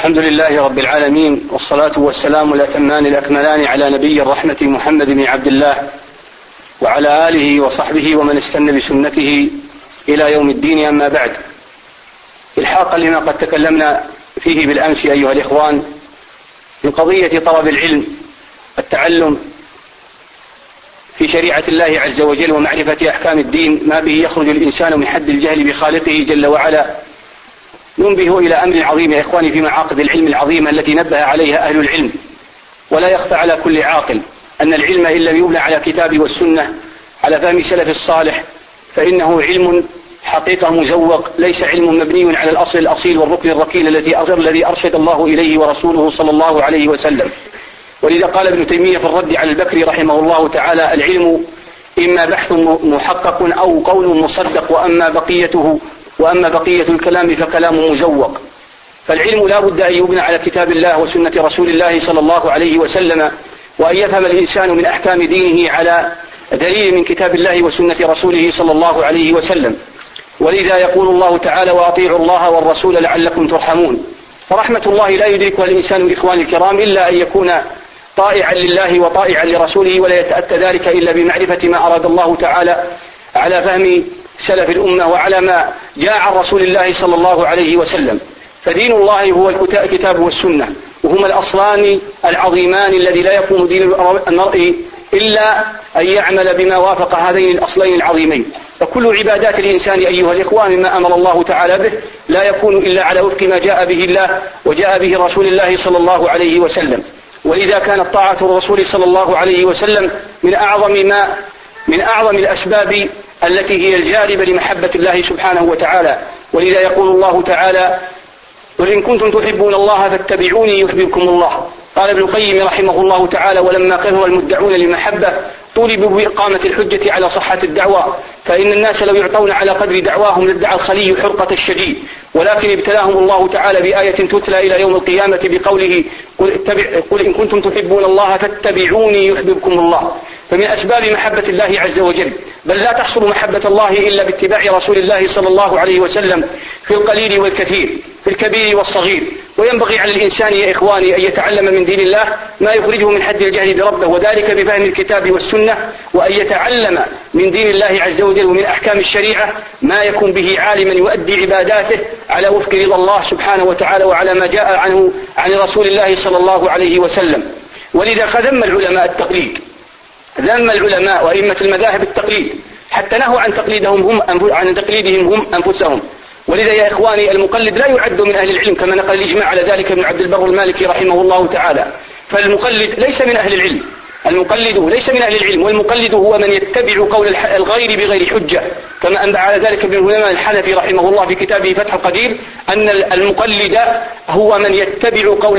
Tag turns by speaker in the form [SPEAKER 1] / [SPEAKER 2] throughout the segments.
[SPEAKER 1] الحمد لله رب العالمين، والصلاة والسلام الأتمان الأكملان على نبي الرحمة محمد بن عبد الله وعلى آله وصحبه ومن استنى بسنته إلى يوم الدين. أما بعد، إلحاقا لما قد تكلمنا فيه بالأمس أيها الإخوان من قضية طلب العلم، التعلم في شريعة الله عز وجل ومعرفة أحكام الدين، ما به يخرج الإنسان من حد الجهل بخالقه جل وعلا، ننبه إلى أمر عظيم يا إخواني في معاقد العلم العظيمة التي نبه عليها أهل العلم. ولا يخفى على كل عاقل أن العلم إن لم يبنى على كتاب والسنة على فهم سلف الصالح فإنه علم حقيقة مزوق، ليس علم مبني على الأصل الأصيل والركن الركين الذي أرشد الله إليه ورسوله صلى الله عليه وسلم. ولذا قال ابن تيمية في الرد على البكري رحمه الله تعالى: العلم إما بحث محقق أو قول مصدق، وأما بقية الكلام فكلام مزوق. فالعلم لا بد أن يبنى على كتاب الله وسنة رسول الله صلى الله عليه وسلم، وأن يفهم الإنسان من أحكام دينه على دليل من كتاب الله وسنة رسوله صلى الله عليه وسلم. ولذا يقول الله تعالى: وأطيعوا الله والرسول لعلكم ترحمون. فرحمة الله لا يدركها الإنسان إخواني الكرام إلا أن يكون طائعا لله وطائعا لرسوله، ولا يتأتى ذلك إلا بمعرفة ما أراد الله تعالى على فهم سلف الأمة وعلى ما جاء عن رسول الله صلى الله عليه وسلم. فدين الله هو الكتاب والسنة، وهما الأصلان العظيمان الذي لا يقوم دين المرء إلا أن يعمل بما وافق هذين الأصلين العظيمين. فكل عبادات الإنسان أيها الإخوان مما أمر الله تعالى به لا يكون إلا على وفق ما جاء به الله وجاء به رسول الله صلى الله عليه وسلم. ولذا كانت طاعة الرسول صلى الله عليه وسلم من أعظم الأسباب التي هي الجالبة لمحبة الله سبحانه وتعالى. ولذا يقول الله تعالى: قل إن كنتم تحبون الله فاتبعوني يحببكم الله. قال ابن القيم رحمه الله تعالى: ولما كثر المدعون للمحبة طولبوا بإقامة الحجة على صحة الدعوة، فإن الناس لو يعطون على قدر دعواهم لادعى الخلي حرقة الشجي، ولكن ابتلاهم الله تعالى بآية تتلى إلى يوم القيامة بقوله: قل إن كنتم تحبون الله فاتبعوني يحببكم الله. فمن أسباب محبة الله عز وجل، بل لا تحصل محبة الله إلا باتباع رسول الله صلى الله عليه وسلم في القليل والكثير، في الكبير والصغير. وينبغي على الإنسان يا إخواني أن يتعلم من دين الله ما يخرجه من حد الجهل بربه، وذلك بفهم الكتاب والسنة، وأن يتعلم من دين الله عز وجل ومن أحكام الشريعة ما يكون به عالما يؤدي عباداته على وفق رضا الله سبحانه وتعالى وعلى ما جاء عنه عن رسول الله صلى الله عليه وسلم. ولذا ذم العلماء التقليد، ذم العلماء وأئمة المذاهب التقليد، حتى نهوا عن تقليدهم هم أنفسهم. ولذا يا إخواني المقلد لا يعد من أهل العلم، كما نقل الإجماع على ذلك ابن عبد البر المالكي رحمه الله تعالى. فالمقلد ليس من أهل العلم، المقلد ليس من أهل العلم، والمقلد هو من يتبع قول الغير بغير حجة، كما أنبأ على ذلك ابن الهلمان الحنفي رحمه الله في كتابه فتح القدير أن المقلد هو من يتبع قول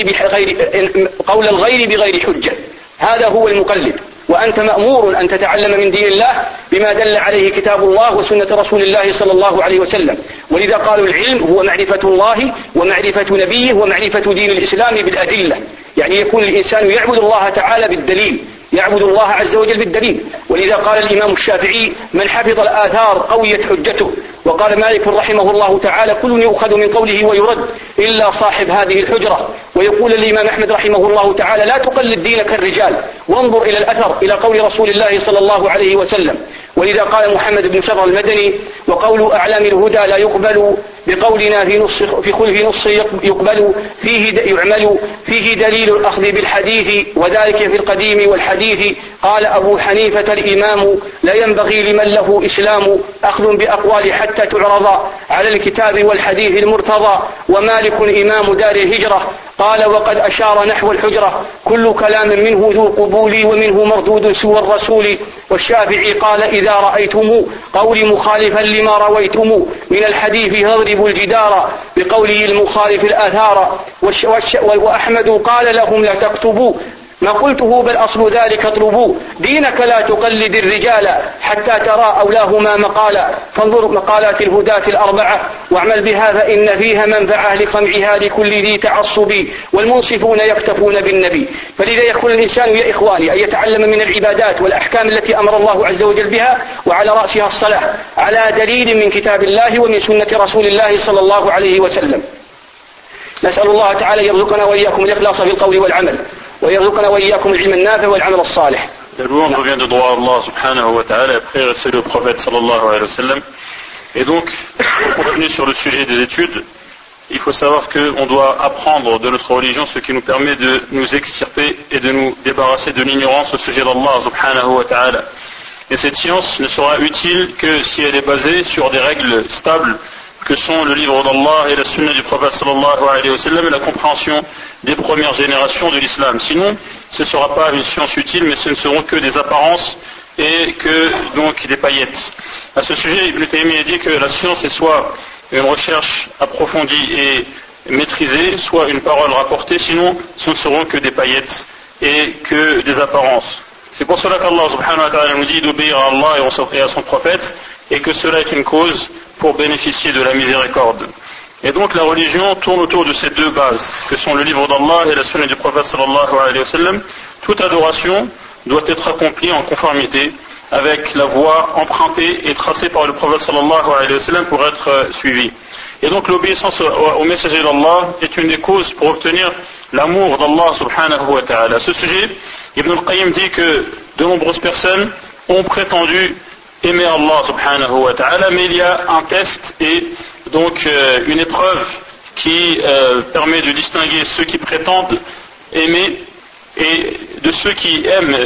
[SPEAKER 1] الغير بغير حجة. هذا هو المقلد. وأنت مأمور أن تتعلم من دين الله بما دل عليه كتاب الله وسنة رسول الله صلى الله عليه وسلم. ولذا قالوا العلم هو معرفة الله ومعرفة نبيه ومعرفة دين الإسلام بالأدلة، يعني يكون الإنسان يعبد الله تعالى بالدليل، يعبد الله عز وجل بالدليل. ولذا قال الإمام الشافعي: من حفظ الآثار قويت حجته. وقال مالك رحمه الله تعالى: كل يؤخذ من قوله ويرد إلا صاحب هذه الحجرة. ويقول الإمام أحمد رحمه الله تعالى: لا تقلد دينك الرجال، وانظر إلى الأثر، إلى قول رسول الله صلى الله عليه وسلم. ولذا قال محمد بن شبر المدني: وقول أعلام الهدى لا يقبل بقولنا في خلف نص يقبل فيه يعمل فيه دليل الأخذ بالحديث، وذلك في القديم والحديث. قال أبو حنيفة الإمام: لا ينبغي لمن له إسلام أخذ بأقوال حتى تعرض على الكتاب والحديث المرتضى. ومالك إمام دار الهجرة قال: وقد أشار نحو الحجرة كل كلام منه ذو قبول ومنه مردود سوى الرسول. والشافعي قال: إذا رأيتم قولي مخالفا لما رويتم من الحديث فاضربوا الجدار بقوله المخالف الآثار. وأحمد قال لهم: لا تكتبوا ما قلته بل أصل ذلك اطلبوا، دينك لا تقلد الرجال حتى ترى أولاهما مقالا. فانظر مقالات الهداة الأربعة واعمل بها فإن فيها منفعة لخمعها لكل ذي تعصب، والمنصفون يكتفون بالنبي. فلذا يكون الإنسان يا إخواني أن يتعلم من العبادات والأحكام التي أمر الله عز وجل بها، وعلى رأسها الصلاة، على دليل من كتاب الله ومن سنة رسول الله صلى الله عليه وسلم. نسأل الله تعالى يرزقنا وإياكم الإخلاص في القول والعمل ويرزقنا وإياكم العلم النافع والعمل الصالح.
[SPEAKER 2] La louange revient de droit à Allah subhanahu wa ta'ala, après c'est le prophète sallallahu alayhi wa sallam. Et donc, pour continuer sur le sujet des études, il faut savoir qu'on doit apprendre de notre religion ce qui nous permet de nous extirper et de nous débarrasser de l'ignorance au sujet d'Allah subhanahu wa ta'ala. Et cette science ne sera utile que si elle est basée sur des règles stables que sont le livre d'Allah et la sunna du prophète sallallahu alayhi wa sallam et la compréhension des premières générations de l'islam. Sinon, ce ne sera pas une science utile, mais ce ne seront que des apparences et que donc des paillettes. À ce sujet, Ibn Taymiyyah dit que la science est soit une recherche approfondie et maîtrisée, soit une parole rapportée, sinon ce ne seront que des paillettes et que des apparences. C'est pour cela qu'Allah subhanahu wa ta'ala nous dit d'obéir à Allah et à son prophète, et que cela est une cause pour bénéficier de la miséricorde. Et donc la religion tourne autour de ces deux bases, que sont le livre d'Allah et la sunna du prophète sallallahu alayhi wa sallam. Toute adoration doit être accomplie en conformité avec la voie empruntée et tracée par le prophète sallallahu alayhi wa sallam pour être suivie. Et donc l'obéissance au messager d'Allah est une des causes pour obtenir l'amour d'Allah subhanahu wa ta'ala. À ce sujet, Ibn al-Qayyim dit que de nombreuses personnes ont prétendu aimer Allah subhanahu wa ta'ala, mais il y a un test et donc une épreuve qui permet de distinguer ceux qui prétendent aimer et de ceux qui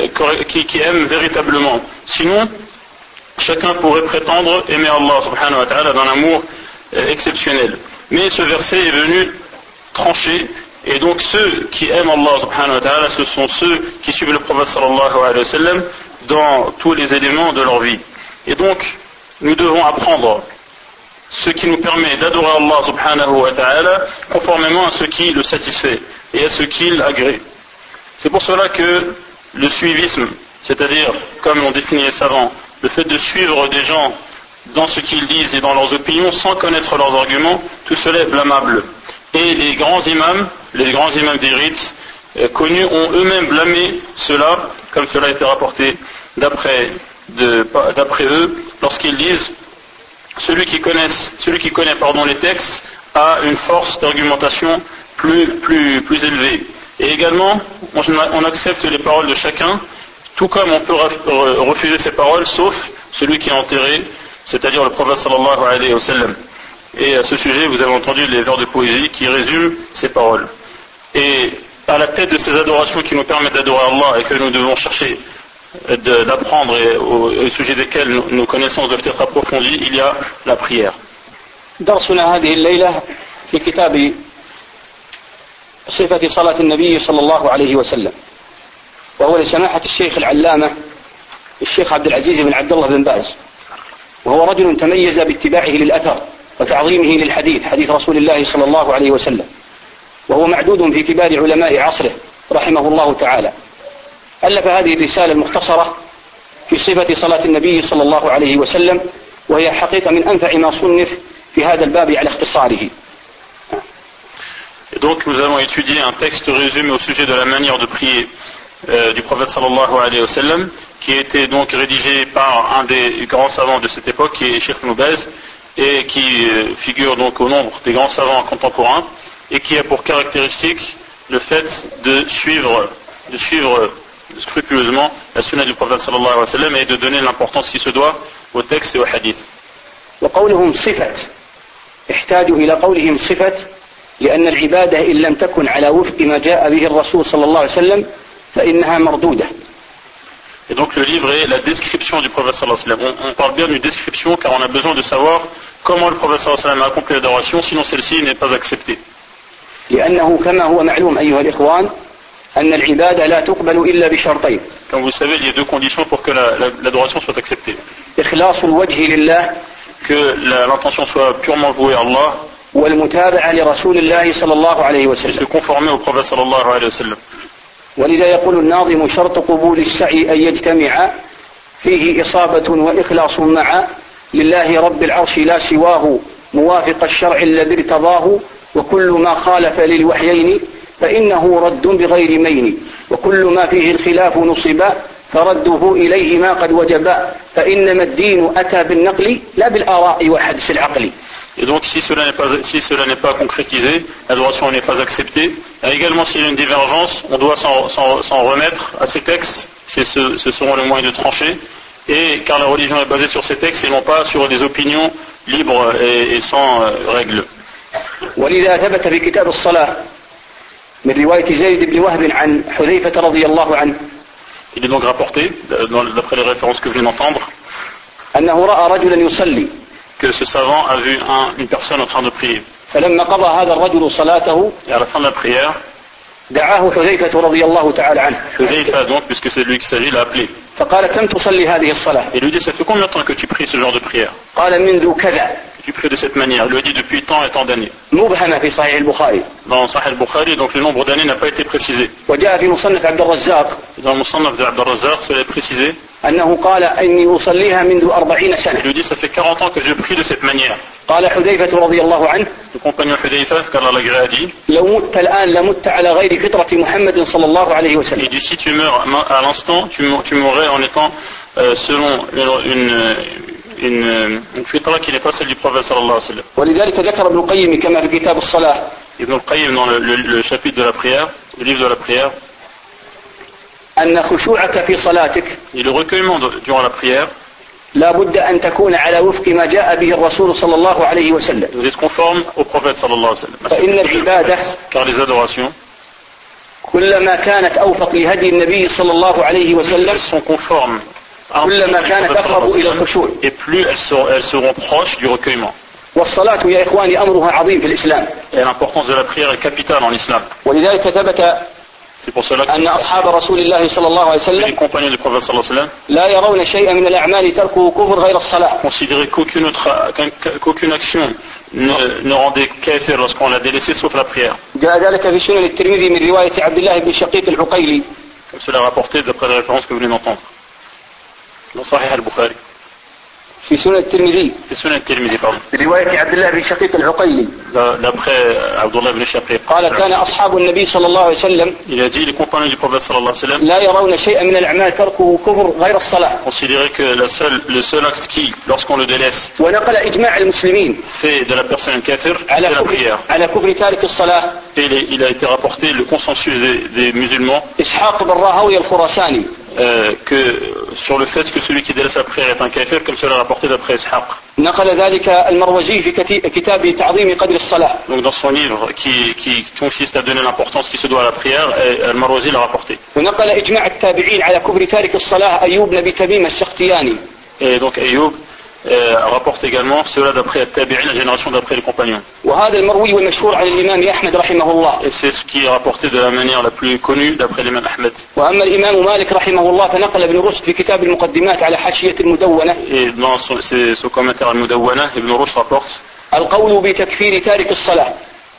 [SPEAKER 2] aiment véritablement. Sinon, chacun pourrait prétendre aimer Allah subhanahu wa ta'ala d'un amour exceptionnel. Mais ce verset est venu trancher, et donc ceux qui aiment Allah subhanahu wa ta'ala, ce sont ceux qui suivent le prophète sallallahu alayhi wa sallam dans tous les éléments de leur vie. Et donc, nous devons apprendre ce qui nous permet d'adorer Allah subhanahu wa ta'ala conformément à ce qui le satisfait et à ce qu'il agrée. C'est pour cela que le suivisme, c'est-à-dire, comme l'ont défini les savants, le fait de suivre des gens dans ce qu'ils disent et dans leurs opinions sans connaître leurs arguments, tout cela est blâmable. Et les grands imams des rites connus ont eux-mêmes blâmé cela, comme cela a été rapporté d'après eux, lorsqu'ils disent celui qui connaît les textes a une force d'argumentation plus élevée. Et également, on accepte les paroles de chacun, tout comme on peut refuser ces paroles, sauf celui qui est enterré, c'est-à-dire le prophète sallallahu alayhi wa sallam. Et à ce sujet, vous avez entendu les vers de poésie qui résument ces paroles. Et à la tête de ces adorations qui nous permettent d'adorer Allah et que nous devons chercher d'apprendre et au sujet desquelles nos connaissances doivent être approfondies, il y a la prière.
[SPEAKER 1] درسنا هذه الليلة في كتاب صفة صلاة النبي صلى الله عليه وسلم، وهو لسماحة الشيخ العلامة الشيخ عبد العزيز بن عبد الله بن باز، وهو رجل تميز باتباعه للأثر وتعظيمه للحديث، حديث رسول الله صلى الله عليه وسلم، وهو معدود في كبار علماء عصره رحمه الله تعالى. ألف هذه الرسالة المختصرة في صفة صلاة النبي صلى الله عليه وسلم، وهي حقيقة من أنفع ما صنف في هذا الباب على اختصاره.
[SPEAKER 2] Et donc nous allons étudier un texte résumé au sujet de la manière de prier du prophète sallallahu alayhi wa sallam, qui a été donc rédigé par un des grands savants de cette époque, qui est Cheikh Ibn Baz, et qui figure donc au nombre des grands savants contemporains, et qui a pour caractéristique le fait de suivre scrupuleusement la sunna du prophète sallallahu alayhi wa sallam et de donner l'importance qui se doit au texte et au hadith.
[SPEAKER 1] وقولهم صفة احتاجوا إلى قولهم صفة لأن العبادة إن لم تكن على وفق ما جاء به الرسول صلى الله عليه وسلم فإنها مردودة.
[SPEAKER 2] Et donc le livre est la description du prophète sallallahu alayhi wa sallam. On parle bien d'une description car on a besoin de savoir comment le prophète sallallahu alayhi wa sallam a accompli l'adoration, sinon celle-ci n'est pas acceptée.
[SPEAKER 1] لأنه كما هو معلوم أيها الإخوان أن العبادة لا تقبل إلا بشرطين.
[SPEAKER 2] Comme vous le savez, il y a deux conditions pour que l'adoration soit acceptée.
[SPEAKER 1] إخلاص الوجه لله,
[SPEAKER 2] que l'intention soit purement vouée à Allah,
[SPEAKER 1] والمتابعة لرسول الله صلى الله عليه
[SPEAKER 2] et
[SPEAKER 1] وسلم.
[SPEAKER 2] se conformer au prophète sallallahu alayhi wa sallam.
[SPEAKER 1] ولذا يقول الناظم شرط قبول السعي أن يجتمع فيه إصابة وإخلاص معا لله رب العرش لا سواه موافق الشرع الذي ارتضاه وكل ما خالف للوحيين فإنه رد بغير مين وكل ما فيه الخلاف نصبا فرده إليه ما قد وجبا فإنما الدين أتى بالنقل لا بالآراء وحدس العقل.
[SPEAKER 2] Et donc si cela n'est pas concrétisé, l'adoration n'est pas acceptée. Et également s'il y a une divergence, on doit s'en remettre à ces textes, ce seront les moyens de trancher. Et car la religion est basée sur ces textes et non pas sur des opinions libres et sans règles.
[SPEAKER 1] ولذا ثبت في كتاب الصلاة من رواية زيد بن وهب عن حذيفة رضي الله عنه.
[SPEAKER 2] Il est donc rapporté, d'après les références que vous venez d'entendre,
[SPEAKER 1] أنه رأى رجلا يصلي.
[SPEAKER 2] Que ce savant a vu une personne en train de prier.
[SPEAKER 1] فلما قضى هذا الرجل صلاته.
[SPEAKER 2] Et à la fin de la prière,
[SPEAKER 1] دعاه حذيفة رضي الله تعالى عنه.
[SPEAKER 2] Hudayfa donc, puisque c'est lui qui s'agit, l'a appelé.
[SPEAKER 1] فقال كم تصلي هذه الصلاة؟
[SPEAKER 2] Et lui dit, ça fait combien de temps que tu pries ce genre de prière?
[SPEAKER 1] قال منذ كذا.
[SPEAKER 2] Que tu pries de cette manière. Il lui a dit depuis tant et tant d'années.
[SPEAKER 1] مبهمة في صحيح البخاري.
[SPEAKER 2] Dans Sahih al-Bukhari, donc le nombre d'années n'a pas été précisé.
[SPEAKER 1] وجاء في مصنف عبد الرزاق.
[SPEAKER 2] Dans le Musannaf de Abd al-Razzaq, cela est précisé.
[SPEAKER 1] أنه قال إني أصليها منذ 40 سنة.
[SPEAKER 2] Il lui dit, ça fait 40 ans que je prie de cette manière.
[SPEAKER 1] قال حذيفة رضي الله عنه.
[SPEAKER 2] Le compagnon Hudayfa, qu'Allah l'agrée, a dit,
[SPEAKER 1] لو مت الآن لمت على غير فطرة محمد صلى الله عليه وسلم.
[SPEAKER 2] Il dit, si tu meurs à l'instant, tu mourrais en étant selon une fitra qui n'est pas celle du prophète sallallahu alayhi wa sallam.
[SPEAKER 1] ولذلك ذكر ابن القيم كما في كتاب الصلاة.
[SPEAKER 2] Ibn al-Qayyim dans le chapitre de la prière, le livre de la prière,
[SPEAKER 1] أن خشوعك في صلاتك.
[SPEAKER 2] Et le recueillement durant la prière,
[SPEAKER 1] لا بد أن تكون على وفق ما جاء به الرسول صلى الله عليه وسلم.
[SPEAKER 2] Vous êtes conforme au prophète sallallahu alayhi wa sallam.
[SPEAKER 1] فإن العبادة.
[SPEAKER 2] Car les adorations,
[SPEAKER 1] كلما كانت أوفق لهدي النبي صلى الله عليه وسلم.
[SPEAKER 2] sont conformes.
[SPEAKER 1] كلما كانت أقرب إلى الخشوع.
[SPEAKER 2] Et plus elles seront proches du recueillement.
[SPEAKER 1] والصلاة يا إخواني أمرها عظيم في الإسلام.
[SPEAKER 2] Et l'importance de la prière est capitale en islam.
[SPEAKER 1] ولذلك ثبت
[SPEAKER 2] C'est pour cela
[SPEAKER 1] أن أصحاب رسول الله صلى الله عليه
[SPEAKER 2] les
[SPEAKER 1] وسلم
[SPEAKER 2] compagnons du prophète sallallahu alayhi wa sallam
[SPEAKER 1] لا يرون شيئا من الأعمال تركه كفر غير الصلاة.
[SPEAKER 2] considéraient qu'aucune action ne rendait kafir lorsqu'on l'a délaissé sauf la prière.
[SPEAKER 1] جاء ذلك في سنن الترمذي من رواية عبد الله بن شقيق العقيلي.
[SPEAKER 2] Comme cela est rapporté d'après les références que vous venez d'entendre. Dans Sahih al-Bukhari.
[SPEAKER 1] في سنن الترمذي.
[SPEAKER 2] في سنن الترمذي pardon.
[SPEAKER 1] برواية عبد الله بن شقيق العقيلي.
[SPEAKER 2] D'après Abdullah ibn Shaqiq.
[SPEAKER 1] قال كان أصحاب النبي صلى الله عليه وسلم.
[SPEAKER 2] Il a dit les compagnons du prophète sallallahu alayhi wa sallam.
[SPEAKER 1] لا يرون شيئا من الأعمال تركه كفر غير الصلاة.
[SPEAKER 2] Considéraient que le seul acte qui, lorsqu'on le délaisse,
[SPEAKER 1] ونقل إجماع المسلمين.
[SPEAKER 2] fait de la personne un kafir, c'est la prière.
[SPEAKER 1] على كفر تارك الصلاة.
[SPEAKER 2] Et il a été rapporté le consensus des musulmans.
[SPEAKER 1] إسحاق بن راهويه الخراساني.
[SPEAKER 2] Que sur le fait que celui qui délaisse la prière est un kafir, comme cela est rapporté d'après Ishaq.
[SPEAKER 1] نقل ذلك المروزي في كتاب تعظيم قدر الصلاة.
[SPEAKER 2] Donc dans son livre qui consiste à donner l'importance qui se doit à la prière, Al-Marwazi l'a rapporté.
[SPEAKER 1] ونقل إجماع التابعين على كفر تارك الصلاة أيوب بن تميم السختياني.
[SPEAKER 2] Et donc Ayyub rapporte également cela d'après Tabi'in, la génération d'après les compagnons.
[SPEAKER 1] وهذا المروي والمشهور عن الإمام أحمد رحمه الله.
[SPEAKER 2] Et c'est ce qui est rapporté de la manière la plus connue d'après l'imam Ahmed.
[SPEAKER 1] وأما الإمام مالك رحمه الله فنقل ابن رشد في كتاب المقدمات على حاشية المدونة.
[SPEAKER 2] Et dans son commentaire al-Mudawwana, Ibn Rushd rapporte
[SPEAKER 1] القول بتكفير تارك الصلاة.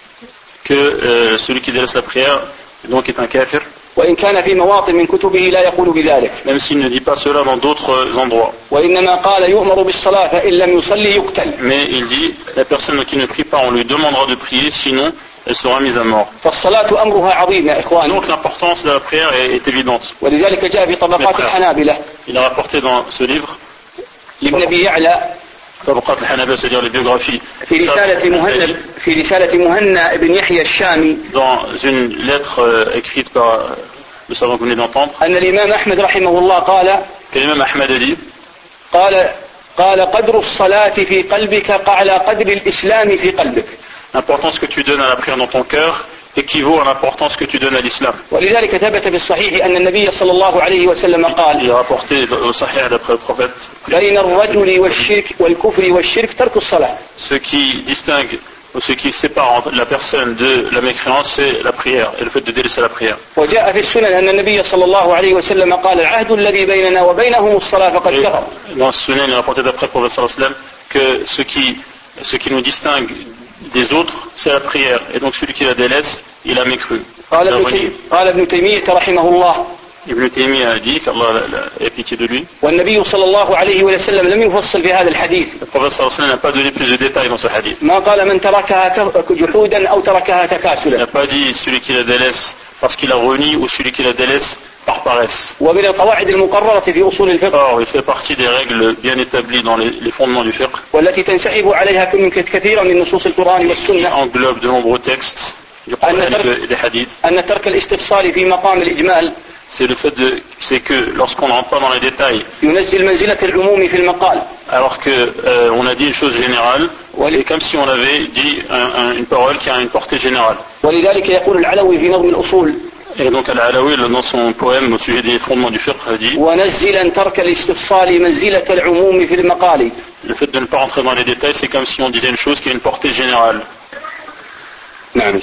[SPEAKER 2] Que celui qui délaisse la prière donc est un kafir.
[SPEAKER 1] وإن كان في مواطن من كتبه لا يقول بذلك.
[SPEAKER 2] Même s'il ne dit pas cela dans d'autres endroits.
[SPEAKER 1] وإنما قال يؤمر بالصلاة فإن لم يصلي يقتل.
[SPEAKER 2] Mais il dit la personne qui ne prie pas, on lui demandera de prier, sinon elle sera mise à mort.
[SPEAKER 1] فالصلاة أمرها عظيم يا إخوان.
[SPEAKER 2] Donc l'importance de la prière est évidente.
[SPEAKER 1] ولذلك جاء في طبقات الحنابلة.
[SPEAKER 2] Il a rapporté dans ce livre
[SPEAKER 1] لابن أبي يعلى.
[SPEAKER 2] طبقات الحنابلة, c'est-à-dire les biographies.
[SPEAKER 1] في رسالة مهنا بن يحيى الشامي.
[SPEAKER 2] Dans une lettre écrite par le savant que vous venez d'entendre.
[SPEAKER 1] أن الإمام أحمد رحمه الله قال.
[SPEAKER 2] L'imam Ahmed a dit.
[SPEAKER 1] قال قدر الصلاة في قلبك على قدر الإسلام في قلبك.
[SPEAKER 2] L'importance que tu donnes à la prière dans ton cœur équivaut à l'importance que tu donnes à l'islam.
[SPEAKER 1] ولذلك ثبت في الصحيح أن النبي صلى الله عليه وسلم قال.
[SPEAKER 2] Il est rapporté au Sahih d'après le prophète.
[SPEAKER 1] بين الرجل والشرك والكفر والشرك ترك الصلاة.
[SPEAKER 2] Ce qui distingue ou ce qui sépare la personne de la mécréance, c'est la prière et le fait de délaisser la prière.
[SPEAKER 1] وجاء في السنن أن النبي صلى الله عليه وسلم قال العهد الذي بيننا وبينهم الصلاة فقد كفر.
[SPEAKER 2] Dans le sunan, il est rapporté d'après le prophète sallallahu alayhi wa sallam que ce qui nous distingue des autres, c'est la prière. Et donc celui qui la délaisse, il a mécru.
[SPEAKER 1] قال ابن تيمية رحمه الله.
[SPEAKER 2] Ibn Taymiyyah a dit qu'Allah ait pitié de lui.
[SPEAKER 1] والنبي صلى الله عليه وسلم لم يفصل في هذا الحديث.
[SPEAKER 2] Le prophète sallallahu alayhi wa sallam n'a pas donné plus de détails dans ce hadith.
[SPEAKER 1] ما قال من تركها جحودا أو تركها
[SPEAKER 2] Il
[SPEAKER 1] تكاسلا.
[SPEAKER 2] n'a pas dit celui qui la délaisse parce qu'il a reni ou celui qui la délaisse par par paresse.
[SPEAKER 1] ومن القواعد المقررة في أصول الفقه.
[SPEAKER 2] Or, il fait partie des règles bien établies dans les fondements du fiqh.
[SPEAKER 1] والتي تنسحب عليها كثيرا من نصوص القرآن والسنة.
[SPEAKER 2] Englobe de nombreux textes du Coran et des hadiths.
[SPEAKER 1] أن ترك الاستفصال في مقام الإجمال.
[SPEAKER 2] C'est que lorsqu'on ne rentre pas dans les détails,
[SPEAKER 1] ينزل منزلة العموم في المقال.
[SPEAKER 2] Alors que on a dit une chose générale, c'est comme si on avait dit une parole qui a une portée générale.
[SPEAKER 1] ولذلك يقول العلوي في نظم الأصول.
[SPEAKER 2] Et donc Al-Alawi, dans son poème au sujet des fondements du fiqh, dit
[SPEAKER 1] ونزلا ترك الاستفصال منزلة العموم في المقال.
[SPEAKER 2] Le fait de ne pas rentrer dans les détails, c'est comme si on disait une chose qui a une portée générale.
[SPEAKER 1] نعم.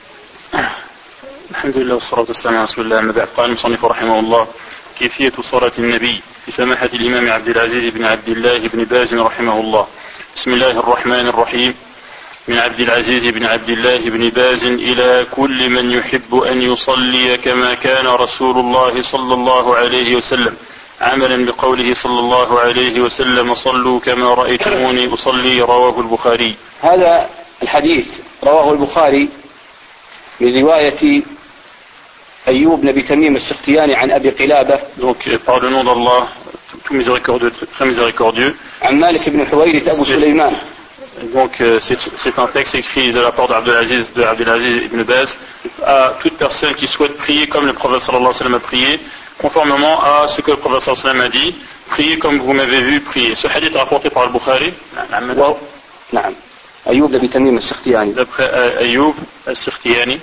[SPEAKER 2] الحمد لله والصلاة والسلام على رسول الله. أما بعد، قال المصنف رحمه الله: كيفية صلاة النبي بسماحة الإمام عبد العزيز بن عبد الله بن باز رحمه الله. بسم الله الرحمن الرحيم. من عبد العزيز بن عبد الله بن باز إلى كل من يحب أن يصلي كما كان رسول الله صلى الله عليه وسلم، عملا بقوله صلى الله عليه وسلم: صلوا كما رأيتموني أصلي. رواه البخاري.
[SPEAKER 1] هذا الحديث رواه البخاري من رواية أيوب بن تميم السختياني عن أبي قلابة.
[SPEAKER 2] Donc par le nom d'Allah, tout miséricordieux, très miséricordieux.
[SPEAKER 1] عن مالك بن حويرث أبو سليمان.
[SPEAKER 2] Donc c'est un texte écrit de la part d'Abdelaziz ibn Baz à toute personne qui souhaite prier comme le prophète sallallahu alayhi wa sallam a prié, conformément à ce que le prophète sallallahu alayhi wa sallam a dit: priez comme vous m'avez vu prier. Ce hadith est rapporté par le Bukhari.
[SPEAKER 1] نعم. أيوب بن تميم السختياني.
[SPEAKER 2] D'après Ayoub al-Sikhtiyani.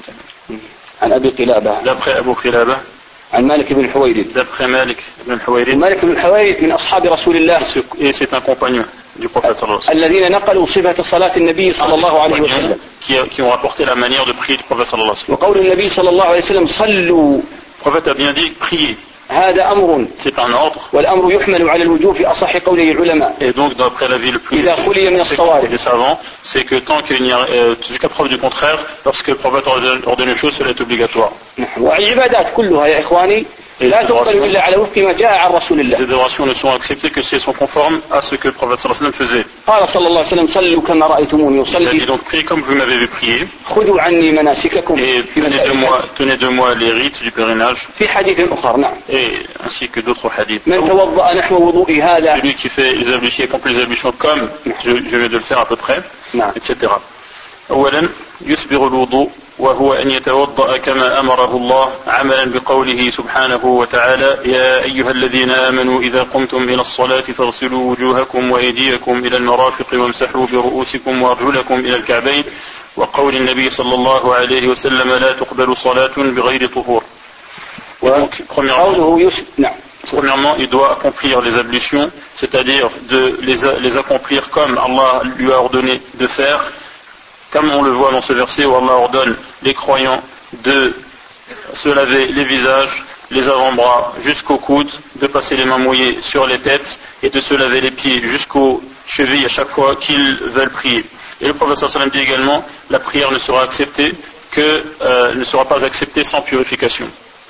[SPEAKER 1] عن أبي قلابة.
[SPEAKER 2] D'après Abu Qilaba.
[SPEAKER 1] عن مالك بن حويرث.
[SPEAKER 2] D'après Malik ibn Huwayrith.
[SPEAKER 1] مالك بن حويرث من أصحاب رسول الله.
[SPEAKER 2] Et c'est un compagnon du prophète sallallahu alayhi wa sallam.
[SPEAKER 1] الذين نقلوا صفة صلاة النبي صلى الله عليه وسلم.
[SPEAKER 2] Qui ont rapporté la manière de prier du prophète sallallahu alayhi wa sallam.
[SPEAKER 1] وقول النبي صلى الله عليه وسلم: صلوا.
[SPEAKER 2] Le prophète a bien dit priez.
[SPEAKER 1] هذا أمر.
[SPEAKER 2] C'est un ordre.
[SPEAKER 1] والأمر يحمل على الوجوب في أصح قوله العلماء.
[SPEAKER 2] Et donc d'après l'avis le plus
[SPEAKER 1] إذا خلي من الصوارف.
[SPEAKER 2] des savants, c'est que tant qu'il n'y a jusqu'à preuve du contraire, lorsque le prophète ordonne une chose, cela est obligatoire.
[SPEAKER 1] والعبادات كلها يا إخواني لا تقبل إلا على وفق ما جاء عن رسول الله.
[SPEAKER 2] Les adorations ne sont acceptées que si elles sont conformes à ce que le prophète sallallahu alayhi wa sallam faisait.
[SPEAKER 1] قال صلى الله عليه وسلم: صلوا كما رأيتموني
[SPEAKER 2] Il a dit
[SPEAKER 1] أصلي.
[SPEAKER 2] donc priez comme vous m'avez vu prier.
[SPEAKER 1] خذوا عني مناسككم.
[SPEAKER 2] Et tenez de moi les rites du pèlerinage.
[SPEAKER 1] في حديث آخر. نعم.
[SPEAKER 2] Et ainsi que d'autres hadiths.
[SPEAKER 1] من توضأ نحو وضوء هذا.
[SPEAKER 2] Celui qui fait les ablutions, accomplit les ablutions comme je viens de le faire à peu près, etc. أولا يسبغ الوضوء وهو أن يتوضأ كما أمره الله، عملا بقوله سبحانه وتعالى: يا أيها الذين آمنوا إذا قمتم إلى الصلاة فاغسلوا وجوهكم وأيديكم إلى المرافق وامسحوا برؤوسكم وأرجلكم إلى الكعبين، وقول النبي صلى الله عليه وسلم: لا تقبل صلاة بغير طهور. Donc, premièrement, il doit accomplir les ablutions, c'est-à-dire de les accomplir comme Allah lui a ordonné de faire, comme on le voit dans ce verset où Allah ordonne les croyants de se laver les visages, les avant-bras jusqu'aux coudes, de passer les mains mouillées sur les têtes et de se laver les pieds jusqu'aux chevilles à chaque fois qu'ils veulent prier. Et le prophète sallallahu alayhi wa sallam dit également: la prière ne sera acceptée ne sera pas acceptée sans purification.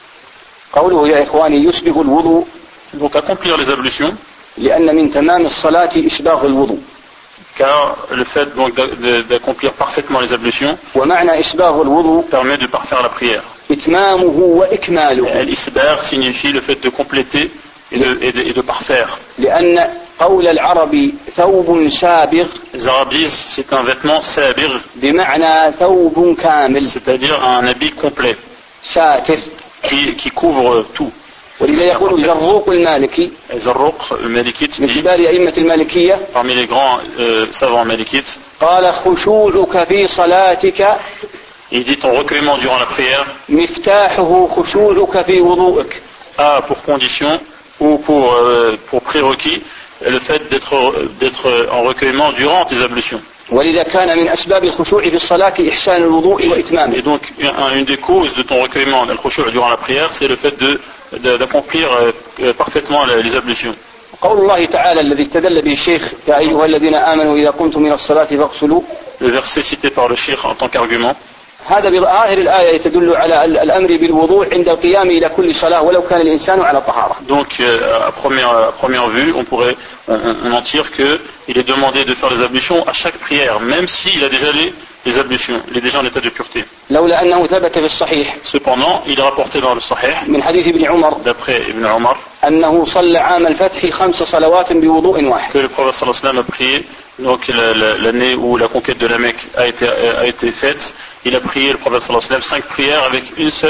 [SPEAKER 1] قوله يا إخواني يسبغ الوضوء.
[SPEAKER 2] Donc accomplir les ablutions.
[SPEAKER 1] لأن من تمام الصلاة إسباغ الوضوء.
[SPEAKER 2] Car le fait donc d'accomplir parfaitement les ablutions
[SPEAKER 1] ومعنى إسباغ الوضوء
[SPEAKER 2] permet de parfaire la prière.
[SPEAKER 1] إتمامه وإكماله.
[SPEAKER 2] L'isbagh signifie le fait de compléter et de parfaire.
[SPEAKER 1] لأن قول العرب ثوب سابغ.
[SPEAKER 2] Les Arabes disent c'est un vêtement sabir.
[SPEAKER 1] بمعنى ثوب كامل.
[SPEAKER 2] C'est-à-dire un habit complet.
[SPEAKER 1] ساتر.
[SPEAKER 2] Qui couvre tout.
[SPEAKER 1] ولذا يقول زروق المالكي.
[SPEAKER 2] زروق المالكيت.
[SPEAKER 1] من كبار أئمة المالكية.
[SPEAKER 2] Parmi les grands savants malikites.
[SPEAKER 1] قال خشوعك في صلاتك.
[SPEAKER 2] Il dit ton recueillement durant la prière.
[SPEAKER 1] مفتاحه خشوعك في وضوءك.
[SPEAKER 2] A pour condition ou pour prérequis le fait d'être en recueillement durant tes ablutions.
[SPEAKER 1] ولذا كان من أسباب الخشوع في الصلاة إحسان الوضوء وإتمامه.
[SPEAKER 2] Et donc une des causes de ton recueillement le khushu' durant la prière, c'est le fait d'accomplir parfaitement les ablutions.
[SPEAKER 1] قول الله تعالى الذي استدل به الشيخ: يا أيها الذين آمنوا إذا قمتم إلى الصلاة فاغسلوا.
[SPEAKER 2] Le verset cité par le cheikh en tant qu'argument.
[SPEAKER 1] هذا بظاهر الآية تدل على الأمر بالوضوء عند القيام إلى كل صلاة ولو كان الإنسان على طهارة.
[SPEAKER 2] Donc à première vue, on en tire que il est demandé de faire les ablutions à chaque prière, même s'il a déjà les ablutions. Il est déjà en état de pureté.
[SPEAKER 1] لولا أنه ثبت في الصحيح
[SPEAKER 2] Cependant, il est rapporté dans le Sahih,
[SPEAKER 1] من حديث ابن عمر
[SPEAKER 2] d'après Ibn Omar,
[SPEAKER 1] أنه صلى عام الفتح 5 صلوات بوضوء واحد.
[SPEAKER 2] que le prophète sallallahu alayhi wa sallam a prié, donc l'année où la conquête de la Mecque a été faite, il a prié, le prophète sallallahu alayhi wa sallam, 5 prières avec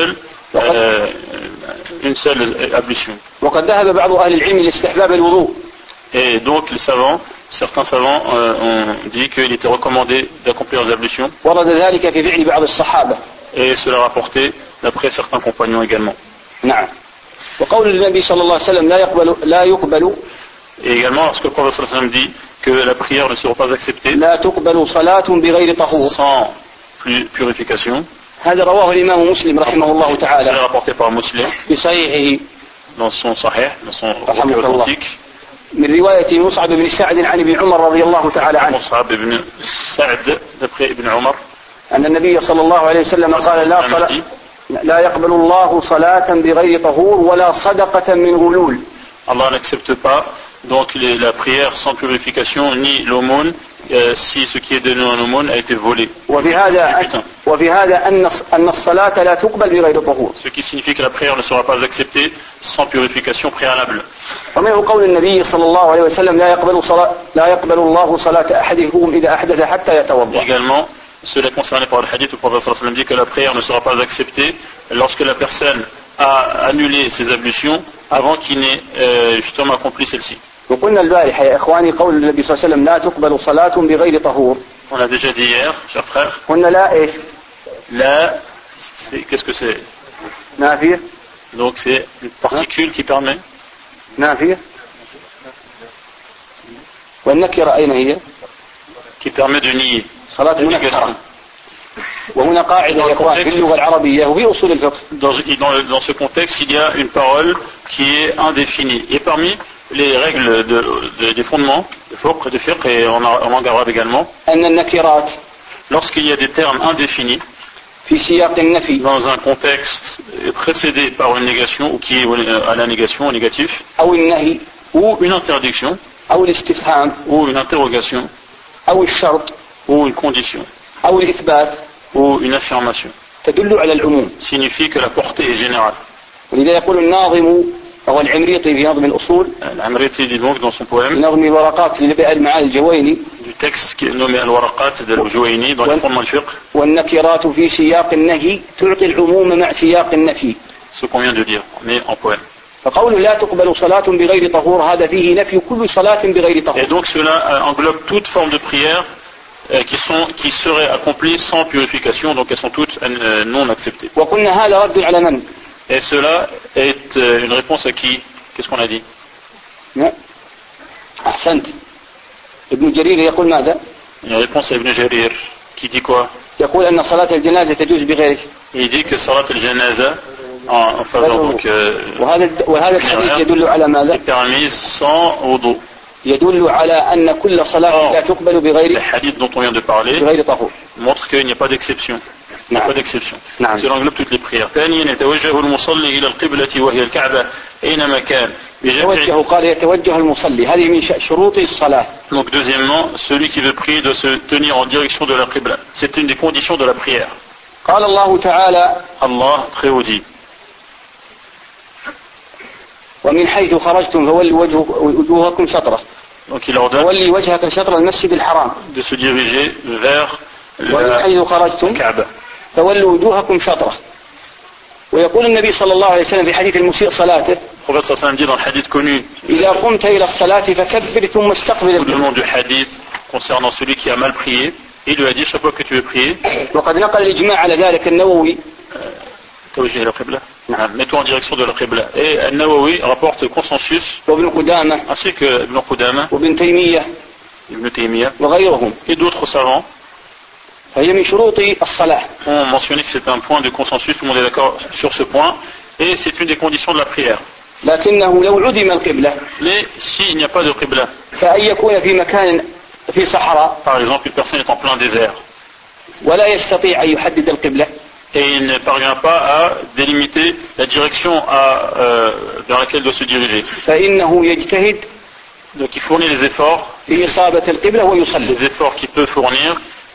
[SPEAKER 2] une seule ablution.
[SPEAKER 1] وقد ذهب بعض أهل العلم لاستحباب الوضوء.
[SPEAKER 2] Et donc les savants, certains savants ont dit qu'il était recommandé d'accomplir les ablutions.
[SPEAKER 1] ورد ذلك في فعل بعض الصحابة.
[SPEAKER 2] Et cela rapporté d'après certains compagnons également.
[SPEAKER 1] نعم. وقول النبي صلى الله عليه وسلم لا يقبل.
[SPEAKER 2] Et également lorsque le prophète sallallahu alayhi wa sallam dit que la prière ne sera pas acceptée
[SPEAKER 1] لا تقبل صلاة بغير طهور.
[SPEAKER 2] sans purification.
[SPEAKER 1] هذا رواه الإمام مسلم رحمه الله تعالى.
[SPEAKER 2] C'est rapporté par Muslim
[SPEAKER 1] في صحيحه.
[SPEAKER 2] dans son Sahih, dans son recueil authentique.
[SPEAKER 1] من رواية مصعب بن سعد عن ابن عمر رضي الله تعالى عنه.
[SPEAKER 2] مصعب بن سعد d'après Ibn Omar.
[SPEAKER 1] أن النبي صلى الله عليه وسلم قال لا يقبل الله صلاة بغير طهور ولا صدقة من غلول.
[SPEAKER 2] Allah n'accepte pas donc la prière sans purification ni l'aumône si ce qui est donné en aumône a été volé.
[SPEAKER 1] وفي هذا أن الصلاة لا تقبل بغير طهور.
[SPEAKER 2] Ce qui signifie que la prière ne sera pas acceptée sans purification préalable.
[SPEAKER 1] ومنه قول النبي صلى الله عليه وسلم لا يقبل الله صلاة أحدكم إذا أحدث حتى يتوضأ.
[SPEAKER 2] Également, cela concerné par le hadith où le prophète sallallahu alayhi wa sallam dit que la prière ne sera pas acceptée lorsque la personne a annulé ses ablutions avant qu'il n'ait justement accompli celle-ci.
[SPEAKER 1] وقلنا البارحة يا إخواني قول النبي صلى الله عليه وسلم لا تقبل صلاة بغير طهور.
[SPEAKER 2] On a déjà dit hier, chers frères.
[SPEAKER 1] قلنا لا إيش؟
[SPEAKER 2] لا, qu'est-ce que c'est?
[SPEAKER 1] نافية.
[SPEAKER 2] Donc c'est une particule qui permet.
[SPEAKER 1] نافية. والنكرة أين هي؟
[SPEAKER 2] Qui permet de nier.
[SPEAKER 1] صلاة منكرة. وهنا قاعدة يا إخوان في اللغة العربية وفي أصول الفقه.
[SPEAKER 2] Dans ce contexte, il y a une parole qui est indéfinie. Et parmi les règles des fondements de fiqh et en langue arabe également, lorsqu'il y a des termes indéfinis dans un contexte précédé par une négation ou qui est à la négation, au négatif, ou une interdiction, ou une interrogation, ou une condition, ou une affirmation, signifie que la portée est générale.
[SPEAKER 1] هو العمريطي في نظم الأصول.
[SPEAKER 2] العمريطي dit donc dans son poème.
[SPEAKER 1] نظم الورقات لنبأ المعاني الجويني.
[SPEAKER 2] Du texte qui est nommé الورقات de الجويني dans les fondements du fiqh.
[SPEAKER 1] والنكرات في سياق النهي تعطي العموم مع سياق النفي.
[SPEAKER 2] Ce qu'on vient de dire, mais en poème.
[SPEAKER 1] فقول لا تقبل صلاة بغير طهور هذا فيه نفي كل صلاة بغير طهور.
[SPEAKER 2] Et donc cela englobe toute forme de prière qui seraient accomplies sans purification, donc elles sont toutes non acceptées.
[SPEAKER 1] وقلنا هذا رد على من؟
[SPEAKER 2] Et cela est une réponse à qui? Qu'est-ce qu'on a dit?
[SPEAKER 1] أحسنت. ابن جرير يقول ماذا؟
[SPEAKER 2] Une réponse à Ibn Jarir qui dit quoi?
[SPEAKER 1] يقول أن صلاة الجنازة تجوز بغيره.
[SPEAKER 2] Il dit que salat al-janaza en faveur donc
[SPEAKER 1] وهذا الحديث يدل على ماذا؟
[SPEAKER 2] est permise sans wudu.
[SPEAKER 1] يدل على أن كل صلاة لا تقبل بغير.
[SPEAKER 2] Le hadith dont on vient de parler
[SPEAKER 1] بغير طهور.
[SPEAKER 2] montre qu'il n'y a pas d'exception. Il n'y a pas d'exception. Cela englobe toutes les prières. ثانيا يتوجه المصلي إلى القبلة وهي الكعبة أينما كان.
[SPEAKER 1] قال يتوجه المصلي هذه من شروط الصلاة.
[SPEAKER 2] Donc deuxièmement, celui qui veut prier doit se tenir en direction de la qibla. C'est une des conditions de la prière.
[SPEAKER 1] قال الله تعالى.
[SPEAKER 2] Allah très haut dit.
[SPEAKER 1] ومن حيث خرجتم فولوا وجوهكم شطرة.
[SPEAKER 2] Donc il ordonne
[SPEAKER 1] فولي وجهك شطر المسجد الحرام.
[SPEAKER 2] De se diriger vers
[SPEAKER 1] ومن حيث خرجتم
[SPEAKER 2] الكعبة.
[SPEAKER 1] فولوا وجوهكم شطرة. ويقول النبي صلى الله عليه وسلم في حديث المسيء صلاته.
[SPEAKER 2] Le prophète sallallahu alayhi wa sallam dit dans le hadith connu.
[SPEAKER 1] إذا قمت إلى الصلاة فكبر ثم استقبل القبلة.
[SPEAKER 2] Le nom du hadith concernant celui qui a mal prié, il lui a dit chaque fois que tu veux prier.
[SPEAKER 1] وقد نقل الإجماع على ذلك النووي.
[SPEAKER 2] توجه إلى القبلة. Mets-toi en direction de la qibla. Et An-Nawawi rapporte consensus.
[SPEAKER 1] وابن قدامة.
[SPEAKER 2] Ainsi que Ibn Qudama.
[SPEAKER 1] وابن تيمية.
[SPEAKER 2] Ibn Taymiyyah.
[SPEAKER 1] وغيرهم.
[SPEAKER 2] Et d'autres savants.
[SPEAKER 1] فهي من شروط الصلاة.
[SPEAKER 2] On mentionné que c'est un point de consensus, tout le monde est d'accord sur ce point, et c'est une des conditions de la prière.
[SPEAKER 1] لكنه لو عدم القبلة.
[SPEAKER 2] Mais s'il n'y a pas de qibla.
[SPEAKER 1] كأن يكون في مكان في صحراء.
[SPEAKER 2] Par exemple, une personne est en plein désert.
[SPEAKER 1] ولا يستطيع أن يحدد القبلة.
[SPEAKER 2] Et il ne parvient pas à délimiter la direction vers laquelle il doit se diriger.
[SPEAKER 1] فإنه يجتهد.
[SPEAKER 2] Donc il fournit les efforts.
[SPEAKER 1] في إصابة القبلة ويصلي.
[SPEAKER 2] Les efforts qu'il peut fournir.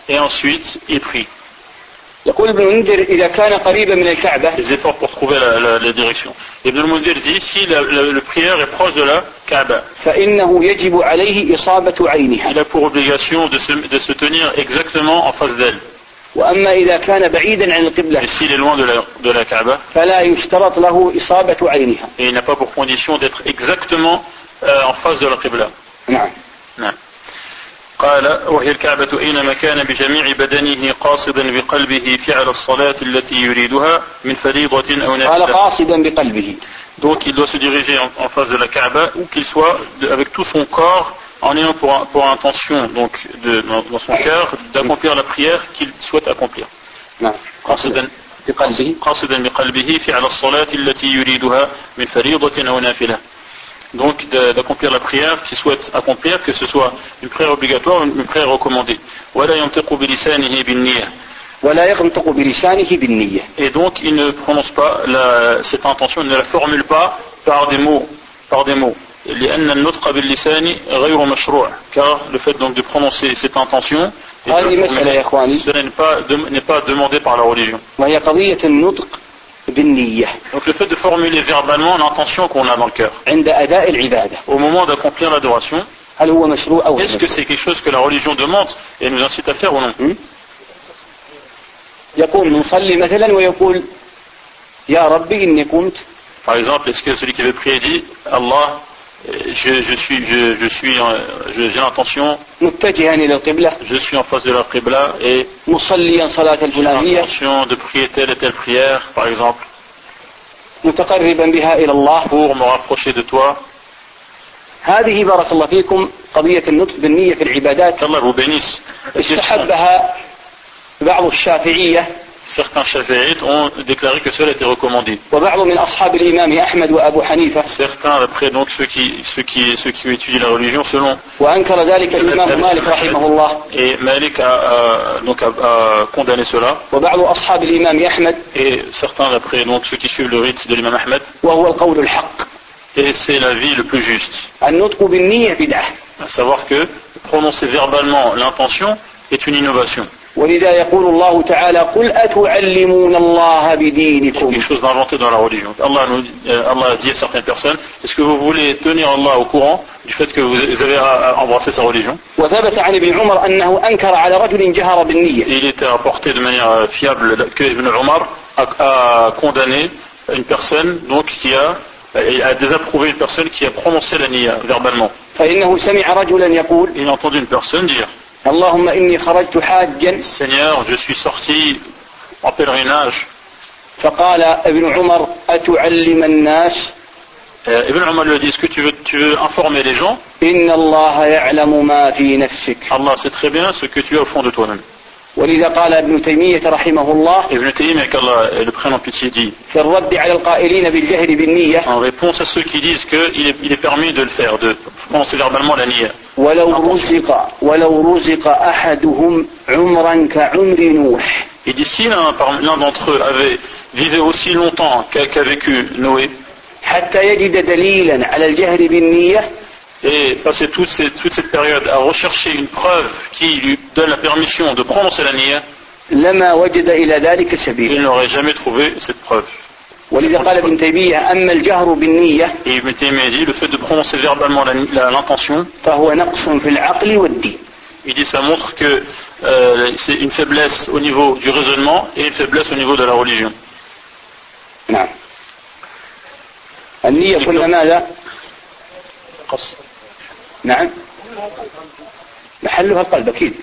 [SPEAKER 2] et ensuite il prie.
[SPEAKER 1] يقول ابن المنذر إذا كان قريبا من الكعبة
[SPEAKER 2] Les efforts pour trouver la direction. Ibn al-Mundhir dit si le prière est proche de la Kaaba,
[SPEAKER 1] فإنه يجب عليه إصابة عينها.
[SPEAKER 2] il a pour obligation de se tenir exactement en face d'elle.
[SPEAKER 1] وأما إذا كان بعيدا عن
[SPEAKER 2] Et
[SPEAKER 1] القبلة
[SPEAKER 2] s'il est loin de la Kaaba,
[SPEAKER 1] فلا يشترط له إصابة عينها.
[SPEAKER 2] et il n'a pas pour condition d'être exactement en face de la Qibla.
[SPEAKER 1] نعم.
[SPEAKER 2] نعم. قال وهي الكعبة أينما كان بجميع بدنه قاصدا بقلبه فعل الصلاة التي يريدها من فريضة أو
[SPEAKER 1] قال
[SPEAKER 2] نافلة.
[SPEAKER 1] قاصدا بقلبه.
[SPEAKER 2] Donc il doit se diriger en face de la Kaaba, où qu'il soit, avec tout son corps, en ayant pour intention, donc dans son cœur, d'accomplir la prière qu'il souhaite accomplir.
[SPEAKER 1] نعم.
[SPEAKER 2] قاصدا
[SPEAKER 1] بقلبه.
[SPEAKER 2] قاصدا بقلبه فعل الصلاة التي يريدها من فريضة أو نافلة. Donc d'accomplir la prière qu'il souhaite accomplir, que ce soit une prière obligatoire ou une prière recommandée. ولا ينطق بلسانه بالنية.
[SPEAKER 1] ولا ينطق بلسانه بالنية.
[SPEAKER 2] Et donc il ne prononce pas cette intention, il ne la formule pas par des mots. لأن النطق باللسان غير مشروع. Car le fait donc de prononcer cette intention, cela n'est pas demandé par la religion.
[SPEAKER 1] وهي قضية النطق بالنية.
[SPEAKER 2] Donc le fait de formuler verbalement l'intention qu'on a dans le cœur.
[SPEAKER 1] عند أداء العبادة.
[SPEAKER 2] Au moment d'accomplir l'adoration,
[SPEAKER 1] هل هو مشروع أو
[SPEAKER 2] est-ce que c'est quelque chose que la religion demande et nous incite à faire ou non?
[SPEAKER 1] يقول مصلي مثلا ويقول يا ربي إني قمت.
[SPEAKER 2] Par exemple, est-ce que celui qui veut prier dit Allah, j'ai l'intention,
[SPEAKER 1] متجها إلى القبلة.
[SPEAKER 2] je suis en face de la Qibla et
[SPEAKER 1] مصليا صلاة
[SPEAKER 2] j'ai
[SPEAKER 1] الفلانية.
[SPEAKER 2] l'intention de prier telle et telle prière, par exemple,
[SPEAKER 1] متقربا بها إلى الله.
[SPEAKER 2] pour me rapprocher de toi.
[SPEAKER 1] هذه بارك الله فيكم قضية النطق بالنية في العبادات.
[SPEAKER 2] qu'Allah vous bénisse.
[SPEAKER 1] استحبها بعض الشافعية.
[SPEAKER 2] Certains chafi'ites ont déclaré que cela était recommandé.
[SPEAKER 1] وبعض من أصحاب الإمام أحمد وأبو حنيفة.
[SPEAKER 2] Certains, après donc ceux qui étudient la religion, selon.
[SPEAKER 1] وأنكر ذلك الإمام مالك رحمه الله.
[SPEAKER 2] Et Malik a condamné cela.
[SPEAKER 1] وبعض أصحاب الإمام أحمد.
[SPEAKER 2] Et certains, après donc ceux qui suivent le rite de l'imam Ahmed.
[SPEAKER 1] وهو القول الحق.
[SPEAKER 2] Et c'est l'avis le plus juste.
[SPEAKER 1] النطق بالنية بدعة.
[SPEAKER 2] À savoir que prononcer verbalement l'intention est une innovation.
[SPEAKER 1] ولذا يقول الله تعالى قل أتعلمون الله بدينكم.
[SPEAKER 2] Quelque chose d'inventé dans la religion. Allah a dit à certaines personnes, est-ce que vous voulez tenir Allah au courant du fait que vous avez embrassé sa religion?
[SPEAKER 1] وثبت عن ابن عمر أنه أنكر على رجل جهر بالنية.
[SPEAKER 2] Il était rapporté de manière fiable que Ibn Umar a condamné une personne donc qui a désapprouvé une personne qui a prononcé la niya verbalement.
[SPEAKER 1] فإنه سمع رجلا يقول.
[SPEAKER 2] Il a entendu une personne dire.
[SPEAKER 1] اللهم إني خرجت حاجا.
[SPEAKER 2] Seigneur, je suis sorti en pèlerinage.
[SPEAKER 1] فقال ابن عمر أتعلم الناس.
[SPEAKER 2] Ibn Umar lui a dit, est-ce que tu veux informer les gens?
[SPEAKER 1] إن الله يعلم ما في نفسك.
[SPEAKER 2] Allah sait très bien ce que tu as au fond de toi-même.
[SPEAKER 1] ولذا قال ابن تيمية رحمه الله.
[SPEAKER 2] Ibn Taymiyyah, qu'Allah le prenne en pitié, dit.
[SPEAKER 1] في الرد على القائلين بالجهر بالنية.
[SPEAKER 2] En réponse à ceux qui disent qu'il est permis de le faire, de prononcer verbalement la niya.
[SPEAKER 1] ولو رزق أحدهم عمرا كعمر نوح.
[SPEAKER 2] Et d'ici l'un d'entre eux vivait aussi longtemps qu'a vécu Noé.
[SPEAKER 1] حتى يجد دليلا على الجهر بالنية.
[SPEAKER 2] Et passer toute cette période à rechercher une preuve qui lui donne la permission de prononcer la niya,
[SPEAKER 1] لما وجد إلى ذلك سبيل.
[SPEAKER 2] il n'aurait jamais trouvé cette preuve.
[SPEAKER 1] ولذا قال ابن تيمية أما الجهر بالنية.
[SPEAKER 2] Et Ibn Taymiyyah dit, le fait de prononcer verbalement l'intention,
[SPEAKER 1] فهو نقص في العقل والدين.
[SPEAKER 2] Il dit, ça montre que c'est une faiblesse au niveau du raisonnement et une faiblesse au niveau de la religion.
[SPEAKER 1] نعم. النية كنا ماذا؟ نعم. محلها القلب أكيد.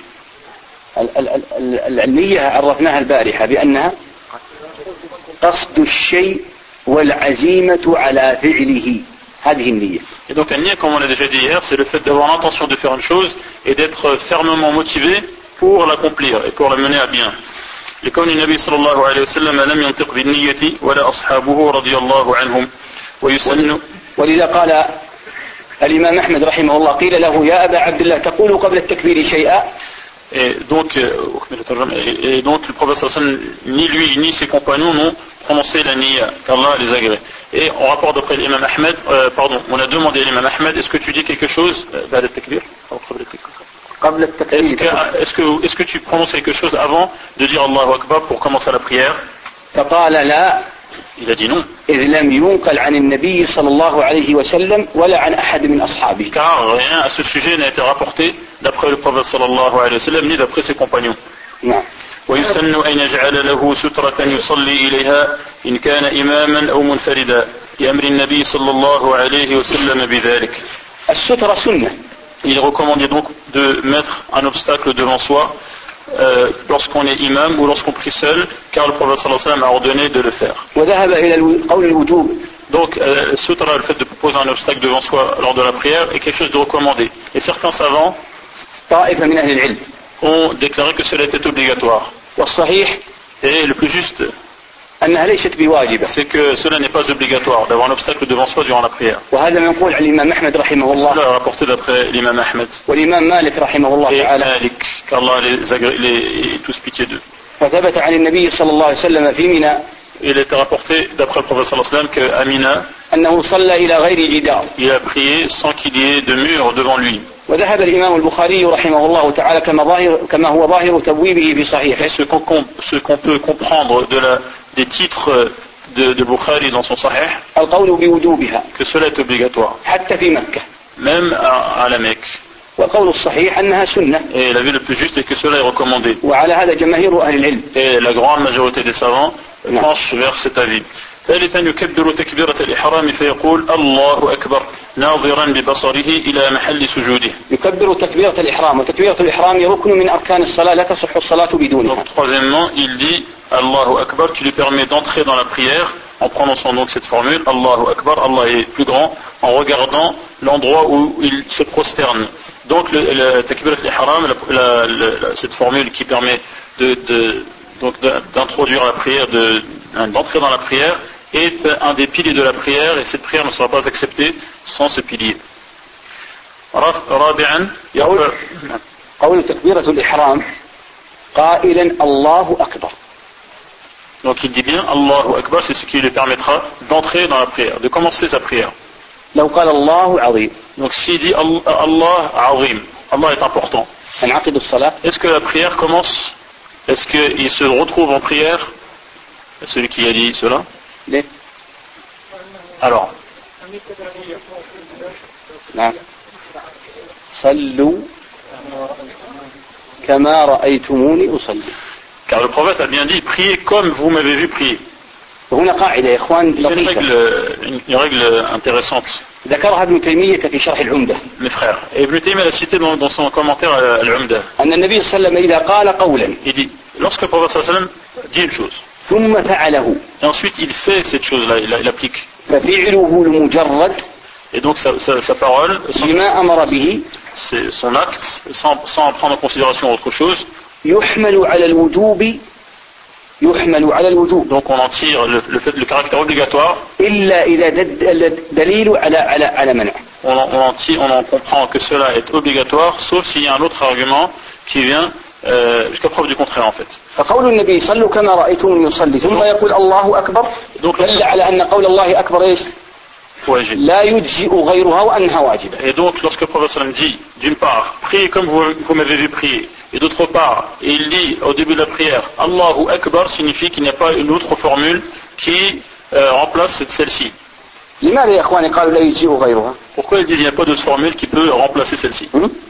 [SPEAKER 1] النية عرفناها البارحة بأنها قصد الشيء والعزيمة على فعله. هذه النية.
[SPEAKER 2] Et donc, la niya, comme on l'a déjà dit hier, c'est le fait d'avoir l'intention de faire une chose et d'être fermement motivé pour l'accomplir et pour la mener à bien. لكون النبي صلى الله عليه وسلم لم ينطق بالنية ولا أصحابه رضي الله عنهم ويسن.
[SPEAKER 1] ولذا قال الإمام أحمد رحمه الله قيل له يا أبا عبد الله تقول قبل التكبير شيئا.
[SPEAKER 2] Et donc le prophète sallallahu alayhi wa sallam, ni lui ni ses compagnons n'ont prononcé la niya, qu'Allah les agrée. Et en rapport d'après l'imam Ahmed, on a demandé à l'imam Ahmed, est-ce que tu dis quelque chose est-ce que tu prononces quelque chose avant de dire Allahu Akbar pour commencer la prière? Il a dit non. Car rien à ce sujet n'a été rapporté d'après le prophète sallallahu alayhi wa sallam ni d'après ses compagnons. ويسن أن يجعل له سترة يصلي إليها إن كان إماما أو منفردا لأمر النبي صلى الله عليه وسلم بذلك.
[SPEAKER 1] السترة سنة.
[SPEAKER 2] Il est recommandé donc de mettre un obstacle devant soi lorsqu'on est imam ou lorsqu'on prie seul, car le prophète sallallahu alayhi wa sallam a ordonné de le faire. Donc, sutra, le fait de poser un obstacle devant soi lors de la prière, est quelque chose de recommandé. Et certains savants ont déclaré que cela était obligatoire. Et le plus juste, c'est que cela n'est pas obligatoire d'avoir un obstacle devant soi durant la prière. Cela est rapporté d'après l'imam Ahmed et Malik, qu'Allah les tous pitié d'eux. Il était rapporté d'après le prophète sallallahu alayhi wa sallam qu'à Mina, il a prié sans qu'il y ait de mur devant lui.
[SPEAKER 1] وذهب الإمام البخاري رحمه الله تعالى كما هو ظاهر تبويبه في صحيحه.
[SPEAKER 2] Ce qu'on peut comprendre des titres de Bukhari dans son Sahih,
[SPEAKER 1] القول بوجوبها,
[SPEAKER 2] que cela est obligatoire,
[SPEAKER 1] حتى في مكة,
[SPEAKER 2] même à la Mecque.
[SPEAKER 1] والقول الصحيح أنها سنة.
[SPEAKER 2] Et l'avis le plus juste est que cela est recommandé.
[SPEAKER 1] وعلى هذا جماهير أهل العلم.
[SPEAKER 2] Et la grande majorité des savants penchent vers cet avis. ثالثا يكبر تكبيرة الإحرام فيقول الله أكبر ناظرا ببصره إلى محل سجوده.
[SPEAKER 1] يكبر تكبيرة الإحرام, وتكبيرة الإحرام ركن من أركان الصلاة لا تصح الصلاة بدونها.
[SPEAKER 2] Donc troisièmement, il dit Allahu Akbar, qui lui permet d'entrer dans la prière en prononçant donc cette formule Allahu Akbar, Allah est plus grand, en regardant l'endroit où il se prosterne. Donc le takbirat al-ihram, cette formule qui permet d'introduire la prière, d'entrer dans la prière, est un des piliers de la prière, et cette prière ne sera pas acceptée sans ce pilier. رابعا
[SPEAKER 1] قول تكبيرة الإحرام قائلا الله أكبر.
[SPEAKER 2] Donc il dit bien Allahu Akbar, c'est ce qui lui permettra d'entrer dans la prière, de commencer sa prière.
[SPEAKER 1] لو قال الله عظيم.
[SPEAKER 2] Donc s'il dit Allah Azim, Allah est important,
[SPEAKER 1] انعقد الصلاة.
[SPEAKER 2] Est-ce que la prière commence? Est-ce qu'il se retrouve en prière? Celui qui a dit cela?
[SPEAKER 1] ليه؟
[SPEAKER 2] Alors,
[SPEAKER 1] نعم. صلوا كما رأيتموني أصلي.
[SPEAKER 2] car le prophète a bien dit priez comme vous m'avez vu prier.
[SPEAKER 1] وهنا قاعدة يا إخوان
[SPEAKER 2] لطيفة. Une règle intéressante.
[SPEAKER 1] ذكرها ابن تيمية في شرح العمدة.
[SPEAKER 2] Mes frères, Ibn Taymiyyah l'a cité dans son commentaire à l'Umda.
[SPEAKER 1] أن النبي صلى الله عليه وسلم إذا قال قولا.
[SPEAKER 2] Il dit, lorsque le prophète sallallahu alayhi wa sallam dit une chose,
[SPEAKER 1] ثم فعله.
[SPEAKER 2] Et ensuite il fait cette chose-là, il applique.
[SPEAKER 1] ففعله المجرد.
[SPEAKER 2] Et donc sa parole,
[SPEAKER 1] بما أمر به.
[SPEAKER 2] C'est son acte, sans prendre en considération autre chose.
[SPEAKER 1] يحمل على الوجوب. يحمل على الوجوب.
[SPEAKER 2] Donc on en tire le caractère obligatoire.
[SPEAKER 1] إلا إذا دليل على منع.
[SPEAKER 2] On en comprend que cela est obligatoire, sauf s'il y a un autre argument qui vient jusqu'à preuve du contraire en fait.
[SPEAKER 1] فقول النبي صلوا كما رأيتم يصلي ثم يقول الله أكبر دل على أن قول الله أكبر إيش؟ لا يجزئ غيرها وأنها واجبة.
[SPEAKER 2] Et donc lorsque le prophète dit d'une part priez comme vous m'avez vu prier, et d'autre part il dit au début de la prière Allahu Akbar, signifie qu'il n'y a pas une autre formule qui remplace celle-ci.
[SPEAKER 1] لماذا يا إخواني قالوا لا يجزئ غيرها؟
[SPEAKER 2] Pourquoi il dit qu'il n'y a pas d'autre formule qui peut remplacer celle-ci?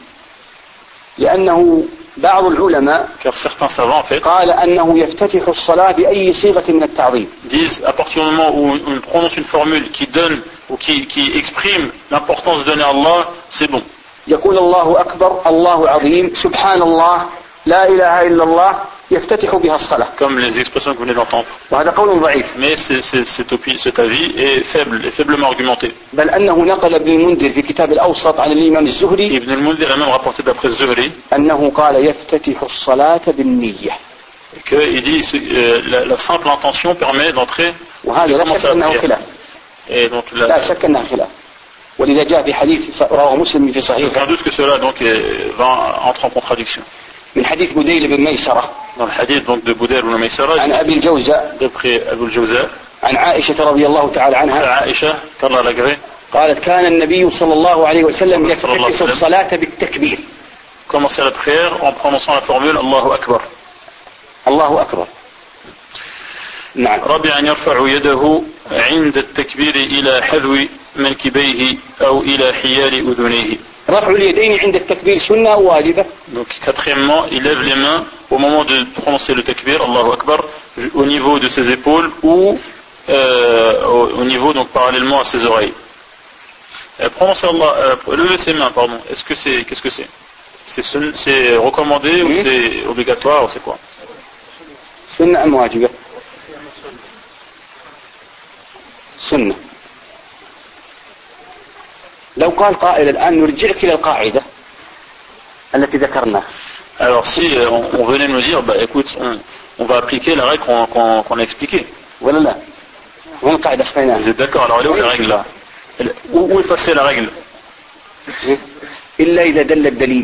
[SPEAKER 1] لأنه بعض العلماء
[SPEAKER 2] car certains savants en fait
[SPEAKER 1] قال أنه يفتتح الصلاة بأي صيغة من التعظيم.
[SPEAKER 2] disent à partir du moment où on prononce une formule qui donne ou qui exprime l'importance donnée à Allah, c'est bon.
[SPEAKER 1] يقول الله أكبر الله عظيم سبحان الله لا إله إلا الله يفتتح بها الصلاة.
[SPEAKER 2] Comme les expressions que vous venez d'entendre.
[SPEAKER 1] وهذا قول ضعيف.
[SPEAKER 2] Mais cet avis est faiblement argumenté.
[SPEAKER 1] بل أنه نقل ابن المنذر في كتاب الأوسط عن الإمام الزهري.
[SPEAKER 2] Ibn al-Mundhir a même rapporté d'après Zuhri.
[SPEAKER 1] أنه قال يفتتح الصلاة بالنية.
[SPEAKER 2] qu'il dit la simple intention permet d'entrer.
[SPEAKER 1] وهذا لا شك أنه خلاف.
[SPEAKER 2] Et donc
[SPEAKER 1] لا شك أنه خلاف. ولذا جاء في حديث رواه مسلم في صحيح.
[SPEAKER 2] Aucun doute que cela donc entre en contradiction.
[SPEAKER 1] من حديث بديل بن ميسرة.
[SPEAKER 2] Dans le hadith donc de Budayl ibn Maysara,
[SPEAKER 1] عن أبي الجوزاء.
[SPEAKER 2] d'après Abu al-Jawza.
[SPEAKER 1] عن عائشة رضي الله تعالى عنها.
[SPEAKER 2] عائشة qu'Allah l'agrée.
[SPEAKER 1] قالت كان النبي صلى الله عليه وسلم يفتتح الصلاة بالتكبير.
[SPEAKER 2] Commencer la prière en prononçant la formule Allahu Akbar.
[SPEAKER 1] الله أكبر. نعم.
[SPEAKER 2] رابعا يرفع يده عند التكبير إلى حذو منكبيه أو إلى حيال أذنيه.
[SPEAKER 1] رفع اليدين عند التكبير سنة واجبة.
[SPEAKER 2] Donc quatrièmement, il lève les mains au moment de prononcer le takbir, Allahu Akbar, au niveau de ses épaules ou au niveau donc parallèlement à ses oreilles. Prononcer Allah, lever ses mains, pardon. Qu'est-ce que c'est? C'est recommandé ou c'est obligatoire ou c'est quoi?
[SPEAKER 1] سنة أم واجبة؟ سنة. لو قال قائل الآن نرجعك إلى القاعدة التي ذكرناها.
[SPEAKER 2] Alors si on venait nous dire, bah écoute, on va appliquer la règle qu'on a expliquée.
[SPEAKER 1] ولا لا؟ وين القاعدة خفيناها؟
[SPEAKER 2] Vous êtes d'accord? Alors elle est où la règle là? Où est passée la règle?
[SPEAKER 1] إلا إذا دل الدليل.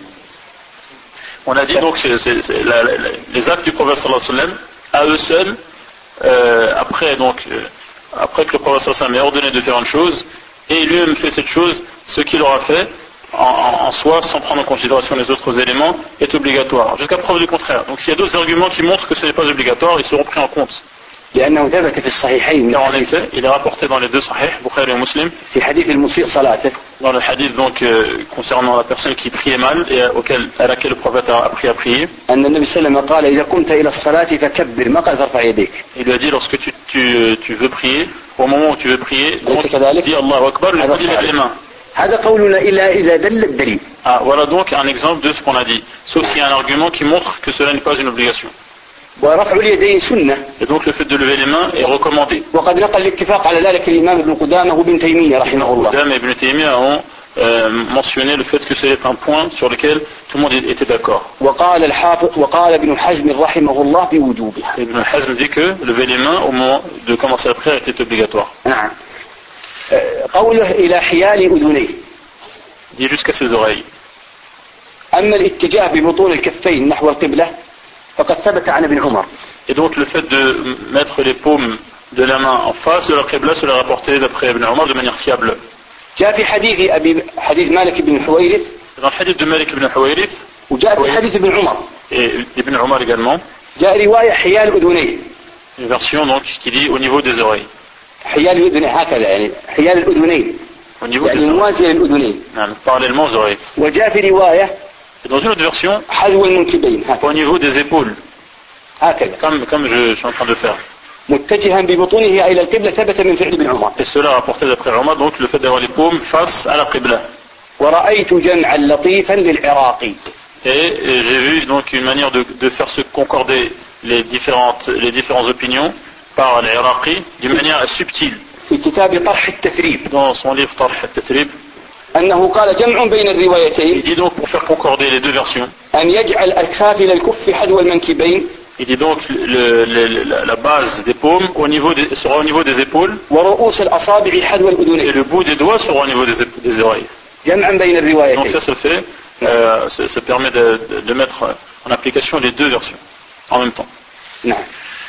[SPEAKER 2] On a dit donc les actes du prophète sallallahu alayhi wa sallam, à eux seuls, après que le prophète sallallahu alayhi wa sallam ait ordonné de faire une chose, et lui-même fait cette chose, ce qu'il aura fait en soi, sans prendre en considération les autres éléments, est obligatoire, jusqu'à preuve du contraire. Donc s'il y a d'autres arguments qui montrent que ce n'est pas obligatoire, ils seront pris en compte.
[SPEAKER 1] لأنه ثبت في الصحيحين.
[SPEAKER 2] Car en effet, il est rapporté dans les deux sahih, Bukhari et Muslim,
[SPEAKER 1] في حديث المسيء صلاته.
[SPEAKER 2] dans le hadith donc concernant la personne qui priait mal et à laquelle le prophète a appris à prier.
[SPEAKER 1] أن النبي صلى الله عليه وسلم قال إذا قمت إلى الصلاة فكبر ما قال ترفع يديك.
[SPEAKER 2] Il lui a dit lorsque tu veux prier, au moment où tu veux prier, donc dis Allahu Akbar, dis lève les mains.
[SPEAKER 1] هذا قولنا إلا إذا دل الدليل.
[SPEAKER 2] Ah, voilà donc un exemple de ce qu'on a dit, sauf s'il y a un argument qui montre que cela n'est pas une obligation.
[SPEAKER 1] ورفع اليدين سنة.
[SPEAKER 2] Et donc le fait de lever les mains est recommandé.
[SPEAKER 1] وقد نقل الاتفاق على ذلك الإمام ابن قدامة وابن تيمية رحمه الله.
[SPEAKER 2] Qudama et Ibn Taymiyyah ont mentionné le fait que c'est un point sur lequel tout le monde était d'accord.
[SPEAKER 1] وقال ابن حزم رحمه الله بوجوبها.
[SPEAKER 2] Ibn Hazm dit que lever les mains au moment de commencer la prière était obligatoire.
[SPEAKER 1] نعم. قوله إلى حيال أذنيه.
[SPEAKER 2] Dit jusqu'à ses oreilles.
[SPEAKER 1] أما الاتجاه ببطون الكفين نحو القبلة فقد ثبت عن ابن عمر.
[SPEAKER 2] Et donc le fait de mettre les paumes de la main en face de la qibla, cela est rapporté d'après Ibn Umar de manière fiable.
[SPEAKER 1] جاء في حديث مالك بن حويرث.
[SPEAKER 2] Dans le hadith de Malik ibn Huwayrith.
[SPEAKER 1] وجاء في حديث ابن عمر.
[SPEAKER 2] Et Ibn Umar également.
[SPEAKER 1] جاء رواية حيال أذنيه.
[SPEAKER 2] Une version donc qui dit au niveau des oreilles.
[SPEAKER 1] حيال الأذنين هكذا يعني حيال الأذنين.
[SPEAKER 2] Au niveau
[SPEAKER 1] يعني
[SPEAKER 2] des oreilles.
[SPEAKER 1] موازية للأذنين.
[SPEAKER 2] Parallèlement aux oreilles.
[SPEAKER 1] وجاء في رواية.
[SPEAKER 2] Et dans une autre version.
[SPEAKER 1] حذو المنكبين.
[SPEAKER 2] Au niveau des épaules.
[SPEAKER 1] هكذا.
[SPEAKER 2] Comme je suis en train de faire.
[SPEAKER 1] متجها ببطونها إلى القبلة ثبت من فعل ابن عمر.
[SPEAKER 2] Et cela rapporté d'après Omar, donc le fait d'avoir les paumes face à la qibla.
[SPEAKER 1] ورأيت جمعا لطيفا للعراقي.
[SPEAKER 2] Et j'ai vu donc une manière de faire se concorder les différentes opinions par l'Iraqi d'une manière subtile.
[SPEAKER 1] في كتاب طرح التثريب.
[SPEAKER 2] Dans son livre طرح التثريب.
[SPEAKER 1] أنه قال جمع بين الروايتين.
[SPEAKER 2] Il dit donc pour faire concorder les deux versions.
[SPEAKER 1] أن يجعل الأكفاف إلى الكف حذو المنكبين.
[SPEAKER 2] Il dit donc la base des paumes sera au niveau des épaules.
[SPEAKER 1] ورؤوس الأصابع حذو الأذنين.
[SPEAKER 2] Et le bout des doigts sera au niveau des oreilles.
[SPEAKER 1] جمعا بين الروايتين.
[SPEAKER 2] Donc ça permet de mettre en application les deux versions en même temps.
[SPEAKER 1] نعم.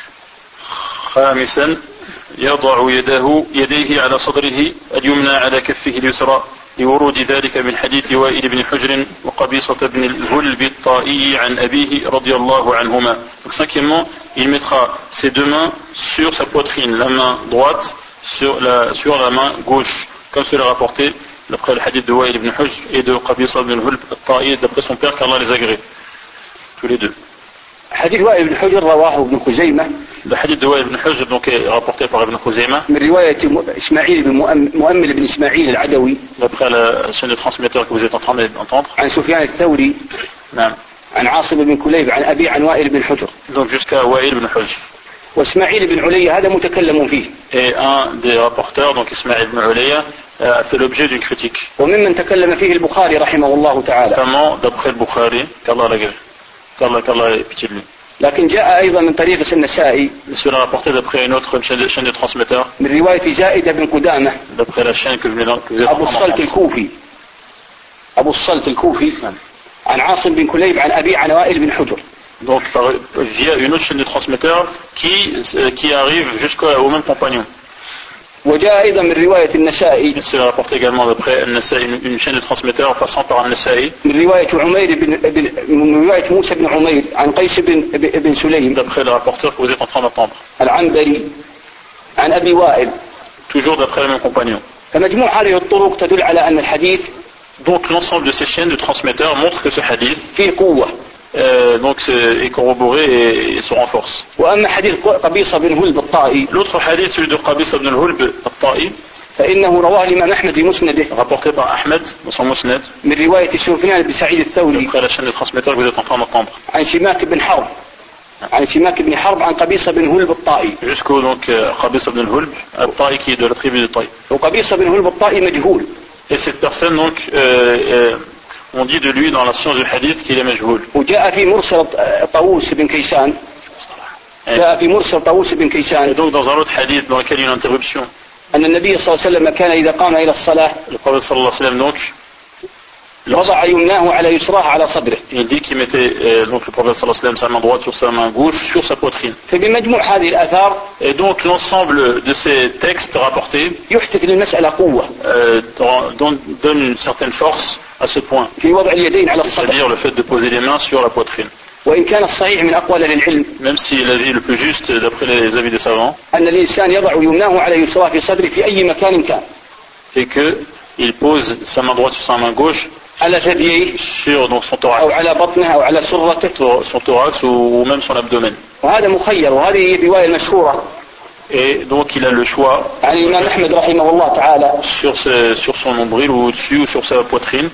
[SPEAKER 2] خامسا يضع يديه على صدره اليمنى على كفه اليسرى لورود ذلك من حديث وائل بن حجر وقبيصة بن الهلب الطائي عن أبيه رضي الله عنهما. Donc cinquièmement, il mettra ses deux mains sur sa poitrine, la main droite sur la main gauche, comme cela est rapporté d'après le hadith de Wa'il ibn Hujr et de Qabisa ibn al-Hulb al-Ta'i d'après son père qu'Allah les agrée. Tous les deux.
[SPEAKER 1] حديث وائل بن حجر رواه ابن خزيمة.
[SPEAKER 2] Le hadith de Wa'il ibn Hujr donc est rapporté par Ibn Khuzaymah.
[SPEAKER 1] من رواية إسماعيل بن مؤمل بن إسماعيل العدوي.
[SPEAKER 2] D'après la chaîne de transmetteurs que vous êtes en train d'entendre.
[SPEAKER 1] عن سفيان الثوري.
[SPEAKER 2] نعم.
[SPEAKER 1] عن عاصم بن كليب عن أبي عن وائل بن حجر.
[SPEAKER 2] Donc jusqu'à Wa'il ibn Hujr.
[SPEAKER 1] وإسماعيل بن علي هذا متكلم فيه.
[SPEAKER 2] Et un des rapporteurs donc Ismaïl ibn Ulayya a fait l'objet d'une critique.
[SPEAKER 1] وممن تكلم فيه البخاري رحمه الله تعالى.
[SPEAKER 2] Notamment d'après le Bukhari qu'Allah l'agrée. qu'Allah ait pitié de lui.
[SPEAKER 1] لكن جاء أيضا من طريق النسائي.
[SPEAKER 2] Cela rapporté d'après une autre chaîne de transmetteurs.
[SPEAKER 1] من رواية زائدة بن قدامة.
[SPEAKER 2] D'après la chaîne que vous êtes
[SPEAKER 1] أبو الصلت الكوفي. أبو الصلت الكوفي عن عاصم بن كليب عن أبي عن وائل بن حجر.
[SPEAKER 2] Donc via une autre chaîne de transmetteurs qui arrive jusqu'au même compagnon.
[SPEAKER 1] وجاء أيضا من رواية النسائي.
[SPEAKER 2] C'est rapporté également d'après النسائي, une chaîne de transmetteurs passant par النسائي.
[SPEAKER 1] من رواية موسى بن عمير عن قيس بن سليم.
[SPEAKER 2] D'après le rapporteur que vous êtes en train d'entendre.
[SPEAKER 1] العنبري عن أبي وائل.
[SPEAKER 2] Toujours d'après le même compagnon.
[SPEAKER 1] فمجموع هذه الطرق تدل على أن الحديث.
[SPEAKER 2] Donc l'ensemble de ces chaînes de transmetteurs montre que ce hadith.
[SPEAKER 1] فيه قوة.
[SPEAKER 2] Donc est corroboré et se renforce.
[SPEAKER 1] وأما حديث قبيصة بن هلب الطائي.
[SPEAKER 2] L'autre hadith, celui de Qabisa ibn al-Hulb al-Ta'i,
[SPEAKER 1] فإنه رواه الإمام أحمد في مسنده.
[SPEAKER 2] Rapporté par Ahmed dans son Musnad.
[SPEAKER 1] من رواية سفيان بن سعيد الثوري.
[SPEAKER 2] D'après la chaîne de transmetteurs que vous êtes en train d'entendre.
[SPEAKER 1] عن سماك بن حرب عن قبيصة بن هلب الطائي.
[SPEAKER 2] Jusqu'au donc Qabisa ibn al-Hulb al-Ta'i qui est de la tribu de Ta'i.
[SPEAKER 1] وقبيصة بن هلب الطائي مجهول.
[SPEAKER 2] Et cette personne donc on dit de lui dans la science du hadith qu'il est majhoul.
[SPEAKER 1] وجاء في مرسل طاووس بن كيسان. جاء في مرسل طاووس بن كيسان.
[SPEAKER 2] Et donc dans un autre hadith dans lequel il y a une interruption.
[SPEAKER 1] أن النبي صلى الله عليه وسلم كان إذا قام إلى الصلاة.
[SPEAKER 2] Le prophète sallallahu alayhi wa sallam donc.
[SPEAKER 1] وضع يمناه على يسراه على صدره.
[SPEAKER 2] Il dit qu'il mettait donc le prophète sallallahu alayhi wa sallam sa main droite sur sa main gauche sur sa poitrine.
[SPEAKER 1] فبمجموع هذه الآثار.
[SPEAKER 2] Et donc l'ensemble de ces textes rapportés.
[SPEAKER 1] يحدث للمسألة قوة.
[SPEAKER 2] Donne une certaine force à ce point.
[SPEAKER 1] في وضع اليدين على الصدر.
[SPEAKER 2] C'est-à-dire le fait de poser les mains sur la poitrine.
[SPEAKER 1] وإن كان الصحيح من أقوال أهل العلم.
[SPEAKER 2] Même si l'avis le plus juste d'après les avis des savants.
[SPEAKER 1] أن الإنسان يضع يمناه على يسراه في صدره في أي مكان كان.
[SPEAKER 2] Et que il pose sa main droite sur sa main gauche.
[SPEAKER 1] على ثدييه.
[SPEAKER 2] Sur donc son thorax.
[SPEAKER 1] أو على بطنه أو على سرته.
[SPEAKER 2] Son thorax ou même son abdomen.
[SPEAKER 1] وهذا مخير وهذه هي الرواية المشهورة.
[SPEAKER 2] Et donc il a le choix.
[SPEAKER 1] عن الإمام أحمد رحمه الله تعالى.
[SPEAKER 2] Sur son nombril ou au-dessus ou sur sa poitrine.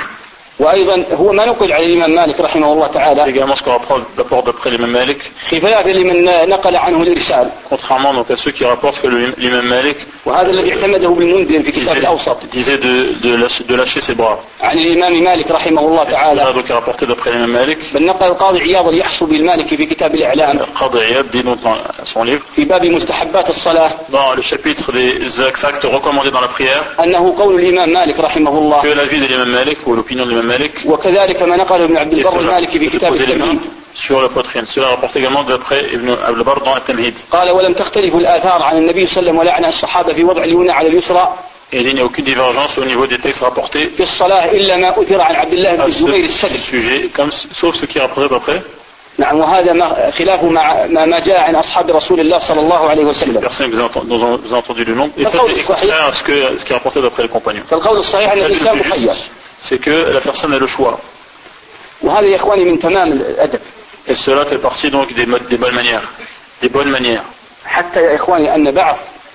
[SPEAKER 1] وأيضا هو ما نقل على الإمام مالك رحمه الله تعالى.
[SPEAKER 2] Également ce qu'on rapporte d'après l'imam Malik.
[SPEAKER 1] خلاف لمن نقل عنه الإرسال.
[SPEAKER 2] Contrairement donc à ceux qui rapportent que l'imam Malik.
[SPEAKER 1] وهذا الذي اعتمده بالمنذر في كتاب الأوسط.
[SPEAKER 2] Disait de lâcher ses bras.
[SPEAKER 1] عن الإمام مالك رحمه الله تعالى.
[SPEAKER 2] Donc rapporté d'après l'imam Malik.
[SPEAKER 1] بل نقل القاضي عياض اليحصبي المالكي في كتاب الإعلام.
[SPEAKER 2] القاضي عياض dit donc dans son livre.
[SPEAKER 1] في باب مستحبات الصلاة.
[SPEAKER 2] Dans le chapitre des actes recommandés dans la prière.
[SPEAKER 1] أنه قول الإمام مالك رحمه الله.
[SPEAKER 2] Que l'avis de l'imam Malik ou l'opinion de l'imam Malik.
[SPEAKER 1] وكذلك كما نقل ابن عبد البر المالكي في كتاب التمهيد.
[SPEAKER 2] Sur la poitrine. Cela rapporte également d'après Ibn Abd al-Barr dans التمهيد.
[SPEAKER 1] قال ولم تختلف الآثار عن النبي صلى الله عليه وسلم ولا عن الصحابة في وضع اليمنى على اليسرى.
[SPEAKER 2] Et il n'y a aucune divergence au niveau des textes rapportés.
[SPEAKER 1] في الصلاة إلا ما أثر عن عبد الله بن الزبير السدي.
[SPEAKER 2] Sujet sauf ce qui est rapporté d'après.
[SPEAKER 1] نعم وهذا خلاف ما جاء عن أصحاب رسول الله صلى الله عليه وسلم.
[SPEAKER 2] Personne dont vous avez entendu le nom. Et ça c'est contraire à ce qui est rapporté d'après les compagnons.
[SPEAKER 1] فالقول الصحيح أن الإنسان مخير.
[SPEAKER 2] C'est que la personne a le choix.
[SPEAKER 1] وهذا يا إخواني من تمام الأدب.
[SPEAKER 2] Et cela fait partie donc des bonnes manières. Des bonnes manières.
[SPEAKER 1] حتى يا إخواني أن بعض.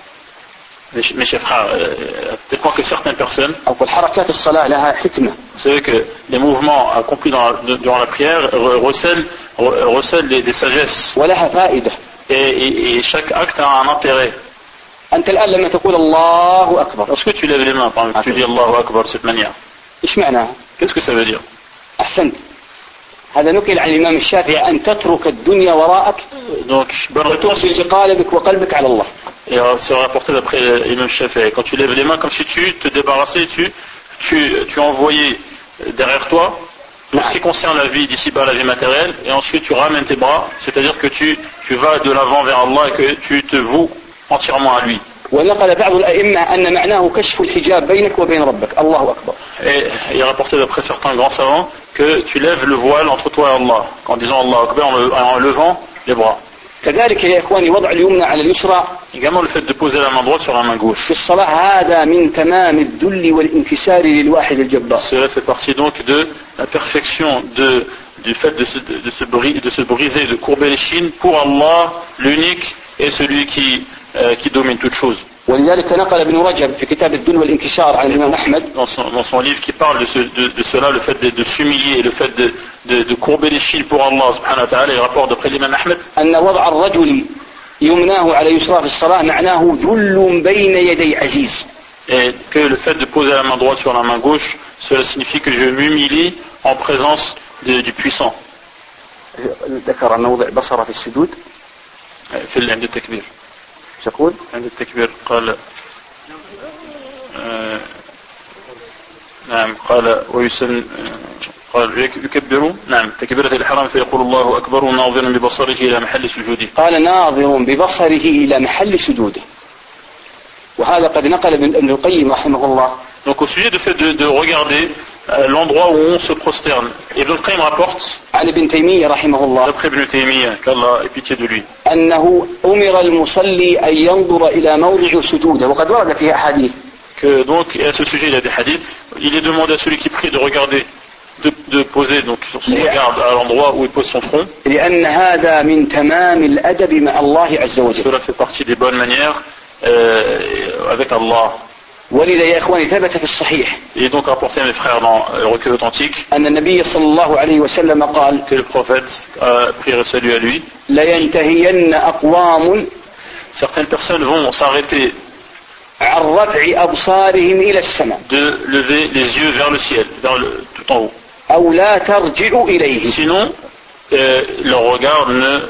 [SPEAKER 2] Mes chers frères, tel point que certaines personnes.
[SPEAKER 1] أقول حركات الصلاة لها حكمة.
[SPEAKER 2] Vous savez que les mouvements accomplis durant la prière recèlent des sagesses.
[SPEAKER 1] ولها فائدة.
[SPEAKER 2] Et chaque acte a un intérêt.
[SPEAKER 1] أنت الآن لما تقول الله أكبر.
[SPEAKER 2] Lorsque tu lèves les mains, par exemple, tu dis Allahu Akbar de cette manière.
[SPEAKER 1] إيش معناها؟
[SPEAKER 2] Qu'est-ce que ça veut dire?
[SPEAKER 1] أحسنت. هذا نقل عن الإمام الشافعي أن تترك الدنيا وراءك.
[SPEAKER 2] Donc, bonne réponse.
[SPEAKER 1] بقلبك وقلبك على الله.
[SPEAKER 2] Et c'est rapporté d'après l'imam Shafi'i. Quand tu lèves les mains, comme si tu te débarrassais, tu envoyais derrière toi tout ce qui concerne la vie d'ici-bas, la vie matérielle, et ensuite tu ramènes tes bras, c'est-à-dire que tu vas de l'avant vers Allah et que tu te voues entièrement à lui.
[SPEAKER 1] ونقل بعض الأئمة أن معناه كشف الحجاب بينك وبين ربك. الله أكبر.
[SPEAKER 2] Et il est rapporté d'après certains grands savants que tu lèves le voile entre toi et Allah en disant Allah Akbar, en levant les bras.
[SPEAKER 1] كذلك يا إخواني وضع اليمنى على اليسرى.
[SPEAKER 2] Également le fait de poser la main droite sur la main gauche.
[SPEAKER 1] في الصلاة هذا من تمام الذل والانكسار للواحد الجبار.
[SPEAKER 2] Cela fait partie donc de la perfection du fait de se briser, de courber les chines pour Allah, l'unique et celui qui domine toute chose.
[SPEAKER 1] ولذلك نقل ابن رجب في كتاب الذل والانكسار عن الإمام أحمد.
[SPEAKER 2] Dans son livre qui parle de cela, le fait de s'humilier et le fait de courber les chines pour Allah subhanahu wa ta'ala, il rapporte d'après l'imam Ahmed.
[SPEAKER 1] أن وضع الرجل يمناه على يسراه في الصلاة معناه ذل بين يدي عزيز.
[SPEAKER 2] Et que le fait de poser la main droite sur la main gauche, cela signifie que je m'humilie en présence du puissant.
[SPEAKER 1] ذكر موضع بصره في السجود.
[SPEAKER 2] في عند التكبير.
[SPEAKER 1] يقول
[SPEAKER 2] عند التكبير قال نعم قال ويسن قال يكبر نعم تكبيرة الإحرام فيقول الله أكبر ناظر ببصره إلى محل سجوده.
[SPEAKER 1] قال ناظر ببصره إلى محل سجوده، وهذا قد نقل ابن القيم رحمه الله.
[SPEAKER 2] Donc au sujet du fait de regarder l'endroit où on se prosterne, Ibn al-Qayyim rapporte
[SPEAKER 1] عن ابن تيمية رحمه الله
[SPEAKER 2] d'après Ibn Taymiyyah, qu'Allah ait pitié de lui,
[SPEAKER 1] أنه أمر المصلي أن ينظر إلى موضع سجوده، وقد ورد فيها أحاديث.
[SPEAKER 2] que donc à ce sujet il y a des hadiths, il est demandé à celui qui prie de regarder, de poser donc sur son regard à l'endroit où il pose son front.
[SPEAKER 1] لأن هذا من تمام الأدب مع الله عز وجل.
[SPEAKER 2] Cela fait partie des bonnes manières avec Allah.
[SPEAKER 1] ولذا يا إخواني ثبت في الصحيح.
[SPEAKER 2] Il est donc rapporté à mes frères dans le recueil authentique
[SPEAKER 1] أن النبي صلى الله عليه وسلم قال
[SPEAKER 2] que le prophète a prié et salut à lui.
[SPEAKER 1] لينتهين أقوام
[SPEAKER 2] Certaines personnes vont s'arrêter
[SPEAKER 1] عن رفع أبصارهم إلى السماء.
[SPEAKER 2] De lever les yeux vers le ciel, vers tout en haut.
[SPEAKER 1] أو لا ترجعوا إليه.
[SPEAKER 2] Sinon, leurs regards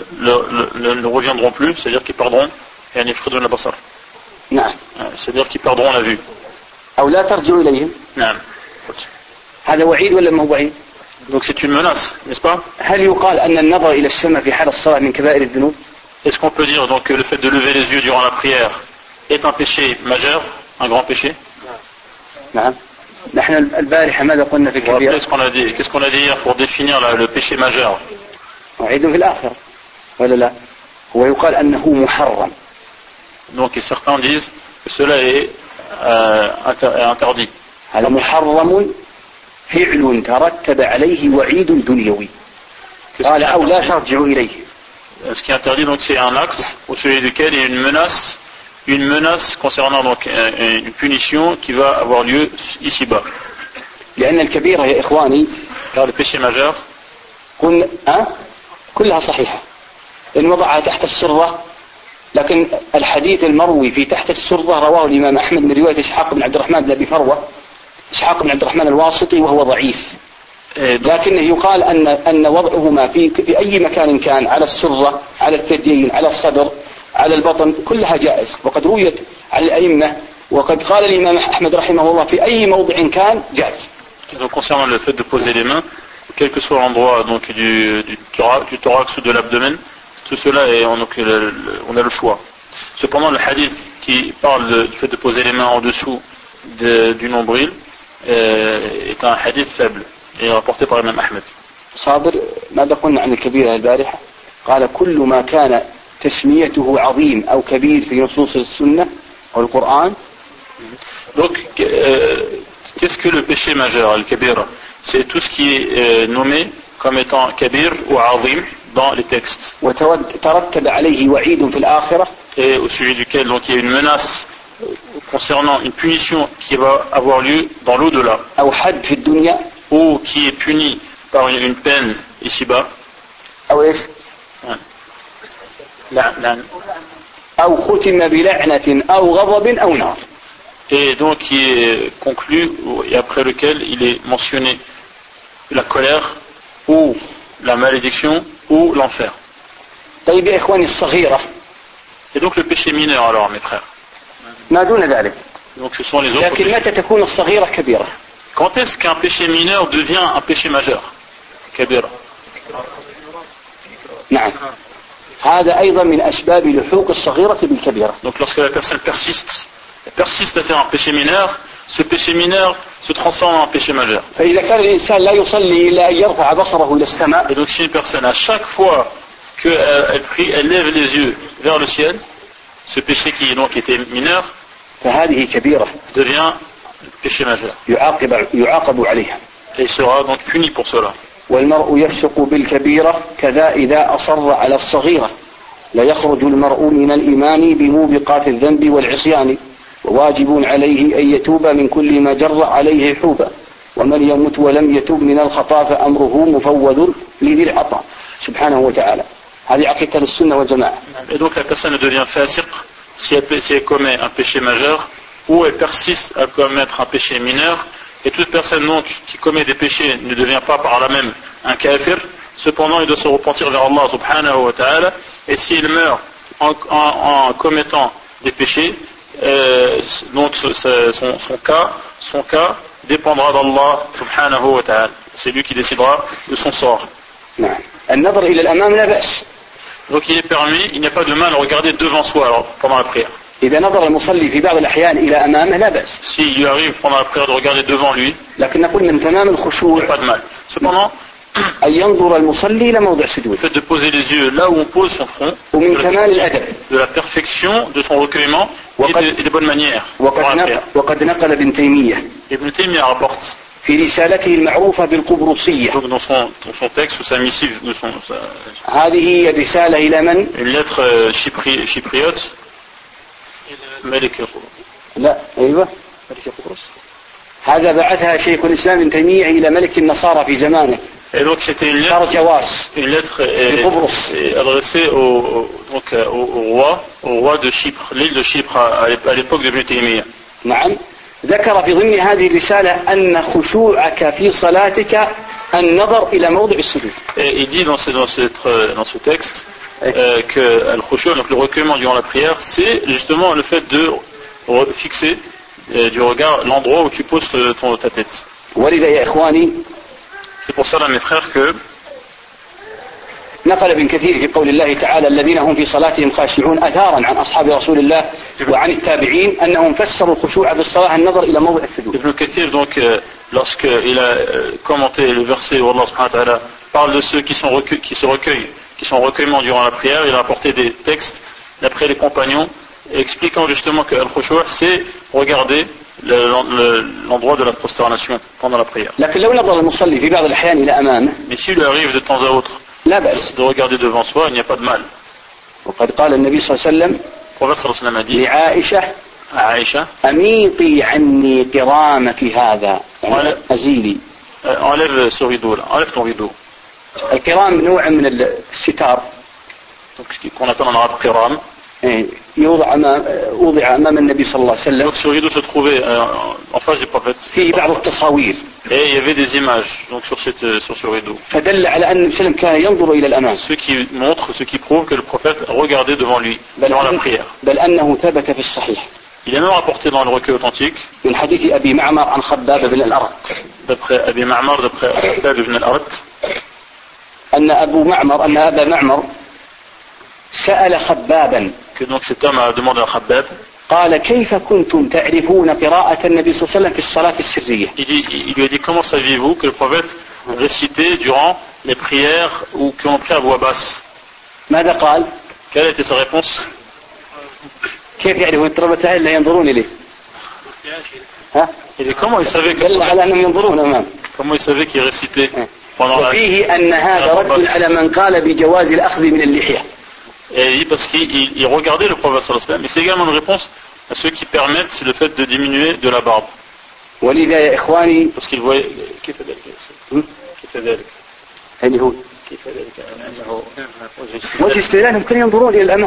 [SPEAKER 2] ne reviendront plus, c'est-à-dire qu'ils perdront. يعني يفقدون البصر.
[SPEAKER 1] نعم.
[SPEAKER 2] c'est-à-dire qu'ils perdront la vue.
[SPEAKER 1] أو لا ترجعوا إليهم.
[SPEAKER 2] نعم.
[SPEAKER 1] هذا وعيد ولا ما هو وعيد؟
[SPEAKER 2] Donc c'est une menace, n'est-ce pas?
[SPEAKER 1] هل يقال أن النظر إلى السماء في حال الصلاة من كبائر الذنوب؟
[SPEAKER 2] Est-ce qu'on peut dire donc que le fait de lever les yeux durant la prière est un péché majeur, un grand péché?
[SPEAKER 1] نعم. نحن البارحة ماذا قلنا في الكبيرة؟
[SPEAKER 2] Qu'est-ce qu'on a dit hier pour définir le péché majeur?
[SPEAKER 1] وعيد في الآخرة ولا لا؟ هو يقال أنه محرم.
[SPEAKER 2] Donc certains disent que cela est interdit.
[SPEAKER 1] هذا محرم فعل ترتب عليه وعيد دنيوي. قال أو لا ترجعوا إليه.
[SPEAKER 2] Ce qui est interdit donc c'est un acte au sujet duquel il y a une menace concernant donc une punition qui va avoir lieu ici-bas.
[SPEAKER 1] لأن الكبيرة يا إخواني
[SPEAKER 2] car le péché majeur
[SPEAKER 1] كلها صحيحة إن وضعها تحت السرة، لكن الحديث المروي في تحت السرة رواه الإمام أحمد من رواية إسحاق بن عبد الرحمن بن أبي فروة، إسحاق بن عبد الرحمن الواسطي، وهو ضعيف، لكنه يقال أن وضعهما في أي مكان كان، على السرة، على الثديين، على الصدر، على البطن، كلها جائز، وقد رويت على الأئمة، وقد قال الإمام أحمد رحمه الله في أي موضع كان جائز.
[SPEAKER 2] Donc concernant le fait de poser les mains, quel que soit l'endroit donc du thorax ou de l'abdomen, tout cela est on a le choix. Cependant le hadith qui parle du fait de poser les mains en dessous du nombril est un hadith faible et rapporté par l'imam Ahmed.
[SPEAKER 1] صابر ماذا قلنا عن الكبيرة البارحة؟ قال كل ما كان تسميته عظيم أو كبير في نصوص السنة أو القرآن.
[SPEAKER 2] Donc qu'est-ce que le péché majeur, al-kabira? C'est tout ce qui est nommé comme étant kabir ou azim dans les textes.
[SPEAKER 1] وترتب عليه وعيد في الآخرة.
[SPEAKER 2] Et au sujet duquel donc il y a une menace concernant une punition qui va avoir lieu dans l'au-delà.
[SPEAKER 1] أو حد في الدنيا.
[SPEAKER 2] Ou qui est puni par une peine ici-bas.
[SPEAKER 1] أو إيش؟
[SPEAKER 2] لعن.
[SPEAKER 1] أو ختم بلعنة أو غضب أو نار.
[SPEAKER 2] Et donc qui est conclu et après lequel il est mentionné la colère ou la malédiction ou l'enfer.
[SPEAKER 1] طيب يا إخواني الصغيرة.
[SPEAKER 2] Et donc le péché mineur alors mes frères.
[SPEAKER 1] ما دون ذلك.
[SPEAKER 2] Donc ce sont les autres.
[SPEAKER 1] لكن متى تكون الصغيرة كبيرة؟
[SPEAKER 2] Quand est-ce qu'un péché mineur devient un péché majeur? كبيرة.
[SPEAKER 1] نعم. هذا أيضا من أسباب لحوق الصغيرة بالكبيرة.
[SPEAKER 2] Donc lorsque la personne persiste à faire un péché mineur, ce péché mineur se transforme en un péché majeur.
[SPEAKER 1] فإذا كان الإنسان لا يصلي إلا أن يرفع بصره إلى السماء.
[SPEAKER 2] Et donc si une personne à chaque fois qu'elle prie, elle lève les yeux vers le ciel, ce péché qui donc était mineur
[SPEAKER 1] فهذه كبيرة.
[SPEAKER 2] devient péché majeur.
[SPEAKER 1] يعاقب عليها.
[SPEAKER 2] Et il sera donc puni pour cela.
[SPEAKER 1] والمرء يفسق بالكبيرة كذا إذا أصر على الصغيرة لا يخرج المرء من الإيمان بموبقات الذنب والعصيان وواجب عليه أن يتوب من كل ما جر عليه حوبا ومن يمت ولم يتوب من الخطا فأمره مفوض لذي العطاء سبحانه وتعالى. هذه عقيدة السنة والجماعة.
[SPEAKER 2] Et donc la personne devient fasiq si elle commet un péché majeur ou elle persiste à commettre un péché mineur. Et toute personne donc qui commet des péchés ne devient pas par là même un kafir. Cependant il doit se repentir vers Allah subhanahu wa ta'ala. Et s'il meurt en commettant des péchés, donc son cas dépendra d'Allah subhanahu wa ta'ala. c'est lui qui décidera de son sort.
[SPEAKER 1] نعم. النظر إلى الأمام لا بأس.
[SPEAKER 2] Donc il est permis, il n'y a pas de mal à regarder devant soi alors, pendant la prière.
[SPEAKER 1] إذا نظر المصلي في بعض الأحيان إلى أمامه لا بأس.
[SPEAKER 2] S'il lui arrive pendant la prière de regarder devant lui,
[SPEAKER 1] لكن نقول من تمام
[SPEAKER 2] il n'y
[SPEAKER 1] الخشوع
[SPEAKER 2] a pas de mal. Cependant,
[SPEAKER 1] أن ينظر المصلي إلى موضع
[SPEAKER 2] le
[SPEAKER 1] السجود.
[SPEAKER 2] fait de poser les yeux là où on pose son front,
[SPEAKER 1] ومن كمال الأدب.
[SPEAKER 2] de la perfection de son recueillement et des bonnes manières.
[SPEAKER 1] وقد نقل ابن تيمية
[SPEAKER 2] Ibn Taymiyyah rapporte
[SPEAKER 1] في رسالته المعروفة بالقبرصية.
[SPEAKER 2] donc dans son texte ou sa missive ou
[SPEAKER 1] هذه هي الرسالة إلى من؟
[SPEAKER 2] une lettre chypriote. Malik
[SPEAKER 1] لا أيوة ملك قبرص. هذا بعثها شيخ الإسلام ابن تيمية إلى ملك النصارى في زمانه.
[SPEAKER 2] Et donc c'était une lettre adressée au roi de Chypre, l'île de Chypre à l'époque de Ibn Taymiyyah.
[SPEAKER 1] نعم. ذكر في ضمن هذه الرسالة أن خشوعك في صلاتك النظر إلى موضع السجود.
[SPEAKER 2] Et il dit dans ce texte que al-khushu', donc le recueillement durant la prière, c'est justement le fait de fixer du regard l'endroit où tu poses ta tête.
[SPEAKER 1] ولذا يا إخواني
[SPEAKER 2] C'est pour cela mes frères que
[SPEAKER 1] نقل ابن كثير في قول الله تعالى الذين هم في صلاتهم خاشعون أثارا عن أصحاب رسول الله وعن التابعين أنهم فسروا الخشوع في الصلاة النظر إلى موضع السجود.
[SPEAKER 2] Ibn Kathir donc lorsqu'il a commenté le verset où Allah subhanahu wa ta'ala parle de ceux qui se recueillent, qui sont en recueillement durant la prière, il a apporté des textes d'après les compagnons expliquant justement que al-khushu' c'est regarder l'endroit de la prosternation pendant la prière.
[SPEAKER 1] لكن لو نظر المصلي في بعض الأحيان إلى أمامه
[SPEAKER 2] Mais s'il lui arrive de temps à autre
[SPEAKER 1] لا بأس.
[SPEAKER 2] de regarder devant soi, il n'y a pas de mal.
[SPEAKER 1] وقد قال النبي صلى الله عليه وسلم
[SPEAKER 2] Le prophète sallallahu alayhi wa sallam a dit
[SPEAKER 1] لعائشة
[SPEAKER 2] à Aïcha,
[SPEAKER 1] أميطي عني قرامك هذا أزيلي.
[SPEAKER 2] enlève ce rideau là, enlève ton rideau.
[SPEAKER 1] القرام نوع من الستار
[SPEAKER 2] Donc ce qu'on appelle en arabe qiram.
[SPEAKER 1] وضع أمام النبي صلى الله عليه وسلم.
[SPEAKER 2] Donc ce rideau se trouvait en face du prophète.
[SPEAKER 1] فيه بعض التصاوير.
[SPEAKER 2] Et il y avait des images donc sur ce rideau.
[SPEAKER 1] فدل على أن النبي صلى الله عليه وسلم كان ينظر إلى الأمام.
[SPEAKER 2] Ce qui prouve que le prophète regardait devant lui durant la prière.
[SPEAKER 1] بل أنه ثبت في الصحيح.
[SPEAKER 2] Il est même rapporté dans le recueil authentique.
[SPEAKER 1] من حديث أبي معمر عن خباب بن الأرت.
[SPEAKER 2] D'après Abi Ma'mar, d'après Khabbab ibn al-Arat.
[SPEAKER 1] أن أبا معمر سأل خبابا.
[SPEAKER 2] Que donc cet homme a demandé à Khabbab.
[SPEAKER 1] قال كيف كنتم تعرفون قراءة النبي صلى الله عليه وسلم في الصلاة السرية؟
[SPEAKER 2] Il lui a dit comment saviez-vous que le prophète récitait durant les prières ou qui ont pris à voix basse?
[SPEAKER 1] ماذا قال؟
[SPEAKER 2] Quelle a été sa réponse?
[SPEAKER 1] كيف يعرفون التربة لا ينظرون إليه؟ ها؟
[SPEAKER 2] Il dit comment il savait
[SPEAKER 1] دل على أنهم ينظرون أمام.
[SPEAKER 2] Comment il savait qu'il récitait pendant la
[SPEAKER 1] وفيه أن هذا رد على من قال بجواز الأخذ من اللحية.
[SPEAKER 2] Et il dit parce qu'il regardait le prophète sallallahu alayhi wa sallam, mais c'est également une réponse à ceux qui permettent le fait de diminuer de la barbe.
[SPEAKER 1] ولذا يا إخواني
[SPEAKER 2] Parce qu'il voyait كيف ذلك
[SPEAKER 1] هل هو وجه استدلالهم كانوا ينظرون إلى الأمام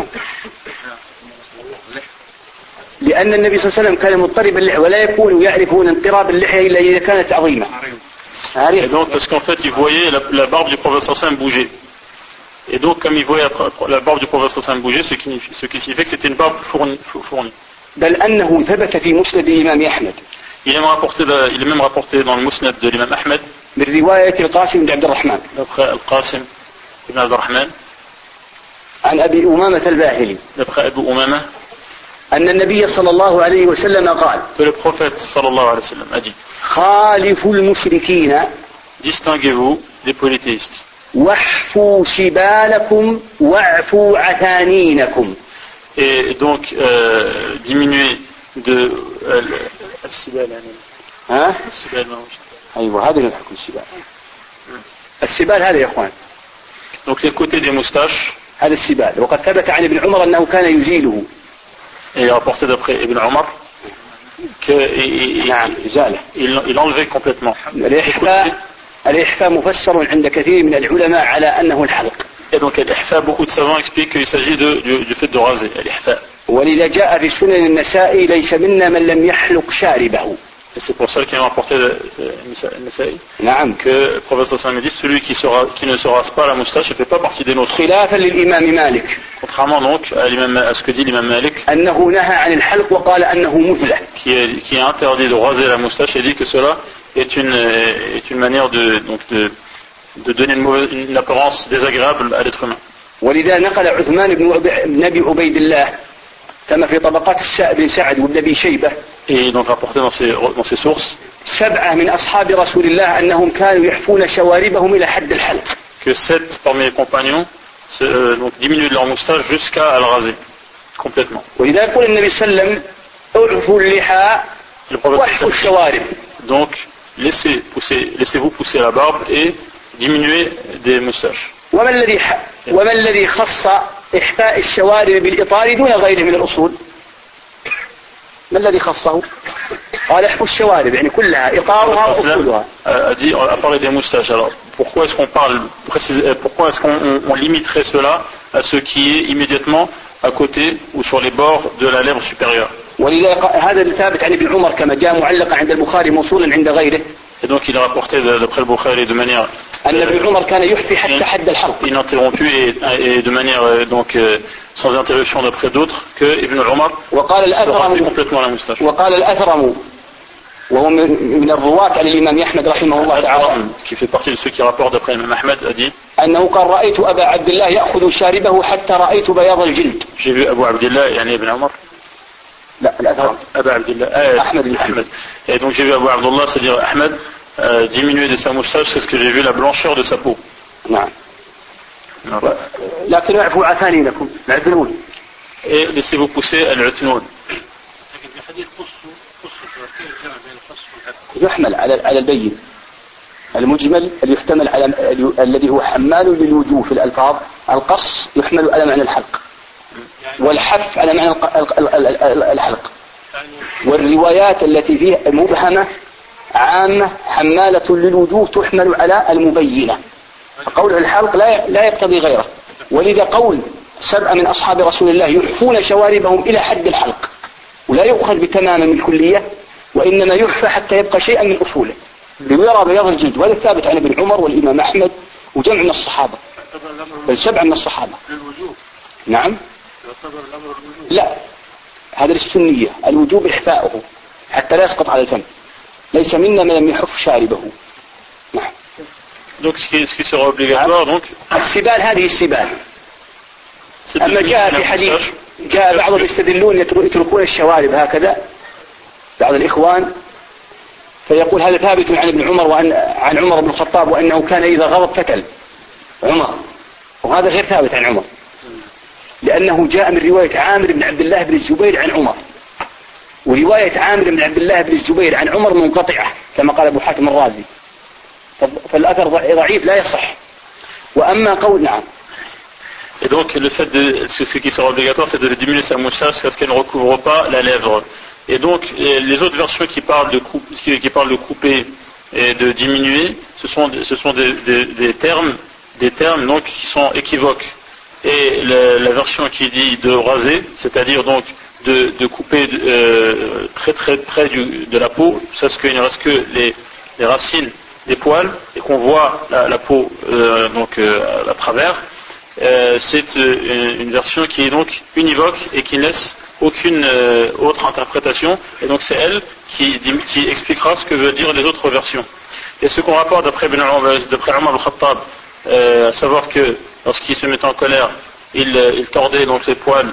[SPEAKER 1] لأن النبي صلى الله عليه وسلم كان مضطرب اللحية ولا يكونوا يعرفون انقراب اللحية إلا إذا كانت عظيمة.
[SPEAKER 2] Et donc parce qu'en fait il voyait la barbe du prophète sallallahu alayhi wa sallam bouger. Et donc comme il voyait la barbe du prophète sallallahu alayhi wa sallam bouger, ce qui signifie que c'était une barbe fournie.
[SPEAKER 1] بل أنه ثبت في مسند الإمام أحمد.
[SPEAKER 2] Il est même rapporté dans le musnad de l'imam Ahmed.
[SPEAKER 1] من رواية القاسم بن عبد الرحمن.
[SPEAKER 2] D'après Al-Qasim ibn Abd al-Rahman.
[SPEAKER 1] عن أبي أمامة الباهلي.
[SPEAKER 2] D'après Abu Umama.
[SPEAKER 1] أن النبي صلى الله عليه وسلم قال.
[SPEAKER 2] Que le prophète sallallahu alayhi wa sallam a dit.
[SPEAKER 1] خالفوا المشركين.
[SPEAKER 2] Distinguez-vous des polythéistes.
[SPEAKER 1] واحفوا شبالكم واعفوا عثانينكم.
[SPEAKER 2] Et donc diminuer de السبال
[SPEAKER 1] ها؟
[SPEAKER 2] السبال
[SPEAKER 1] أيوة هذا الحكم السبال. السبال هذا يا إخوان.
[SPEAKER 2] Donc les côtés des moustaches.
[SPEAKER 1] هذا السبال وقد ثبت عن ابن عمر أنه كان يزيله.
[SPEAKER 2] Et rapporté d'après Ibn Omar qu'il enlevait complètement.
[SPEAKER 1] الإحفاء مفسر عند كثير من العلماء على أنه الحلق.
[SPEAKER 2] Et donc l'ihfa, beaucoup de savants expliquent qu'il s'agit du fait de raser, l'ihfa.
[SPEAKER 1] ولذا جاء في سنن النسائي ليس منا من لم يحلق شاربه.
[SPEAKER 2] Et c'est pour ça qu'ils ont rapporté
[SPEAKER 1] نعم
[SPEAKER 2] que le prophète sallam dit celui qui ne se rase pas la moustache ne fait pas partie des nôtres.
[SPEAKER 1] خلافا للإمام مالك
[SPEAKER 2] Contrairement donc à ce que dit l'imam Malik,
[SPEAKER 1] أنه نهى عن الحلق وقال أنه مثلة
[SPEAKER 2] qui a interdit de raser la moustache et dit que cela est une manière de donner une apparence désagréable à l'être humain.
[SPEAKER 1] ولذا نقل عثمان بن أبي عبيد الله كما في طبقات بن سعد وابن أبي شيبة
[SPEAKER 2] Et donc rapporté dans ses sources
[SPEAKER 1] 7 من أصحاب رسول الله أنهم كانوا يحفون شواربهم إلى حد الحلق.
[SPEAKER 2] Que 7 parmi les compagnons donc diminuaient de leur moustache jusqu'à le raser complètement.
[SPEAKER 1] ولذا يقول النبي صلى الله عليه وسلم اعفوا اللحى واحفوا الشوارب.
[SPEAKER 2] Donc laissez-vous pousser la barbe et diminuer des moustaches.
[SPEAKER 1] وما الذي خص إحفاء الشوارب بالإطار دون غيره من الأصول؟ ما الذي خصه؟ قال احفوا الشوارب يعني كلها إطارها وأصولها.
[SPEAKER 2] A dit à parler des moustaches. Alors pourquoi est-ce qu'on limiterait cela à ce qui est immédiatement à côté ou sur les bords de la lèvre supérieure?
[SPEAKER 1] ولذا هذا ثابت عن ابن عمر كما جاء معلقا عند البخاري موصولا عند غيره.
[SPEAKER 2] Et donc il est rapporté d'après le Bukhari de manière ininterrompue et de manière donc sans interruption d'après d'autres que Ibn Umar se rasait complètement la moustache.
[SPEAKER 1] وقال الأثرم وهو من الرواة عن الإمام أحمد رحمه الله تعالى
[SPEAKER 2] qui fait partie de ceux qui rapportent d'après l'imam Ahmed a dit
[SPEAKER 1] أنه قال رأيت أبا عبد الله يأخذ شاربه حتى رأيت بياض الجلد.
[SPEAKER 2] J'ai vu Abu Abdillah يعني Ibn Umar.
[SPEAKER 1] لا الأثرم
[SPEAKER 2] Abu Abdillah Ahmed. Et donc j'ai vu Abu Abdullah, c'est-à-dire Ahmed, diminuer de sa moustache parce que j'ai vu la blancheur de sa peau.
[SPEAKER 1] نعم. لكن اعفوا عثانينكم العثنون.
[SPEAKER 2] Et laissez-vous pousser al-uthnun.
[SPEAKER 1] يحمل على البين المجمل اللي يحتمل على الذي هو حمال للوجوه في الألفاظ. القص يحمل على معنى الحلق والحف على معنى الحلق. والروايات التي فيها مبهمة عامة حمالة للوجوه تحمل على المبينة. فقول الحلق لا يقتضي غيره. ولذا قول 7 من أصحاب رسول الله يحفون شواربهم إلى حد الحلق ولا يؤخذ بتمام من الكلية وإنما يحفى حتى يبقى شيئا من أصوله ليرى بياض الجلد. وهذا ثابت عن ابن عمر والإمام أحمد وجمع من الصحابة بل 7 من الصحابة. نعم لا هذا للسنية الوجوب إحفاؤه حتى لا يسقط على الفم. ليس منا من لم يحف شاربه. نعم.
[SPEAKER 2] Donc ce qui sera obligatoire donc
[SPEAKER 1] السبال هذه السبال. أما جاء في حديث جاء بعضهم يستدلون يتركون الشوارب هكذا بعض الإخوان فيقول هذا ثابت عن ابن عمر عن عمر بن الخطاب وأنه كان إذا غضب فتل عمر وهذا غير ثابت عن عمر لأنه جاء من رواية عامر بن عبد الله بن الزبير عن عمر ورواية عامر بن عبد الله بن الزبير عن عمر منقطعة كما قال أبو حاتم الرازي فالأثر ضعيف لا يصح. وأما قول نعم.
[SPEAKER 2] Et donc le fait ce qui sera obligatoire c'est de diminuer sa moustache parce qu'elle ne recouvre pas la lèvre. Et donc les autres versions qui parlent de couper et de diminuer ce sont des termes donc qui sont équivoques. Et la version qui dit de raser, c'est-à-dire donc de couper très très près de la peau, parce qu'il ne reste que les racines des poils et qu'on voit la peau à travers, c'est une version qui est donc univoque et qui ne laisse aucune autre interprétation, et donc c'est elle qui expliquera ce que veulent dire les autres versions. Et ce qu'on rapporte d'après Omar al-Khattab, à savoir que lorsqu'il se mettait en colère, il tordait donc les poils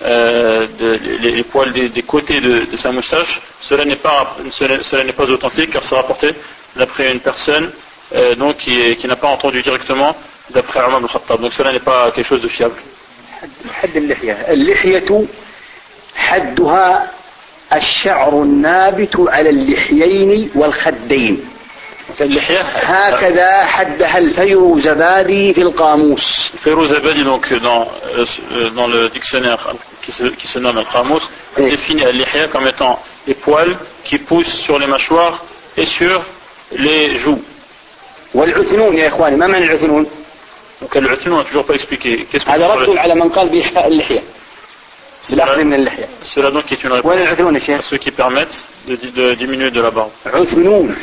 [SPEAKER 2] des côtés de sa moustache. Cela n'est pas authentique car c'est rapporté d'après une personne donc qui n'a pas entendu directement d'après Omar al-Khattab. Donc cela n'est pas quelque chose de fiable.
[SPEAKER 1] اللحية حدها الشعر النابت على اللحيين والخدين هكذا حدها الفيروزبادي في القاموس.
[SPEAKER 2] Fayrouzabadi donc dans le dictionnaire qui se nomme Al-Qamus définit al-lihya comme étant les poils qui poussent sur les mâchoires et sur les joues.
[SPEAKER 1] والعثنون يا إخواني ما معنى العثنون؟
[SPEAKER 2] Donc l'uthnun on n'a toujours pas expliqué.
[SPEAKER 1] هذا رد على من قال بإحفاء اللحية. بالأخذ من اللحية.
[SPEAKER 2] Cela donc est une réponse à ceux qui permettent de diminuer de la barbe.
[SPEAKER 1] عثنون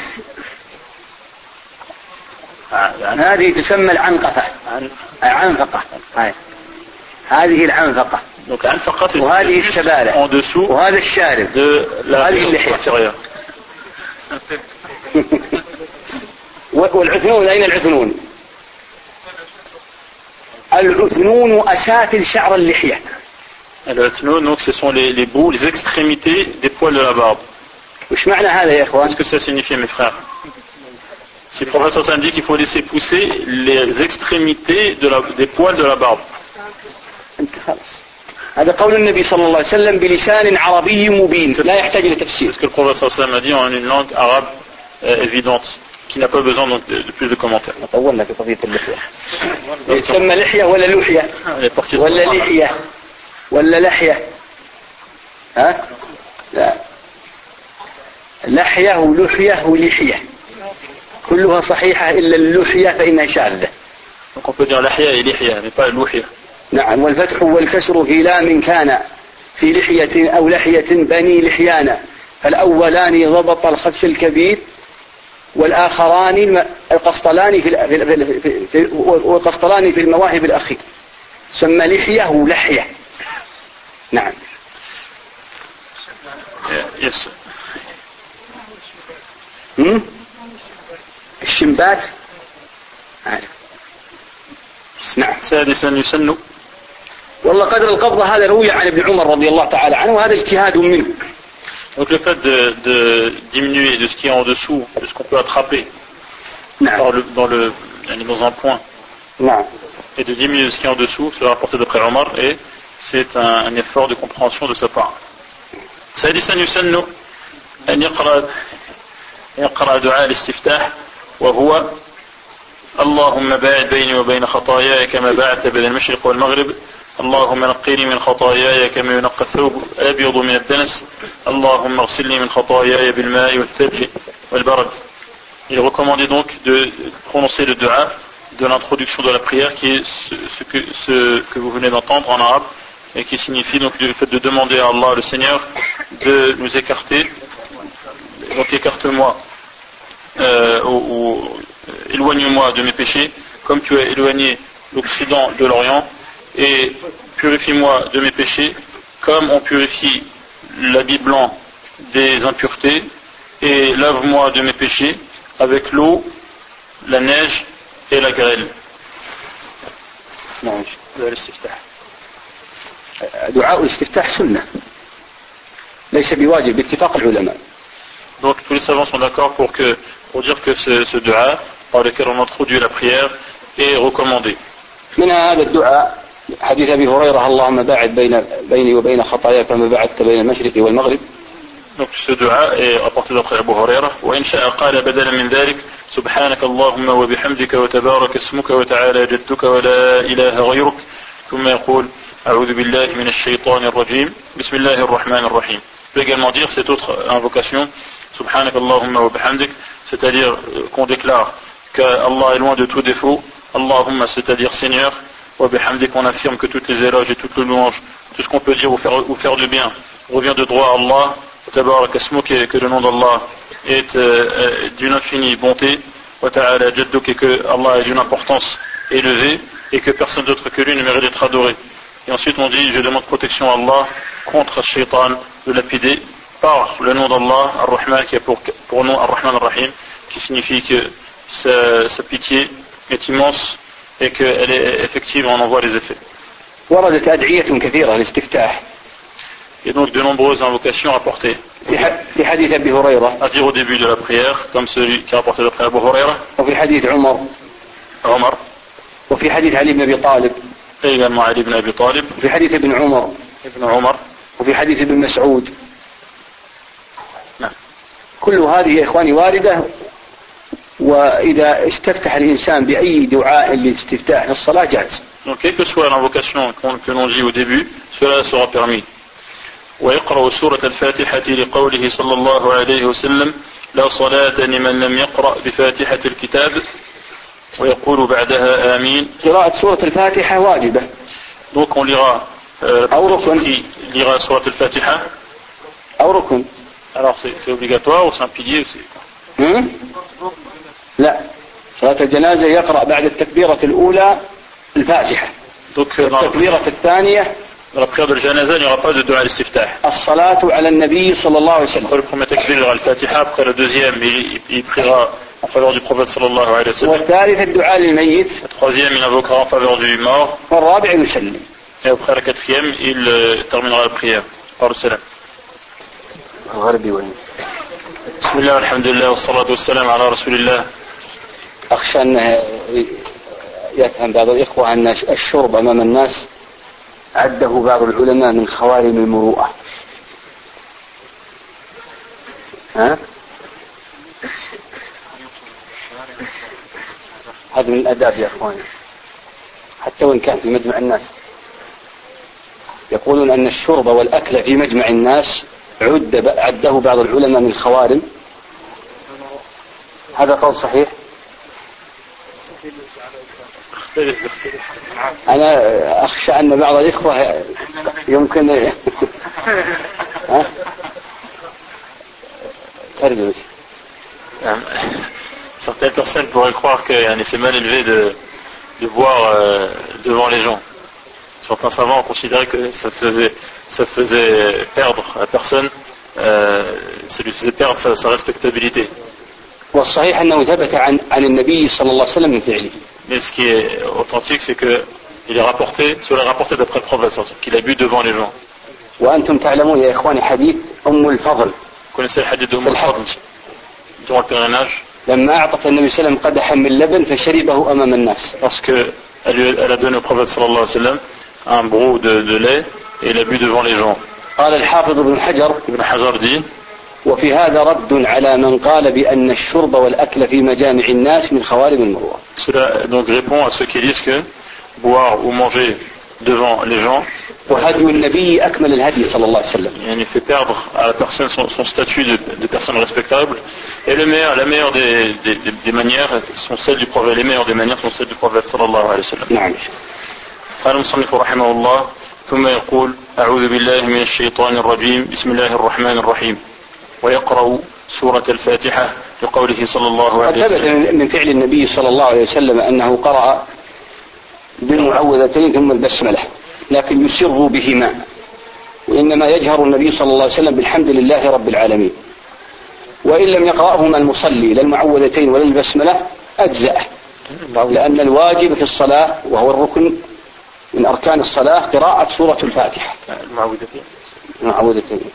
[SPEAKER 1] هذه تسمى العنقفة. عنفقة هذه العنفقة.
[SPEAKER 2] Donc العنفقة c'est
[SPEAKER 1] وهذه الشبارة
[SPEAKER 2] en dessous
[SPEAKER 1] وهذا الشارب
[SPEAKER 2] وهذه اللحية.
[SPEAKER 1] والعثنون أين العثنون؟ العثنون أسافل شعر اللحية.
[SPEAKER 2] العثنون donc ce sont les bouts, les extrémités des poils de la barbe.
[SPEAKER 1] وش معنى هذا يا إخوان؟
[SPEAKER 2] Qu'est-ce que ça signifie mes frères? Si le professeur Sam dit qu'il faut laisser pousser les extrémités des poils de la barbe.
[SPEAKER 1] هذا قول النبي صلى الله عليه وسلم بلسان عربي مبين لا يحتاج إلى تفسير.
[SPEAKER 2] C'est ce que le professeur Sam a dit en une langue arabe évidente qui n'a pas besoin donc de plus de commentaires.
[SPEAKER 1] طولنا في قضية اللحية. يسمى لحية ولا لحية؟ ولا لحية ولا لحية؟ ها؟ لا. لحية ولحية ولحية. كلها صحيحة إلا اللحية فإنها شاذة.
[SPEAKER 2] Donc on peut dire لحية et لحية mais pas لحية.
[SPEAKER 1] نعم والفتح والكسر في لام كان في لحية أو لحية بني لحيانا فالأولان ضبط الخدش الكبير والآخران القسطلاني في المواهب الأخير سمى لحية ولحية. نعم.
[SPEAKER 2] Yes.
[SPEAKER 1] الشمبات. نعم.
[SPEAKER 2] سادسا يسن.
[SPEAKER 1] والله قدر القبضة هذا روي عن ابن عمر رضي الله تعالى عنه وهذا اجتهاد منه.
[SPEAKER 2] Donc le fait de diminuer de ce qui est en dessous, de ce qu'on peut attraper dans un point, et de diminuer de ce qui est en dessous, cela rapporté d'après Omar, et c'est un effort de compréhension de sa part. سادسا يسن أن يقرأ دعاء الاستفتاح وهو اللهم باعد بيني وبين خطاياي كما باعدت بين المشرق والمغرب اللهم نقني من خطاياي كما ينقى الثوب الأبيض من الدنس اللهم اغسلني من خطاياي بالماء والثلج والبرد. Il recommandait donc de prononcer le dua de l'introduction de la prière qui est ce que vous venez d'entendre en arabe et qui signifie donc le fait de demander à Allah le Seigneur de nous écarter. Donc écarte-moi ou éloigne-moi de mes péchés comme tu as éloigné l'Occident de l'Orient et purifie-moi de mes péchés comme on purifie l'habit blanc des impuretés et lave-moi de mes péchés avec l'eau, la neige et la grêle.
[SPEAKER 1] دعاء الاستفتاح سنة ليس بواجب باتفاق العلماء.
[SPEAKER 2] Donc tous les savants sont d'accord pour dire que ce dua par lequel on introduit la prière est recommandé.
[SPEAKER 1] من هذا الدعاء حديث أبي هريرة اللهم باعد بيني وبين خطاياي كما باعدت بين المشرق والمغرب.
[SPEAKER 2] Donc ce dua est rapporté d'après Abu Huraira. وإن شاء قال بدلا من ذلك سبحانك اللهم وبحمدك وتبارك اسمك وتعالى جدك ولا إله غيرك ثم يقول أعوذ بالله من الشيطان الرجيم بسم الله الرحمن الرحيم. On peut également dire cette autre invocation سبحانك اللهم وبحمدك, c'est-à-dire qu'on déclare qu'Allah est loin de tout défaut, Allahumma, c'est-à-dire Seigneur, wa bihamdik, on affirme que toutes les éloges et toutes les louanges, tout ce qu'on peut dire ou faire de bien revient de droit à Allah, tabarak asmuk, que le nom d'Allah est d'une infinie bonté, wa ta'ala jadduk, et que Allah est d'une importance élevée et que personne d'autre que lui ne mérite d'être adoré. Et ensuite on dit je demande protection à Allah contre Shaitan, de lapider par le nom d'Allah, Ar-Rahman, qui est pour nom Ar-Rahman Ar-Rahim, qui signifie que sa pitié est immense et qu'elle est effective, on en voit les effets.
[SPEAKER 1] وردت أدعية كثيرة للاستفتاح.
[SPEAKER 2] Et donc de nombreuses invocations rapportées.
[SPEAKER 1] في حديث أبي هريرة.
[SPEAKER 2] À dire au début de la prière, comme celui qui est rapporté d'après Abu Huraira.
[SPEAKER 1] وفي حديث عمر. وفي حديث علي بن أبي طالب.
[SPEAKER 2] Et également Ali ibn Abi Talib.
[SPEAKER 1] وفي حديث ابن عمر. وفي حديث ابن مسعود. كل هذه يا إخواني واردة. وإذا استفتح الإنسان بأي دعاء للاستفتاح في الصلاة جاز.
[SPEAKER 2] Donc quelle que soit l'invocation que l'on dit au début, cela sera permis. ويقرأ سورة الفاتحة لقوله صلى الله عليه وسلم لا صلاة لمن لم يقرأ بفاتحة الكتاب ويقول بعدها آمين.
[SPEAKER 1] قراءة سورة الفاتحة واجبة.
[SPEAKER 2] Donc on lira qui lira Surat al-Fatiha. Alors c'est obligatoire ou c'est un pilier aussi?
[SPEAKER 1] لا صلاة الجنازة يقرأ بعد التكبيرة الأولى الفاتحة.
[SPEAKER 2] Donc
[SPEAKER 1] التكبيرة الثانية
[SPEAKER 2] dans la prière de janaza, il n'y aura pas de dua al-istiftah.
[SPEAKER 1] الصلاة على النبي صلى الله عليه وسلم.
[SPEAKER 2] Après le premier takbir, il aura le Fatiha. Après le deuxième, il priera en faveur du prophète sallallahu alayhi wa sallam.
[SPEAKER 1] والثالث الدعاء للميت.
[SPEAKER 2] Le troisième, il invoquera en faveur du mort.
[SPEAKER 1] والرابع يسلم.
[SPEAKER 2] Et après la quatrième, il terminera la prière par le salam.
[SPEAKER 1] الغربي وين؟
[SPEAKER 2] بسم الله والحمد لله والصلاة والسلام على رسول الله.
[SPEAKER 1] أخشى أنه يفهم بعض الإخوة أن الشرب أمام الناس عده بعض العلماء من خوارم المروءة. ها؟ هذا من الأداب يا أخواني حتى وإن كان في مجمع الناس. يقولون أن الشرب والأكل في مجمع الناس عده بعض العلماء من خوارم. هذا قول صحيح؟ أنا أخشى أن بعض الإخوة يمكن ترجمة.
[SPEAKER 2] Certaines personnes pourraient croire que c'est mal élevé de boire devant les gens. Certains savants ont considéré que ça faisait perdre à la personne, ça lui faisait perdre sa respectabilité.
[SPEAKER 1] والصحيح أنه ثبت عن النبي صلى الله عليه وسلم من فعله.
[SPEAKER 2] Mais ce qui est authentique, c'est que il est rapporté d'après le prophète, qu'il a bu devant les gens.
[SPEAKER 1] وأنتم تعلمون يا إخواني حديث أم الفضل.
[SPEAKER 2] Vous connaissez le hadith de Umm al-Fadl durant le pèlerinage?
[SPEAKER 1] لما أعطت النبي صلى الله عليه وسلم قدحا من لبن فشربه أمام الناس.
[SPEAKER 2] Lorsque elle a donné au prophète sallallahu alayhi wa sallam un brou de lait et il a bu devant les gens.
[SPEAKER 1] قال الحافظ ابن
[SPEAKER 2] حجر dit
[SPEAKER 1] وفي هذا رد على من قال بأن الشرب والأكل في مجامع الناس من خوارم المروءة.
[SPEAKER 2] Cela donc répond à ceux qui disent que boire ou manger devant les gens
[SPEAKER 1] وهدي النبي أكمل الهدي صلى الله عليه وسلم.
[SPEAKER 2] Il fait perdre à la personne son statut de personne respectable. Et la meilleure des manières sont celles du prophète. Les meilleures des manières sont celles du prophète صلى الله عليه وسلم.
[SPEAKER 1] نعم.
[SPEAKER 2] قال المصنف رحمه الله ثم يقول أعوذ بالله من الشيطان الرجيم بسم الله الرحمن الرحيم ويقرأ سورة الفاتحة لقوله صلى الله عليه وسلم.
[SPEAKER 1] ثبت من فعل النبي صلى الله عليه وسلم أنه قرأ بالمعوذتين ثم البسملة لكن يسر بهما وإنما يجهر النبي صلى الله عليه وسلم بالحمد لله رب العالمين وإن لم يقرأهما المصلي لا المعوذتين ولا البسملة أجزأه لأن الواجب في الصلاة وهو الركن من أركان الصلاة قراءة سورة الفاتحة. المعوذتين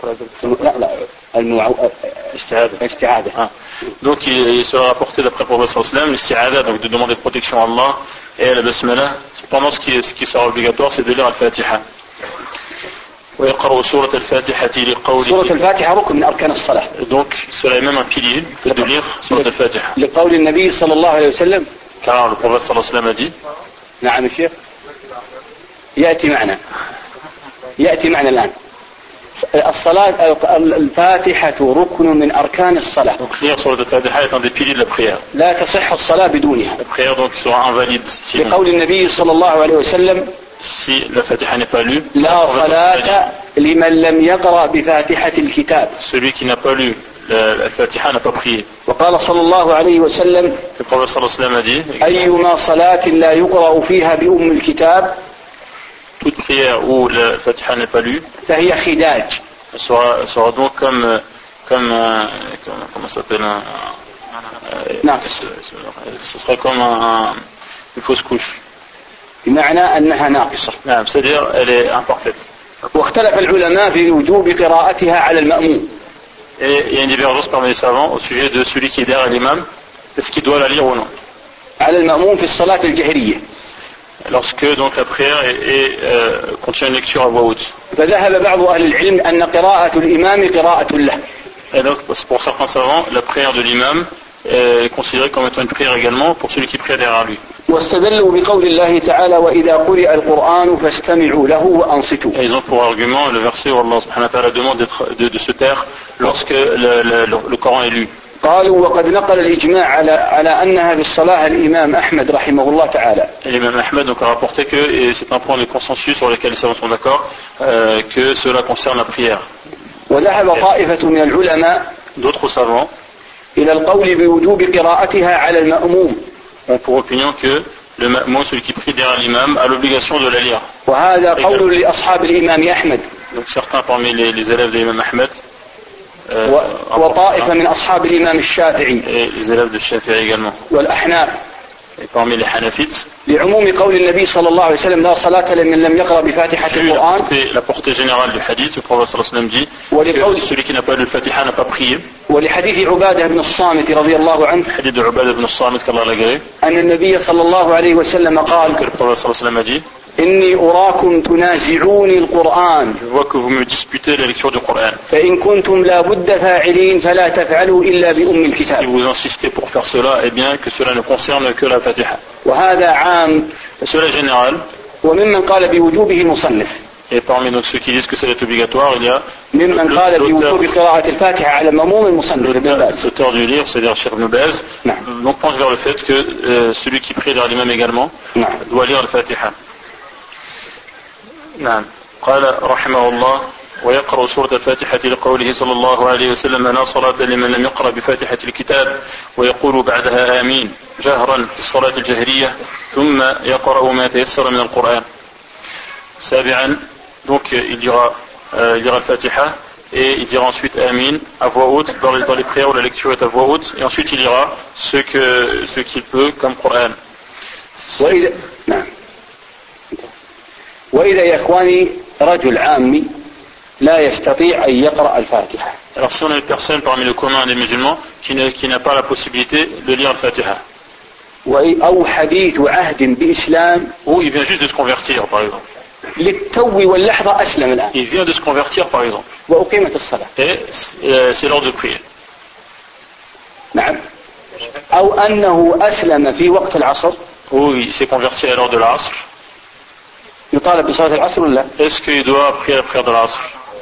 [SPEAKER 2] Isti'ada. Donc il sera rapporté d'après le prophète sallallahu l'isti'ada, donc de demander protection à Allah et à la basmala. Cependant ce qui sera obligatoire c'est de lire al-Fatiha. ويقرأ سورة الفاتحة لقوله.
[SPEAKER 1] سورة الفاتحة ركن من أركان الصلاة.
[SPEAKER 2] Donc cela est même un pilier de lire سورة الفاتحة.
[SPEAKER 1] لقول النبي صلى الله عليه وسلم.
[SPEAKER 2] Car le prophète sallallahu alayhi wa sallam a dit.
[SPEAKER 1] نعم الشيخ. يأتي معنا الآن. الصلاة الفاتحة ركن من أركان الصلاة.
[SPEAKER 2] Donc lire sur le Fatiha est un des piliers de la prière.
[SPEAKER 1] لا تصح الصلاة بدونها.
[SPEAKER 2] La prière donc sera invalide.
[SPEAKER 1] لقول النبي صلى الله عليه وسلم.
[SPEAKER 2] Si la Fatiha n'est pas lue.
[SPEAKER 1] لا صلاة لمن لم يقرأ بفاتحة الكتاب.
[SPEAKER 2] Celui qui n'a pas lu la Fatiha n'a pas prié.
[SPEAKER 1] وقال صلى الله عليه وسلم.
[SPEAKER 2] Le prophète sallallahu alayhi wa sallam a dit.
[SPEAKER 1] أيما صلاة لا يقرأ فيها بأم الكتاب.
[SPEAKER 2] Toute prière où la Fatiha n'est pas lue,
[SPEAKER 1] فهي خداج.
[SPEAKER 2] sera donc comme comment ça s'appelle ce sera comme une fausse couche.
[SPEAKER 1] بمعنى أنها ناقصة.
[SPEAKER 2] C'est-à-dire elle est imparfaite.
[SPEAKER 1] واختلف العلماء في وجوب قراءتها على المأموم.
[SPEAKER 2] Et il y a une divergence parmi les savants au sujet de celui qui est derrière l'imam, est-ce qu'il doit la lire ou non.
[SPEAKER 1] على المأموم في الصلاة الجهرية.
[SPEAKER 2] Lorsque donc la prière contient une lecture à voix haute.
[SPEAKER 1] فذهب بعض أهل العلم أن قراءة الإمام قراءة له.
[SPEAKER 2] Et donc pour certains savants, la prière de l'imam est considérée comme étant une prière également pour celui qui prie derrière lui.
[SPEAKER 1] واستدلوا بقول الله تعالى وإذا قرئ القرآن فاستمعوا له وأنصتوا.
[SPEAKER 2] Et ils ont pour argument le verset où Allah subhanahu wa ta'ala demande de se taire lorsque le Coran est lu.
[SPEAKER 1] قالوا وقد نقل الإجماع على أنها بالصلاة الإمام أحمد رحمه الله تعالى.
[SPEAKER 2] L'imam Ahmed donc a rapporté que, et c'est un point de consensus sur lequel les savants sont d'accord, que cela concerne la prière.
[SPEAKER 1] وذهب طائفة من العلماء
[SPEAKER 2] D'autres savants
[SPEAKER 1] إلى القول بوجوب قراءتها على المأموم.
[SPEAKER 2] ont pour opinion que le ma'moum, celui qui prie derrière l'imam, a l'obligation de la lire.
[SPEAKER 1] وهذا قول لأصحاب الإمام أحمد.
[SPEAKER 2] Donc certains parmi les élèves de l'imam Ahmed
[SPEAKER 1] وطائفة من أصحاب الإمام الشافعي
[SPEAKER 2] et les élèves de Shafi'i également.
[SPEAKER 1] والأحناف.
[SPEAKER 2] Et parmi les Hanafites,
[SPEAKER 1] لعموم قول النبي صلى الله عليه وسلم لا صلاة لمن لم يقرأ بفاتحة القرآن.
[SPEAKER 2] la portée générale du hadith, le prophète sallallahu alayhi wa sallam dit que celui qui n'a pas lu le Fatiha n'a pas prié.
[SPEAKER 1] ولحديث عبادة بن الصامت رضي الله عنه.
[SPEAKER 2] Hadith de Ubadah ibn al-Samit qu'Allah l'agrée.
[SPEAKER 1] أن النبي صلى الله عليه وسلم قال
[SPEAKER 2] Que le prophète sallallahu alayhi wa sallam a dit
[SPEAKER 1] إني أراكم تنازعوني القرآن.
[SPEAKER 2] Je vois que vous me disputez la lecture du Coran.
[SPEAKER 1] فإن كنتم لا بد فاعلين فلا تفعلوا إلا بأم
[SPEAKER 2] Si
[SPEAKER 1] الكتاب.
[SPEAKER 2] vous insistez pour faire cela, eh bien que cela ne concerne que la Fatiha.
[SPEAKER 1] وهذا عام.
[SPEAKER 2] Et cela est général.
[SPEAKER 1] وممن قال بوجوبه المصنف.
[SPEAKER 2] Et parmi donc ceux qui disent que c'est obligatoire, il y a
[SPEAKER 1] ممن قال بوجوب قراءة الفاتحة على المأموم المصنف ابن باز.
[SPEAKER 2] l'auteur du livre, c'est-à-dire Cheikh Ibn Baz, donc penche vers le fait que celui qui prie derrière l'imam également doit lire le Fatiha. نعم. قال رحمه الله ويقرأ سورة الفاتحة لقوله صلى الله عليه وسلم لا صلاة لمن لم يقرأ بفاتحة الكتاب ويقول بعدها آمين جهرا في الصلاة الجهرية ثم يقرأ ما تيسر من القرآن. سابعا donc il dira le Fatiha et il dira ensuite Amin à voix haute dans les prières où la lecture est à voix haute et ensuite il dira ce qu'il peut comme Coran.
[SPEAKER 1] وإذا يا إخواني رجل عامي لا يستطيع أن يقرأ الفاتحة.
[SPEAKER 2] Alors si on a une personne parmi le commun des musulmans qui n'a pas la possibilité de lire le Fatiha.
[SPEAKER 1] أو حديث عهد بإسلام.
[SPEAKER 2] Ou il vient juste de se convertir par exemple.
[SPEAKER 1] للتو واللحظة أسلم الآن.
[SPEAKER 2] Il vient de se convertir par exemple.
[SPEAKER 1] وأقيمت الصلاة.
[SPEAKER 2] Et c'est l'heure de prier.
[SPEAKER 1] نعم. أو أنه أسلم في وقت العصر.
[SPEAKER 2] Ou il s'est converti à l'heure de l'Asr.
[SPEAKER 1] يطالب بصلاة العصر ولا؟
[SPEAKER 2] Est-ce qu'il doit prier la prière de l'Asr?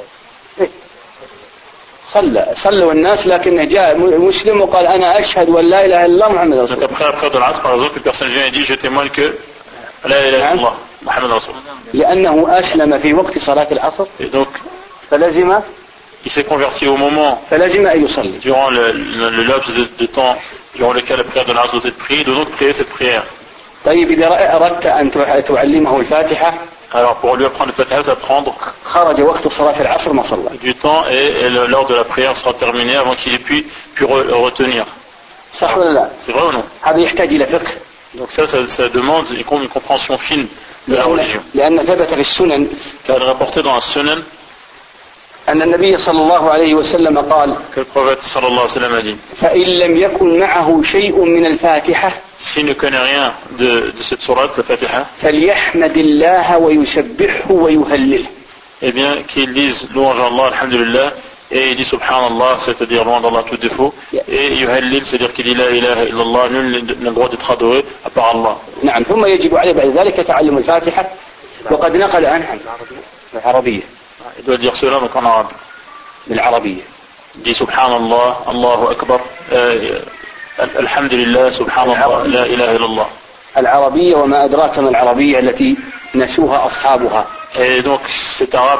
[SPEAKER 1] صلوا الناس لكنه جاء مسلم وقال أنا أشهد أن لا إله إلا الله محمد رسول الله.
[SPEAKER 2] Donc après la prière de l'Asr, par exemple, une personne vient et dit je témoigne que لا إله إلا الله محمد رسول الله.
[SPEAKER 1] لأنه أسلم في وقت صلاة العصر.
[SPEAKER 2] Et donc
[SPEAKER 1] فلزم.
[SPEAKER 2] Il s'est converti au moment
[SPEAKER 1] فلزم أن يصلي.
[SPEAKER 2] Durant le laps de temps durant lequel la prière de l'Asr doit être priée, il doit donc prier cette prière.
[SPEAKER 1] طيب إذا أردت أن تعلمه الفاتحة.
[SPEAKER 2] Alors pour lui apprendre le Fatiha, ça va prendre
[SPEAKER 1] خرج وقت صلاة العصر ما صلى.
[SPEAKER 2] Du temps et l'heure de la prière sera terminée avant qu'il ait pu retenir.
[SPEAKER 1] صح ولا لا؟
[SPEAKER 2] C'est vrai ou non?
[SPEAKER 1] هذا يحتاج إلى فقه.
[SPEAKER 2] Donc ça demande une compréhension fine de la religion.
[SPEAKER 1] لأن ثبت في السنن.
[SPEAKER 2] Car il est rapporté dans la Sunan
[SPEAKER 1] أن النبي صلى الله عليه وسلم قال
[SPEAKER 2] que le prophète صلى الله عليه وسلم a dit
[SPEAKER 1] فإن لم يكن معه شيء من الفاتحة
[SPEAKER 2] s'il ne connaît rien de cette sourate, la Fatiha,
[SPEAKER 1] فليحمد الله ويسبحه ويهلله.
[SPEAKER 2] Eh bien qu'il dise louange à Allah, alhamdulillah, et il dit subhanallah, c'est-à-dire loin d'Allah tout défaut, et yuhallil, c'est-à-dire qu'il dit la ilaha illallah, nul n'a le droit d'être adoré à part Allah.
[SPEAKER 1] نعم. ثم يجب عليه بعد ذلك تعلم الفاتحة وقد نقل عنه العربية.
[SPEAKER 2] Il doit dire cela donc en arabe.
[SPEAKER 1] بالعربية.
[SPEAKER 2] Il dit subhanallah, Allahu akbar, alhamdulillah, subhanallah, la ilaha illallah.
[SPEAKER 1] العربية وما أدراك ما العربية التي نسوها أصحابها.
[SPEAKER 2] Et donc cet arabe,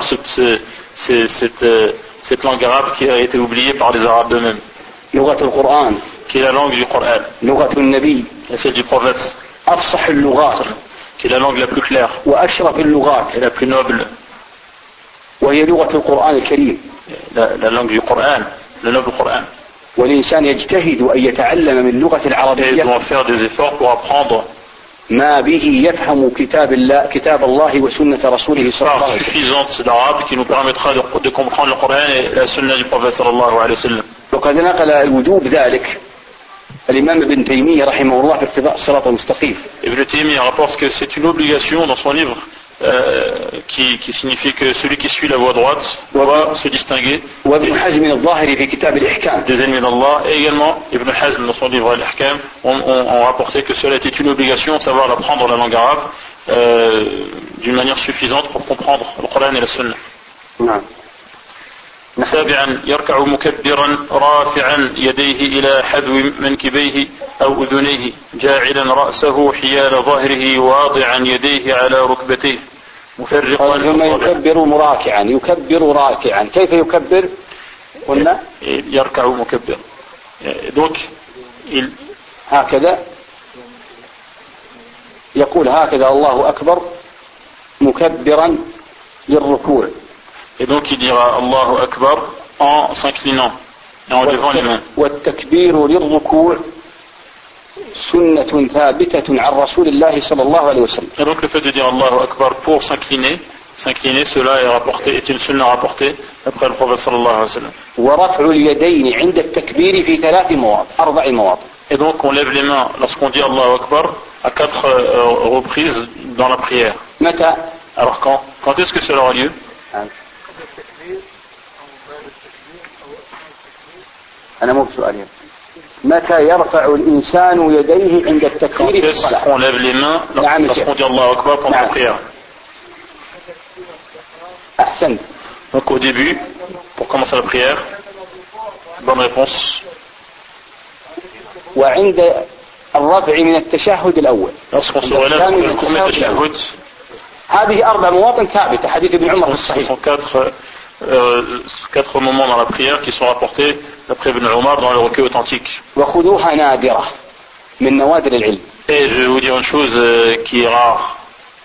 [SPEAKER 2] cette langue arabe qui a été oubliée par les arabes eux-mêmes.
[SPEAKER 1] لغة القرآن.
[SPEAKER 2] Qui est la langue du Coran.
[SPEAKER 1] لغة النبي.
[SPEAKER 2] Et celle du prophète.
[SPEAKER 1] أفصح اللغات.
[SPEAKER 2] Qui est la langue la plus claire.
[SPEAKER 1] وأشرف اللغات.
[SPEAKER 2] Et la plus noble.
[SPEAKER 1] وهي لغة القرآن الكريم.
[SPEAKER 2] La langue du Coran, le noble Coran.
[SPEAKER 1] والإنسان يجتهد أن يتعلم من اللغة العربية.
[SPEAKER 2] Et doit faire des efforts pour apprendre
[SPEAKER 1] ما به يفهم كتاب الله وسنة رسوله صلى الله عليه وسلم.
[SPEAKER 2] suffisante d'arabe qui nous permettra de comprendre le Coran et la sunna du prophète sallallahu alayhi wa sallam.
[SPEAKER 1] وقد نقل الوجوب ذلك الإمام ابن تيمية رحمه الله في اقتضاء الصراط المستقيم.
[SPEAKER 2] Ibn Taymiyyah rapporte que c'est une obligation dans son livre qui signifie que celui qui suit la voie droite doit se distinguer
[SPEAKER 1] وابن حزم الظاهري في كتاب الإحكام.
[SPEAKER 2] Des ennemis d'Allah. Et également Ibn Hazm dans son livre Al-Ihkam ont rapporté que cela était une obligation, savoir apprendre la langue arabe d'une manière suffisante pour comprendre le Coran et la Sunna.
[SPEAKER 1] نعم.
[SPEAKER 2] سابعا يركع مكبرا رافعا يديه إلى حذو منكبيه أو أذنيه جاعلا رأسه حيال ظهره واضعا يديه على ركبتيه مفرقا.
[SPEAKER 1] ثم يكبر مراكعا، يكبر راكعا. كيف يكبر؟ قلنا
[SPEAKER 2] يركع مكبر. donc
[SPEAKER 1] هكذا يقول هكذا الله أكبر مكبرا للركوع.
[SPEAKER 2] Et donc il dira Allahu Akbar en s'inclinant et en levant les mains.
[SPEAKER 1] والتكبير للركوع سنة ثابتة عن رسول الله صلى الله عليه وسلم.
[SPEAKER 2] Et donc le fait de dire Allahu Akbar pour s'incliner, cela est rapporté, est une sunna rapportée après le prophète sallallahu alayhi wa sallam.
[SPEAKER 1] ورفع اليدين عند التكبير في 4 مواضع.
[SPEAKER 2] Et donc on lève les mains lorsqu'on dit Allahu Akbar à 4 reprises dans la prière.
[SPEAKER 1] متى؟
[SPEAKER 2] Alors quand est-ce que cela aura lieu?
[SPEAKER 1] أنا مو بسؤالي. متى يرفع الإنسان يديه عند التكبير في الصلاة؟
[SPEAKER 2] On lève les mains lorsqu'on dit Allahu Akbar pendant la prière.
[SPEAKER 1] أحسنت.
[SPEAKER 2] Donc au début, pour commencer la prière. Bonne réponse.
[SPEAKER 1] وعند الرفع من التشهد الأول.
[SPEAKER 2] Lorsqu'on se relève du premier tashahhud.
[SPEAKER 1] هذه 4 مواطن ثابتة. حديث ابن عمر في الصحيح.
[SPEAKER 2] Quatre moments dans la prière qui sont rapportés d'après Ibn Umar dans le recueil authentique.
[SPEAKER 1] وخذوها نادرة من نوادر العلم.
[SPEAKER 2] Et je vais vous dire une chose qui est rare.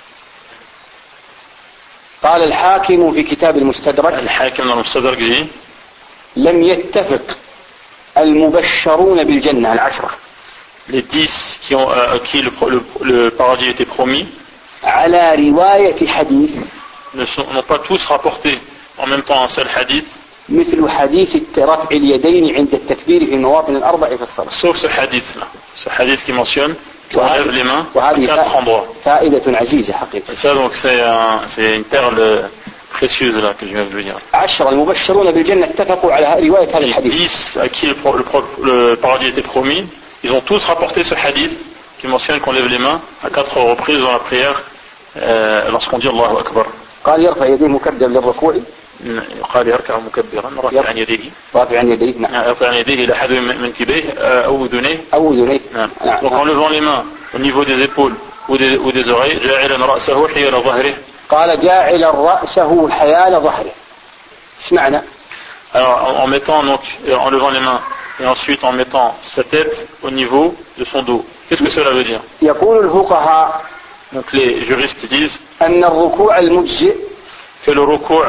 [SPEAKER 1] قال الحاكم في كتاب المستدرك.
[SPEAKER 2] الحاكم dans le Mustadrak dit
[SPEAKER 1] لم يتفق المبشرون بالجنة 10.
[SPEAKER 2] Les 10 à qui le paradis était promis.
[SPEAKER 1] على رواية حديث.
[SPEAKER 2] N'ont pas tous rapporté en même temps un seul hadith.
[SPEAKER 1] مثل حديث رفع اليدين عند التكبير في المواطن 4 في الصلاة.
[SPEAKER 2] Sauf ce hadith qui mentionne qu'on lève les mains à 4 endroits.
[SPEAKER 1] فائدة عزيزة حقيقة.
[SPEAKER 2] Et ça donc c'est une perle précieuse là que je viens de vous dire.
[SPEAKER 1] 10 المبشرون بالجنة اتفقوا على رواية هذا الحديث.
[SPEAKER 2] 10 à qui le paradis était promis, ils ont tous rapporté ce hadith qui mentionne qu'on lève les mains à 4 reprises dans la prière lorsqu'on dit Allahu Akbar.
[SPEAKER 1] قال يرفع يديه مكبرا للركوع.
[SPEAKER 2] قال يركع مكبرا رافعا يديه.
[SPEAKER 1] نعم.
[SPEAKER 2] رافعا يديه إلى حذو منكبيه أو أذنيه.
[SPEAKER 1] نعم.
[SPEAKER 2] Donc en levant les mains au niveau des épaules ou des oreilles. جاعلا رأسه حيال ظهره.
[SPEAKER 1] قال جاعلا رأسه حيال ظهره. اسمعنا.
[SPEAKER 2] Alors en levant les mains et ensuite en mettant sa tête au niveau de son dos. Qu'est-ce que cela veut dire?
[SPEAKER 1] يقول الفقهاء.
[SPEAKER 2] Donc les juristes disent
[SPEAKER 1] أن الركوع المجزئ
[SPEAKER 2] que le recours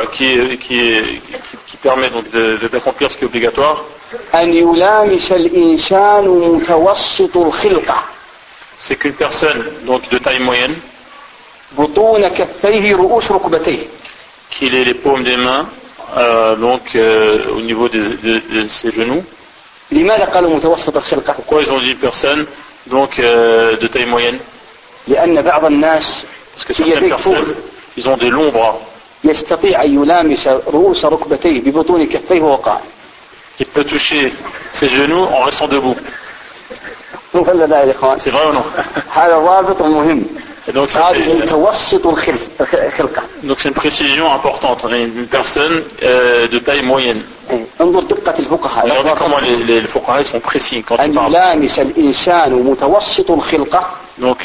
[SPEAKER 2] qui permet donc d'accomplir ce qui est obligatoire,
[SPEAKER 1] أن يلامس الإنسان متوسط الخلقة.
[SPEAKER 2] C'est qu'une personne donc de taille moyenne,
[SPEAKER 1] بطون كفيه رؤوس ركبتيه,
[SPEAKER 2] qu'il ait les paumes des mains au niveau de ses genoux.
[SPEAKER 1] لماذا قالوا متوسط الخلقة؟
[SPEAKER 2] Pourquoi ils ont dit une personne donc de taille moyenne?
[SPEAKER 1] لأن بعض الناس
[SPEAKER 2] parce que certaines personnes ils ont des longs bras.
[SPEAKER 1] يستطيع أن يلامس رؤوس ركبتيه ببطون كفيه وهو قائم.
[SPEAKER 2] Il peut toucher ses genoux en restant debout.
[SPEAKER 1] ولا لا يا إخوان؟
[SPEAKER 2] C'est vrai ou non?
[SPEAKER 1] هذا ضابط مهم.
[SPEAKER 2] هذا
[SPEAKER 1] متوسط الخلقة.
[SPEAKER 2] Donc c'est une précision importante. Une personne de taille moyenne.
[SPEAKER 1] انظر دقة الفقهاء.
[SPEAKER 2] Regardez comment les fuqaha sont précis quand ils parlent.
[SPEAKER 1] أن يلامس الإنسان متوسط الخلقة.
[SPEAKER 2] Donc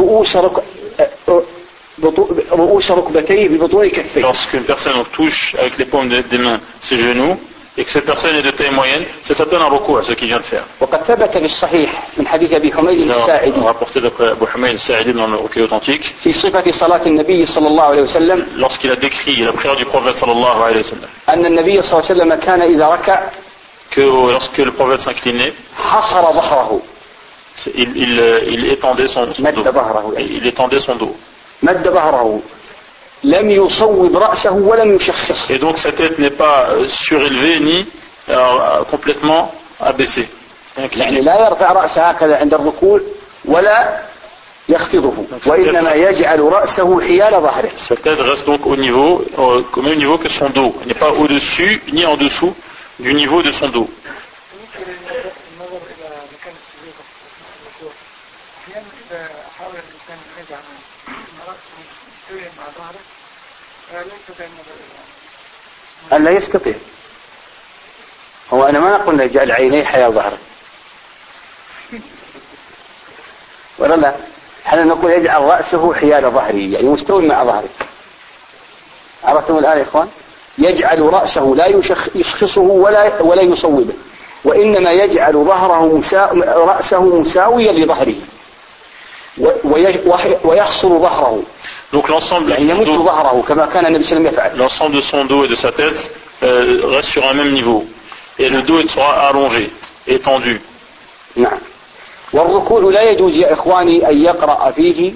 [SPEAKER 1] رؤوس ركبتيه ببطون كفيه.
[SPEAKER 2] Lorsqu'une personne touche avec les paumes des mains ses genoux et que cette personne est de taille moyenne, ça s'appelle un recours à ce qu'il vient de faire.
[SPEAKER 1] وقد ثبت في الصحيح من حديث أبي حميد الساعدي.
[SPEAKER 2] Rapporté d'après Abu Humayd al-Sa'idi dans le recueil authentique.
[SPEAKER 1] في صفة صلاة النبي صلى الله عليه وسلم.
[SPEAKER 2] Lorsqu'il a décrit la prière du prophète sallallahu alayhi wa sallam.
[SPEAKER 1] أن النبي صلى الله عليه وسلم كان إذا ركع.
[SPEAKER 2] Que lorsque le prophète s'inclinait.
[SPEAKER 1] حصر ظهره.
[SPEAKER 2] Il étendait son dos.
[SPEAKER 1] مد ظهره.
[SPEAKER 2] Il étendait son dos.
[SPEAKER 1] مد ظهره. لم يصوب رأسه ولم يشخص.
[SPEAKER 2] Et donc sa tête n'est pas surélevée ni complètement abaissée.
[SPEAKER 1] يعني لا يرفع رأسه هكذا عند الركوع ولا يخفضه وإنما يجعل رأسه حيال ظهره.
[SPEAKER 2] Sa tête reste donc au même niveau que son dos. Elle n'est pas au-dessus ni en dessous du niveau de son dos.
[SPEAKER 1] ألا يستطيع هو أنا ما نقول يجعل عينيه حياة ظهره ولا لا، احنا نقول يجعل رأسه حيال ظهره، يعني مستوي مع ظهره. عرفتم الآن يا إخوان؟ يجعل رأسه لا يشخصه ولا يصوبه، وإنما يجعل رأسه مساويا لظهره ويحصر ظهره.
[SPEAKER 2] Donc l'ensemble de son dos et de sa tête reste sur un même niveau, et le dos sera allongé, étendu.
[SPEAKER 1] نعم. والركوع لا يجوز يا إخواني أن يقرأ فيه.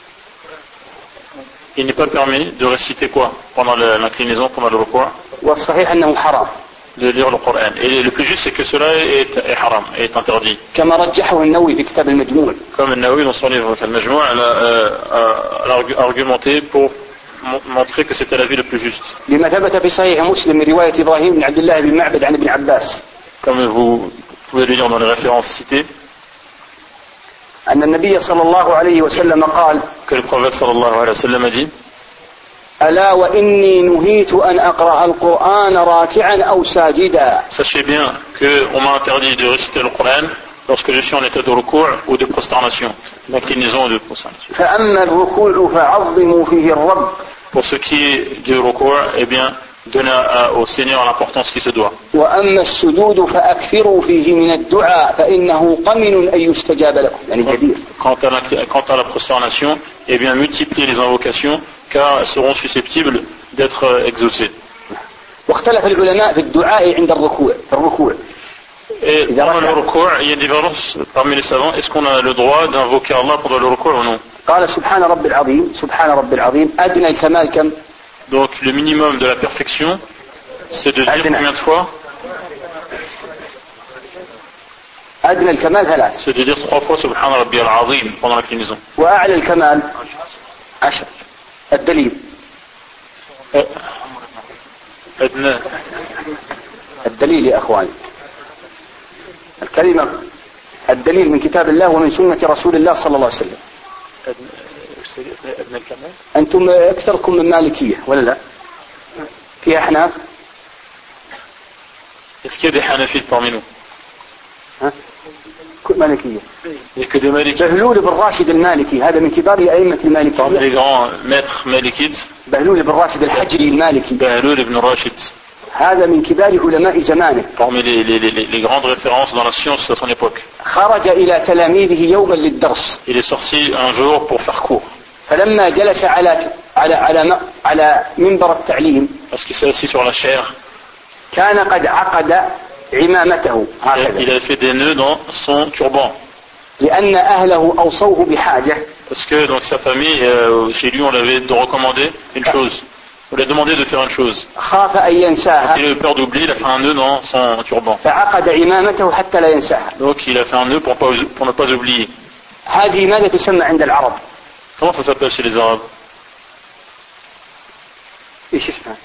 [SPEAKER 2] Il n'est pas permis de réciter quoi pendant l'inclinaison, pendant le recours.
[SPEAKER 1] والصحيح أنه حرام.
[SPEAKER 2] De lire le Coran. Et le plus juste, c'est que cela est haram, est interdit.
[SPEAKER 1] كما رجحه النووي في كتاب المجموع.
[SPEAKER 2] Comme le Nawawi dans son livre Al-Majmou' a argumenté pour montrer que c'était l'avis le plus juste.
[SPEAKER 1] لما ثبت في صحيح مسلم من رواية إبراهيم بن عبد الله بن معبد عن ابن عباس.
[SPEAKER 2] Comme vous pouvez le lire dans les références citées.
[SPEAKER 1] أن النبي صلى الله عليه وسلم قال.
[SPEAKER 2] Que le prophète صلى الله عليه وسلم a dit.
[SPEAKER 1] ألا وإني نهيت أن أقرأ القرآن راكعا أو ساجدا.
[SPEAKER 2] Sachez bien qu'on m'a interdit de réciter le Coran lorsque je suis en état de recours ou de prosternation, d'inclinaison ou de prosternation.
[SPEAKER 1] فأما الركوع فعظموا فيه الرب.
[SPEAKER 2] Pour ce qui est du recours, eh bien, donnez au Seigneur l'importance qui se doit.
[SPEAKER 1] وأما السجود فأكثروا فيه من الدعاء فإنه قمن أن يستجاب لكم. يعني جدير.
[SPEAKER 2] Quant à la prosternation, eh bien, multipliez les invocations, car elles seront susceptibles d'être exaucées.
[SPEAKER 1] واختلف العلماء في الدعاء عند الركوع.
[SPEAKER 2] Et pendant le recours, il y a des différences parmi les savants. Est-ce qu'on a le droit d'invoquer Allah pendant le recours ou non?
[SPEAKER 1] قال سبحان رب العظيم سبحان رب العظيم أدنى الكمال كم؟
[SPEAKER 2] Donc le minimum de la perfection, c'est de dire combien de fois?
[SPEAKER 1] أدنى الكمال 3.
[SPEAKER 2] C'est de dire 3 fois سبحان ربي العظيم pendant l'inclinaison.
[SPEAKER 1] وأعلى الكمال 10. الدليل.
[SPEAKER 2] أدنى.
[SPEAKER 1] الدليل يا أخواني. الكلمة الدليل من كتاب الله ومن سنة رسول الله صلى الله عليه وسلم.
[SPEAKER 2] أدنى الكمال.
[SPEAKER 1] أنتم أكثركم من مالكية ولا لا؟ في أحناف؟
[SPEAKER 2] Est-ce qu'il y a des Hanafites parmi nous?
[SPEAKER 1] ها؟ كل مالكية.
[SPEAKER 2] Il n'y a que des Malikites.
[SPEAKER 1] بهلول بن راشد المالكي هذا من كبار أئمة المالكية.
[SPEAKER 2] Parmi les grands maîtres malikites.
[SPEAKER 1] بهلول بن راشد الحجري المالكي.
[SPEAKER 2] بهلول بن راشد.
[SPEAKER 1] هذا من كبار علماء زمانه.
[SPEAKER 2] Parmi les grandes références dans la science de son époque.
[SPEAKER 1] خرج إلى تلاميذه يوما للدرس.
[SPEAKER 2] Il est sorti un jour pour faire cours.
[SPEAKER 1] فلما جلس على منبر التعليم.
[SPEAKER 2] Parce qu'il s'est assis sur la chaire.
[SPEAKER 1] كان قد عقد عمامته هكذا.
[SPEAKER 2] Il a fait des nœuds dans son turban.
[SPEAKER 1] لأن أهله أوصوه بحاجة.
[SPEAKER 2] Parce que donc sa famille, chez lui, on l'avait recommandé une chose. On lui a demandé de faire une chose.
[SPEAKER 1] خاف أن ينساها.
[SPEAKER 2] Il a eu peur d'oublier, il a fait un nœud dans son turban.
[SPEAKER 1] فعقد عمامته حتى لا ينساها.
[SPEAKER 2] Donc il a fait un nœud pour ne pas oublier.
[SPEAKER 1] هذه ماذا تسمى عند العرب؟
[SPEAKER 2] Comment ça s'appelle chez les Arabes?
[SPEAKER 1] إيش اسمها؟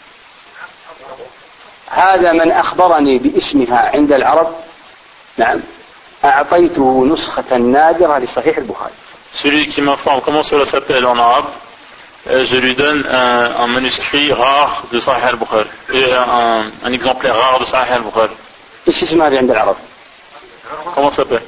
[SPEAKER 1] هذا من أخبرني باسمها عند العرب. نعم. أعطيته نسخة نادرة لصحيح البخاري.
[SPEAKER 2] Celui qui m'informe comment cela s'appelle en arabe, je lui donne un manuscrit rare de Sahih al-Bukhari et un exemplaire rare de Sahih al-Bukhari.
[SPEAKER 1] إيش اسمها هذه عند العرب؟
[SPEAKER 2] Comment ça s'appelle?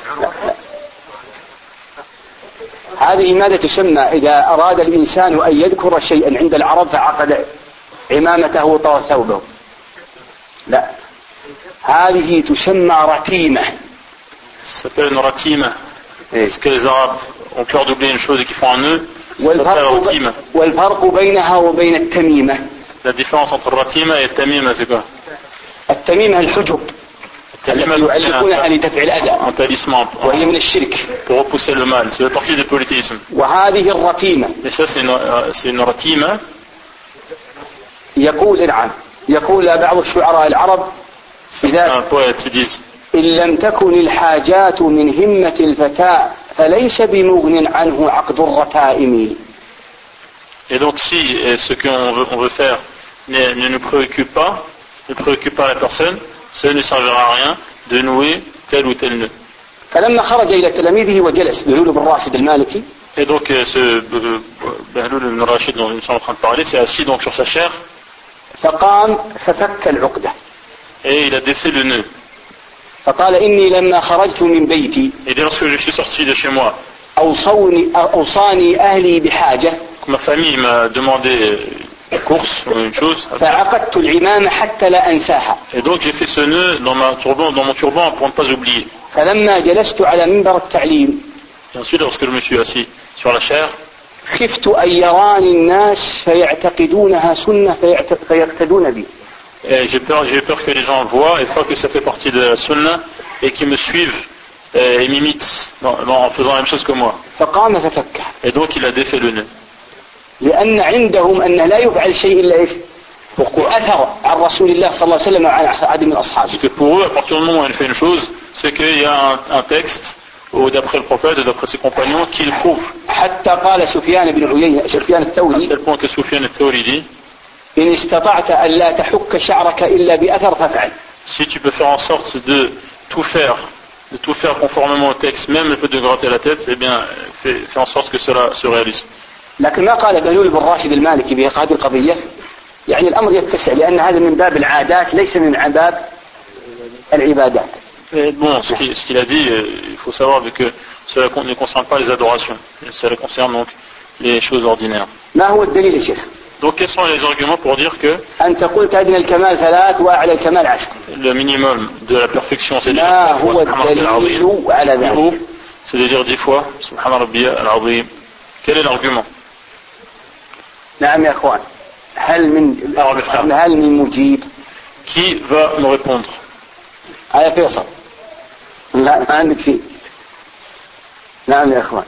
[SPEAKER 1] هذه ماذا تسمى إذا أراد الإنسان أن يذكر شيئا عند العرب فعقد عمامته وطوى ثوبه؟ لا، هذه تسمى رتيمة.
[SPEAKER 2] Ça s'appelle une ratime. Est-ce que les Arabes ont peur d'oublier une chose et qu'ils font un nœud? Ça s'appelle ratime.
[SPEAKER 1] والفرق بينها وبين التميمة.
[SPEAKER 2] La différence entre ratime et tamima, c'est quoi?
[SPEAKER 1] التميمة الحجب. يعلقونها لدفع الأذى.
[SPEAKER 2] Un talisman.
[SPEAKER 1] وهي من الشرك.
[SPEAKER 2] Pour repousser le mal. C'est partie du polythéisme.
[SPEAKER 1] وهذه الرتيمة.
[SPEAKER 2] Et ça, c'est une ratime.
[SPEAKER 1] يقول بعض الشعراء العرب
[SPEAKER 2] إذا poète disent
[SPEAKER 1] إن لم تكن الحاجات من همة الفتاة فليس بمغن عنه عقد الرتائم.
[SPEAKER 2] Et donc si ce qu'on veut faire ne nous préoccupe pas, la personne, ça ne servira à rien de nouer tel ou tel nœud.
[SPEAKER 1] فلما خرج إلى تلاميذه وجلس بهلول بن راشد المالكي.
[SPEAKER 2] Et donc ce Bahloul ibn Rashid dont nous sommes en train de parler s'est assis donc sur sa chaire.
[SPEAKER 1] فقام ففك العقدة.
[SPEAKER 2] et il a défait le nœud.
[SPEAKER 1] فقال إني لما خرجت من بيتي
[SPEAKER 2] Et dès lorsque je suis sorti de chez moi,
[SPEAKER 1] أوصاني أهلي بحاجة
[SPEAKER 2] ma famille m'a demandé une course ou une chose à faire.
[SPEAKER 1] فعقدت العمامة حتى لا أنساها.
[SPEAKER 2] Et donc j'ai fait ce nœud dans mon turban pour ne pas oublier.
[SPEAKER 1] فلما جلست على منبر التعليم
[SPEAKER 2] Et ensuite, lorsque je me suis assis sur la chaire,
[SPEAKER 1] خفت أن يراني الناس فيعتقدونها سنة فيقتدون بي.
[SPEAKER 2] et j'ai peur que les gens voient et croient que ça fait partie de la sunna et qu'ils me suivent et m'imitent en faisant la même chose que moi.
[SPEAKER 1] فقام ففكه.
[SPEAKER 2] Et donc il a défait le nœud.
[SPEAKER 1] لأن عندهم أن لا يفعل شيء إلا إيش؟ أثر عن رسول الله صلى الله عليه وسلم وعن أحد من أصحابه.
[SPEAKER 2] Parce que pour eux, à partir du moment où il fait une chose, c'est qu'il y a un texte, ou d'après le prophète et d'après ses compagnons, qui le prouve.
[SPEAKER 1] حتى قال سفيان بن عيينة سفيان الثوري.
[SPEAKER 2] À tel point que Sufyan al-Thawri dit,
[SPEAKER 1] إن استطعت أن لا تحك شعرك إلا بأثر فافعل.
[SPEAKER 2] si tu peux faire en sorte de tout faire conformément au texte, même le fait de gratter la tête, eh bien, fais en sorte que cela se réalise.
[SPEAKER 1] لكن ما قال بهلول بن راشد المالكي بهذه القضية يعني الأمر يتسع لأن هذا من باب العادات ليس من باب العبادات.
[SPEAKER 2] Bon, ce qu'il a dit, il faut savoir que cela ne concerne pas les adorations, cela concerne donc les choses ordinaires.
[SPEAKER 1] ما هو الدليل يا شيخ؟
[SPEAKER 2] Donc quels sont les arguments pour dire que
[SPEAKER 1] أنت قلت أدنى الكمال 3 وأعلى الكمال 10.
[SPEAKER 2] le minimum de la perfection c'est de dire
[SPEAKER 1] ما هو الدليل على ذلك؟
[SPEAKER 2] c'est de dire 10 fois Subhana Rabbiya al-Azim. Quel est l'argument?
[SPEAKER 1] نعم يا أخوان. هل من مجيب؟
[SPEAKER 2] Qui va me répondre?
[SPEAKER 1] يا فيصل. لا ما عندك شيء. نعم يا أخوان.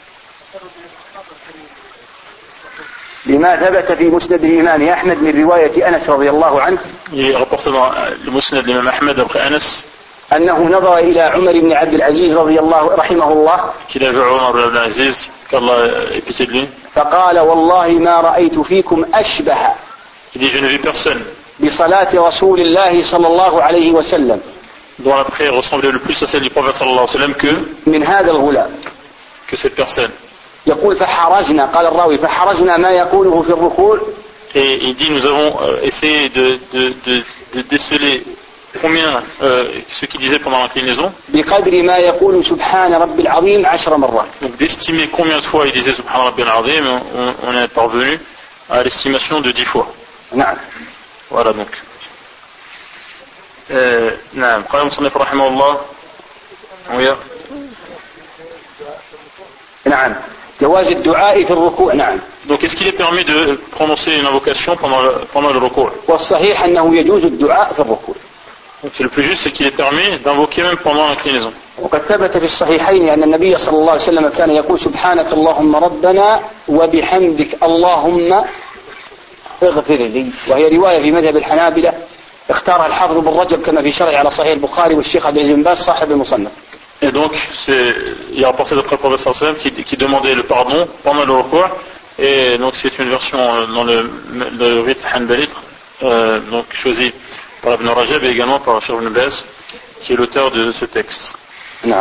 [SPEAKER 1] بما ثبت في مسند الإمام أحمد من رواية أنس رضي الله عنه.
[SPEAKER 2] Il est rapporté dans le musnad de l'imam Ahmed après Anas.
[SPEAKER 1] أنه نظر إلى عمر بن عبد العزيز رضي الله رحمه الله.
[SPEAKER 2] Qu'il a vu Omar ibn Abdul Aziz, qu'Allah ait pitié de lui.
[SPEAKER 1] فقال والله ما رأيت فيكم أشبه.
[SPEAKER 2] Il dit je ne vis personne.
[SPEAKER 1] بصلاة رسول الله صلى الله عليه وسلم.
[SPEAKER 2] dont la prière ressemblait le plus à celle du prophète sallallahu alayhi wa sallam
[SPEAKER 1] من هذا الغلام.
[SPEAKER 2] que cette personne.
[SPEAKER 1] يقول فحرجنا قال الراوي فحرجنا ما يقوله في الركوع.
[SPEAKER 2] Et il dit nous avons essayé de déceler combien ce qu'il disait pendant l'inclinaison.
[SPEAKER 1] بقدر ما يقول سبحان رب العظيم 10 مرات.
[SPEAKER 2] Donc d'estimer combien de fois il disait Subhan Rabbi al-Azim, on est parvenu à l'estimation de 10 fois.
[SPEAKER 1] نعم.
[SPEAKER 2] Voilà donc. نعم قال المصنف رحمه الله ويا
[SPEAKER 1] نعم جواز الدعاء في الركوع. نعم.
[SPEAKER 2] Donc est-ce qu'il est permis de prononcer une invocation pendant le recours?
[SPEAKER 1] والصحيح أنه يجوز الدعاء في الركوع.
[SPEAKER 2] Donc le plus juste c'est qu'il est permis d'invoquer même pendant l'inclinaison.
[SPEAKER 1] وقد ثبت في الصحيحين أن النبي صلى الله عليه وسلم كان يقول سبحانك اللهم ربنا وبحمدك اللهم اغفر لي. وهي رواية في مذهب الحنابلة اختارها الحافظ بن رجب كما في شرح على صحيح البخاري والشيخ عبد العزيز بن باز صاحب المصنف.
[SPEAKER 2] Et donc, il est rapporté d'après le prophète sallallahu alayhi wa sallam qui demandait le pardon pendant le recours. Et donc, c'est une version dans le rite hanbalite, donc choisie par Ibn Rajab et également par Cheikh Ibn Baz, qui est l'auteur de ce texte.
[SPEAKER 1] نعم.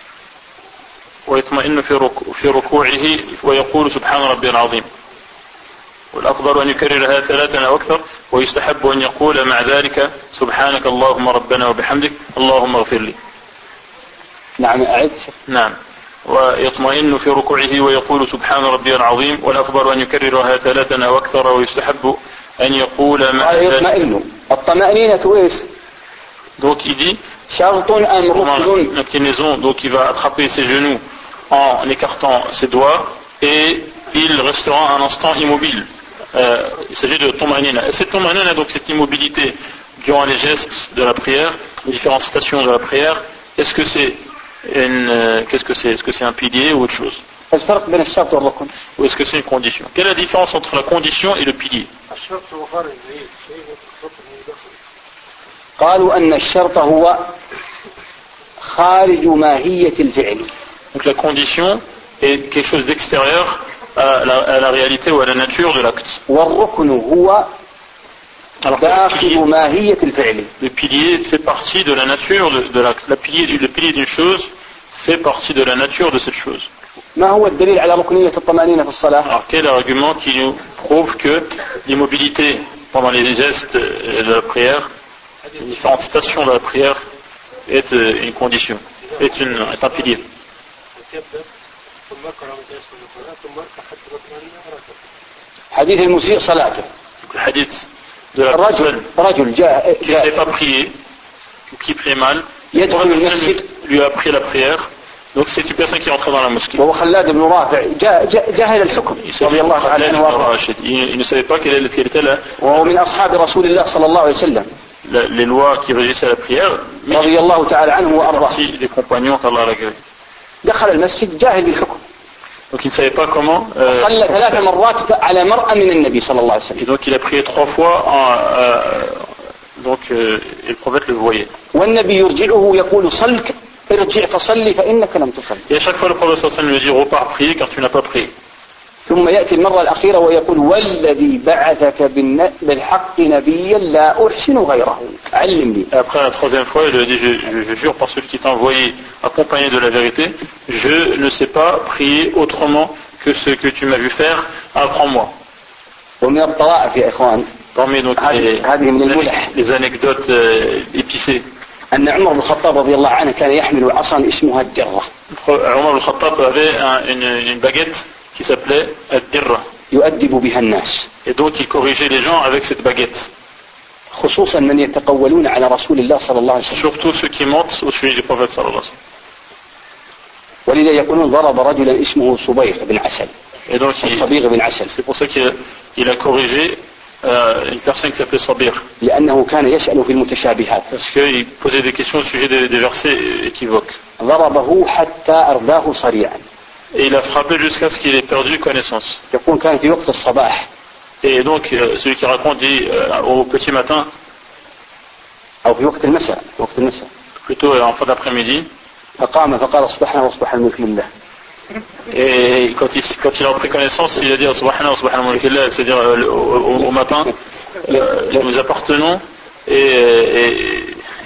[SPEAKER 2] ويطمئن في ركوعه ويقول سبحان ربي العظيم. والأفضل أن يكررها 3 أو أكثر ويستحب أن يقول مع ذلك سبحانك اللهم ربنا وبحمدك اللهم اغفر لي.
[SPEAKER 1] نعم أعد.
[SPEAKER 2] نعم. ويطمئن في ركوعه ويقول سبحان ربي العظيم والأفضل أن يكررها 3 أو أكثر ويستحب أن يقول مع ذلك.
[SPEAKER 1] الطمأنينة إيش؟
[SPEAKER 2] Donc il dit
[SPEAKER 1] شرط أم ركن.
[SPEAKER 2] L'inclinaison, donc il va attraper ses genoux en écartant ses doigts et il restera un instant immobile. Il s'agit de tomanina. Et cette tomanina, donc cette immobilité durant les gestes de la prière, les différentes stations de la prière, qu'est-ce que c'est? Est-ce que c'est un pilier ou autre chose? Ou est-ce que c'est une condition? Quelle est la différence entre la condition et le pilier?
[SPEAKER 1] قالوا أن الشرط هو خارج ماهية الفعل.
[SPEAKER 2] Donc la condition est quelque chose d'extérieur à la réalité ou à la nature de l'acte.
[SPEAKER 1] والركن هو داخل ماهية الفعل.
[SPEAKER 2] Le pilier fait partie de la nature de l'acte. Le pilier d'une chose fait partie de la nature de cette chose.
[SPEAKER 1] ما هو الدليل على ركنية الطمأنينة في الصلاة؟
[SPEAKER 2] Alors quel est l'argument qui nous prouve que l'immobilité pendant les gestes de la prière différentes stations de la prière est une condition, est un pilier.
[SPEAKER 1] حديث المسيء صلاته.
[SPEAKER 2] Le hadith de la personne qui ne sait pas prier, ou qui prie mal, lui a appris la prière. Donc c'est une personne qui rentre dans la mosquée. Il ne savait pas quelle était les lois qui régissaient la prière, mais il fait partie des compagnons qu'Allah a agréés. Donc il ne savait pas comment. Et donc il a prié 3 fois, et le prophète le voyait. Et à chaque fois le prophète sallallahu lui dit repars prier car tu n'as pas prié.
[SPEAKER 1] ثم يأتي المرة الأخيرة ويقول والذي بعثك بالحق نبيا لا أحسن غيره علمني.
[SPEAKER 2] Après la 3e fois il lui a dit je jure par celui qui t'a envoyé accompagné de la vérité, je ne sais pas prier autrement que ce que tu m'as vu faire, apprends-moi.
[SPEAKER 1] ومن الطرائف يا إخوان
[SPEAKER 2] parmi donc les anecdotes épicées.
[SPEAKER 1] أن عمر بن الخطاب رضي الله عنه كان يحمل عصا اسمها الدرة.
[SPEAKER 2] عمر بن الخطاب avait une baguette qui s'appelait Ad-Dirra.
[SPEAKER 1] يؤدب بها الناس.
[SPEAKER 2] Et donc il corrigeait les gens avec cette baguette.
[SPEAKER 1] خصوصا من يتقولون على رسول الله صلى الله عليه وسلم.
[SPEAKER 2] Surtout ceux qui mentent au sujet du prophète صلى الله عليه وسلم.
[SPEAKER 1] ولذا يقولون ضرب رجلا اسمه صبيغ بن عسل.
[SPEAKER 2] Et donc
[SPEAKER 1] صبيغ بن عسل.
[SPEAKER 2] C'est pour ça qu'il a corrigé une personne qui s'appelait Sabir.
[SPEAKER 1] لأنه كان يسأل في المتشابهات.
[SPEAKER 2] Parce qu'il posait des questions au sujet des versets équivoques.
[SPEAKER 1] ضربه حتى أرداه صريعا.
[SPEAKER 2] Et il a frappé jusqu'à ce qu'il ait perdu connaissance.
[SPEAKER 1] يقول كان في وقت الصباح.
[SPEAKER 2] Et donc celui qui raconte dit au petit matin.
[SPEAKER 1] أو في وقت المساء. وقت المساء.
[SPEAKER 2] Plutôt en fin d'après-midi.
[SPEAKER 1] فقام فقال أصبحنا وأصبح الملك لله.
[SPEAKER 2] Et quand il a pris connaissance, il a dit Subhanallah, Subhanallah, c'est-à-dire au matin, nous appartenons et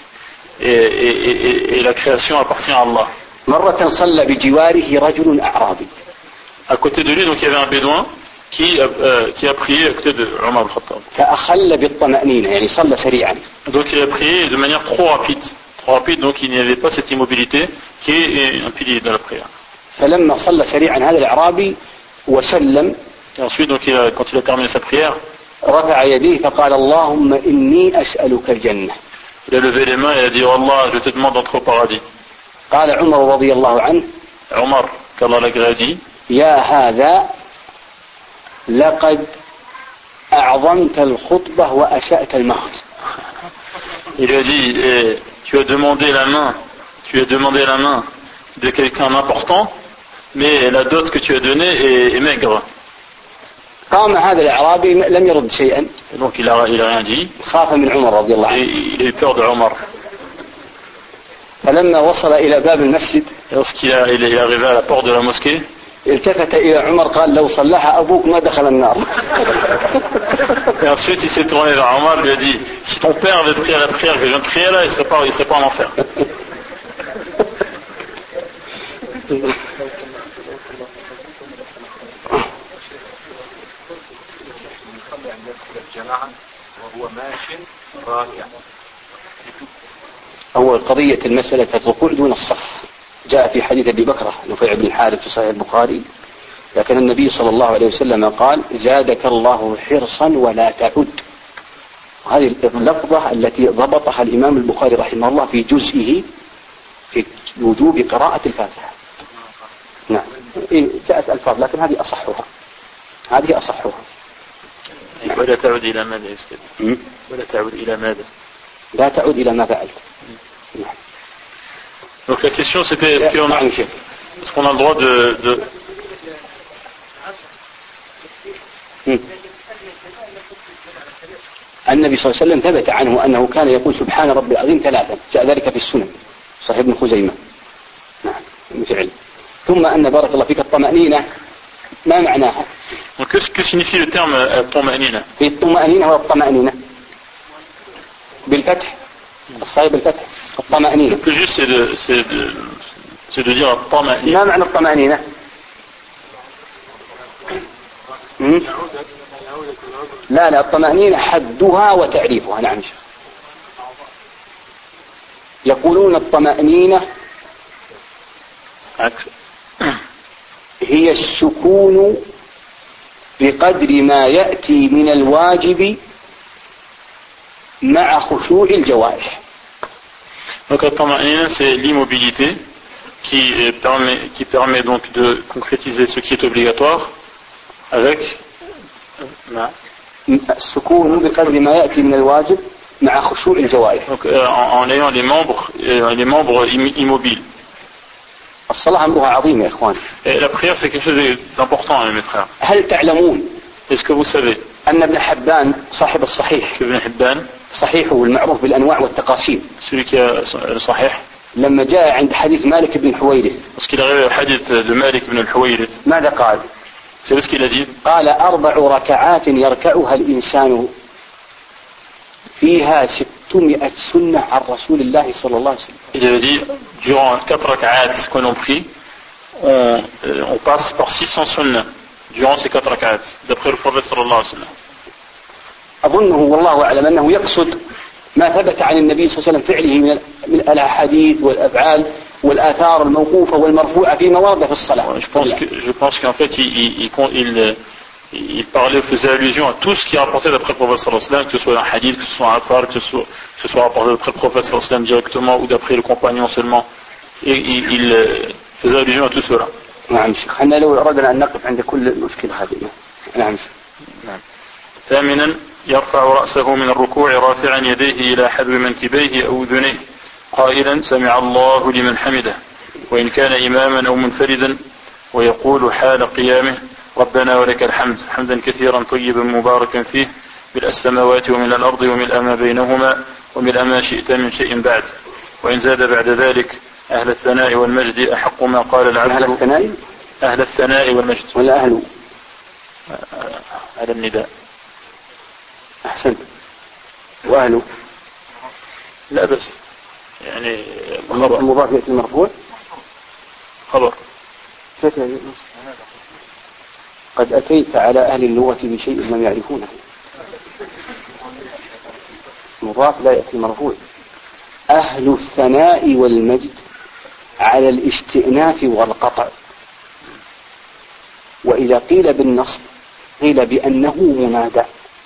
[SPEAKER 2] la création appartient à Allah.
[SPEAKER 1] مرة صلى بجواره رجل أعرابي.
[SPEAKER 2] À côté de lui, donc il y avait un bédouin qui a prié à côté de Omar al-Khattab.
[SPEAKER 1] فأخل بالطمأنينة يعني صلى سريعا.
[SPEAKER 2] Donc il a prié de manière trop rapide, donc il n'y avait pas cette immobilité qui est un pilier de la prière.
[SPEAKER 1] فلما صلى سريعا هذا الأعرابي وسلم.
[SPEAKER 2] Et ensuite, donc quand il a terminé sa prière,
[SPEAKER 1] رفع يديه فقال اللهم إني أسألك الجنة.
[SPEAKER 2] Il a levé les mains et a dit oh Allah, je te demande d'entrer au paradis.
[SPEAKER 1] قال عمر رضي الله عنه.
[SPEAKER 2] Omar, qu'Allah l'agrée, dit
[SPEAKER 1] يا هذا لقد أعظمت الخطبة وأسأت المهر.
[SPEAKER 2] Il lui a dit tu as demandé la main de quelqu'un d'important, mais la dot que tu as donnée est maigre.
[SPEAKER 1] قام هذا الأعرابي لم يرد شيئا.
[SPEAKER 2] Donc il a rien dit.
[SPEAKER 1] خاف من عمر رضي الله عنه.
[SPEAKER 2] Il a eu peur de Omar.
[SPEAKER 1] فلما وصل إلى باب المسجد.
[SPEAKER 2] Lorsqu'il est arrivé à la porte de la mosquée.
[SPEAKER 1] التفت إلى عمر قال لو صلىها أبوك ما دخل النار.
[SPEAKER 2] Et ensuite il s'est tourné vers Omar et lui a dit si ton père avait prié la prière que je viens de prier là, il serait pas en enfer.
[SPEAKER 1] أول قضية المسألة الركوع دون الصف جاء في حديث أبي بكرة نفيع بن الحارث في صحيح البخاري، لكن النبي صلى الله عليه وسلم قال زادك الله حرصا ولا تعد. هذه اللفظة التي ضبطها الإمام البخاري رحمه الله في جزئه في وجوب قراءة الفاتحة. نعم جاءت ألفاظ لكن هذه أصحها.
[SPEAKER 2] ولا تعود إلى ماذا يا أستاذ؟ ولا تعود إلى ماذا؟
[SPEAKER 1] لا تعود إلى ما فعلت.
[SPEAKER 2] Donc la question c'était est-ce qu'on a le droit de...
[SPEAKER 1] النبي صلى الله عليه وسلم ثبت عنه أنه كان يقول سبحان ربي العظيم 3، جاء ذلك في السنن صحيح ابن خزيمة. نعم بفعل. ثم أن بارك الله فيك الطمأنينة ما معناها؟
[SPEAKER 2] Que signifie le terme الطمأنينة؟
[SPEAKER 1] الطمأنينة هو الطمأنينة بالفتح الصايب بالفتح الطمأنينة.
[SPEAKER 2] Le plus juste c'est de dire الطمأنينة.
[SPEAKER 1] ما معنى الطمأنينة؟ لا الطمأنينة حدها وتعريفها. نعم شيخ يقولون الطمأنينة هي السكون بقدر ما يأتي من الواجب مع خشوع الجوارح.
[SPEAKER 2] Donc la tamanina, c'est l'immobilité qui permet donc de concrétiser ce qui est obligatoire avec
[SPEAKER 1] السكون بقدر ما يأتي من الواجب مع خشوع الجوارح.
[SPEAKER 2] Donc en ayant les membres immobiles.
[SPEAKER 1] الصلاة أمرها عظيم يا إخوان.
[SPEAKER 2] La prière c'est quelque chose d'important mes frères.
[SPEAKER 1] هل تعلمون
[SPEAKER 2] Est-ce que vous savez
[SPEAKER 1] أن ابن حبان صاحب الصحيح
[SPEAKER 2] que Ibn Hibban,
[SPEAKER 1] صحيحه المعروف بالأنواع والتقاسيم،
[SPEAKER 2] celui qui a le sahih,
[SPEAKER 1] لما جاء عند حديث مالك بن الحويرث
[SPEAKER 2] parce qu'il arrive au hadith de Malik ibn al-Huwayrith,
[SPEAKER 1] ماذا قال؟
[SPEAKER 2] vous savez ce qu'il a dit?
[SPEAKER 1] قال 4 ركعات يركعها الإنسان فيها 600 سنة عن رسول الله صلى الله عليه وسلم.
[SPEAKER 2] Il avait dit, durant 4 rak'ats que l'on prie, on passe par 600 sunnah durant ces 4 rak'ats, d'après le prophète sallallahu alayhi wa sallam.
[SPEAKER 1] أظنه والله أعلم أنه يقصد ما ثبت عن النبي صلى الله عليه وسلم فعله من الأحاديث والأفعال والآثار الموقوفة والمرفوعة في مواضع في الصلاة.
[SPEAKER 2] Je pense qu'en fait il parlait, faisait allusion à tout ce qui est rapporté d'après le prophète sallallahu alayhi wa sallam, que ce soit un hadith, que ce soit un athar, que ce soit rapporté d'après le prophète sallallahu alayhi wa sallam directement ou d'après le compagnon seulement, et il faisait allusion à tout cela.
[SPEAKER 1] نعم شيخ، احنا لو أردنا أن نقف عند كل المشكلة هذه. نعم.
[SPEAKER 2] ثامنا يرفع رأسه من الركوع رافعا يديه إلى حذو منكبيه أو أذنيه قائلا سمع الله لمن حمده، وإن كان إماما أو منفردا، ويقول حال قيامه ربنا ولك الحمد حمدا كثيرا طيبا مباركا فيه ملء السماوات وملء الأرض وملء ما بينهما وملء ما شئت من شيء بعد، وإن زاد بعد ذلك أهل الثناء والمجد أحق ما قال العبد.
[SPEAKER 1] أهل
[SPEAKER 2] الثناء والمجد
[SPEAKER 1] ولا أهل
[SPEAKER 2] على النداء.
[SPEAKER 1] أحسنت. وأهله
[SPEAKER 2] لا بس يعني
[SPEAKER 1] المضاف يأتي المرفوع
[SPEAKER 2] خبر.
[SPEAKER 1] قد أتيت على أهل اللغة بشيء لم يعرفونه. مضاف لا يأتي مرفوع. أهل الثناء والمجد على الاستئناف والقطع، وإذا قيل بالنصب قيل بأنه منادى،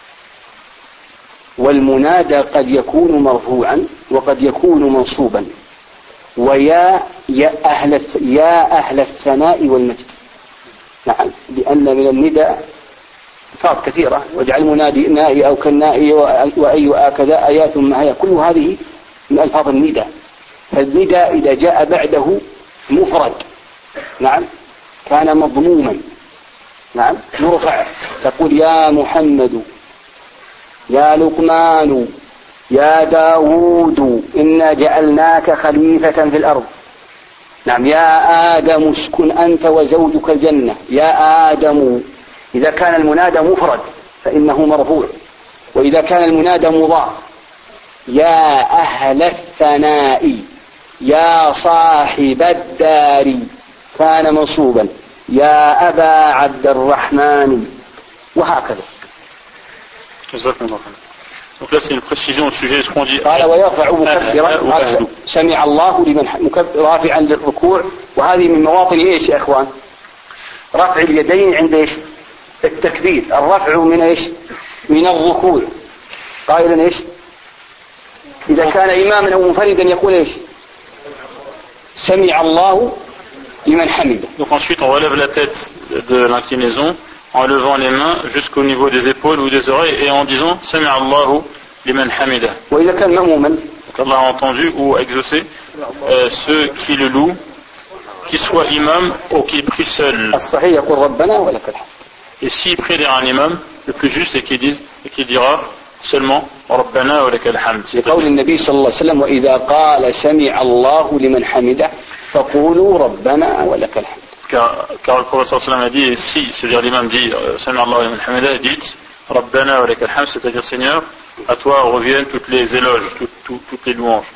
[SPEAKER 1] والمنادى قد يكون مرفوعا وقد يكون منصوبا. ويا أهل الثناء والمجد. نعم، لأن من النداء ألفاظ كثيرة، واجعل منادي نائي أو كالنائي وأي كذا آيات ما هي، كل هذه من ألفاظ النداء. فالنداء إذا جاء بعده مفرد نعم كان مضموما. نعم، يرفع، تقول يا محمد، يا لقمان، يا داود إنا جعلناك خليفة في الأرض. نعم، يا آدم اسكن أنت وزوجك الجنة، يا آدم. إذا كان المنادى مفرد فإنه مرفوع، وإذا كان المنادى مضاف يا أهل الثناء، يا صاحب الدار كان منصوبا، يا أبا عبد الرحمن، وهكذا.
[SPEAKER 2] Donc là c'est une précision au sujet de ce qu'on dit.
[SPEAKER 1] قال ويرفع مكبرا سمع الله لمن رافعا للركوع. وهذه من مواطن ايش يا اخوان؟ رفع اليدين عند ايش؟ التكبير. الرفع من ايش؟ من الركوع. قائلا ايش؟ إذا كان إماما أو منفردا يقول ايش؟ سمع الله لمن حمده.
[SPEAKER 2] Donc ensuite on relève la tête de l'inclinaison en levant les mains jusqu'au niveau des épaules ou des oreilles et en disant Sami Allahu liman hamida.
[SPEAKER 1] وإذا كان مأموما.
[SPEAKER 2] Donc Allah a entendu ou exaucé ceux qui le louent, qu'il soit imam ou qu'il prie seul.
[SPEAKER 1] الصحيح يقول ربنا ولك الحمد.
[SPEAKER 2] Et s'il prie derrière un imam, le plus juste est qu'il dira seulement ربنا ولك الحمد.
[SPEAKER 1] لقول النبي صلى الله عليه وسلم وإذا قال سمع الله لمن حمده فقولوا ربنا ولك الحمد.
[SPEAKER 2] Car le prophète sallallahu alayhi wa sallam a dit, si, c'est-à-dire l'imam dit Sami Allahu liman hamida, dites Rabbana wa lakal hamd, c'est-à-dire Seigneur, à toi reviennent toutes les éloges, toutes les louanges.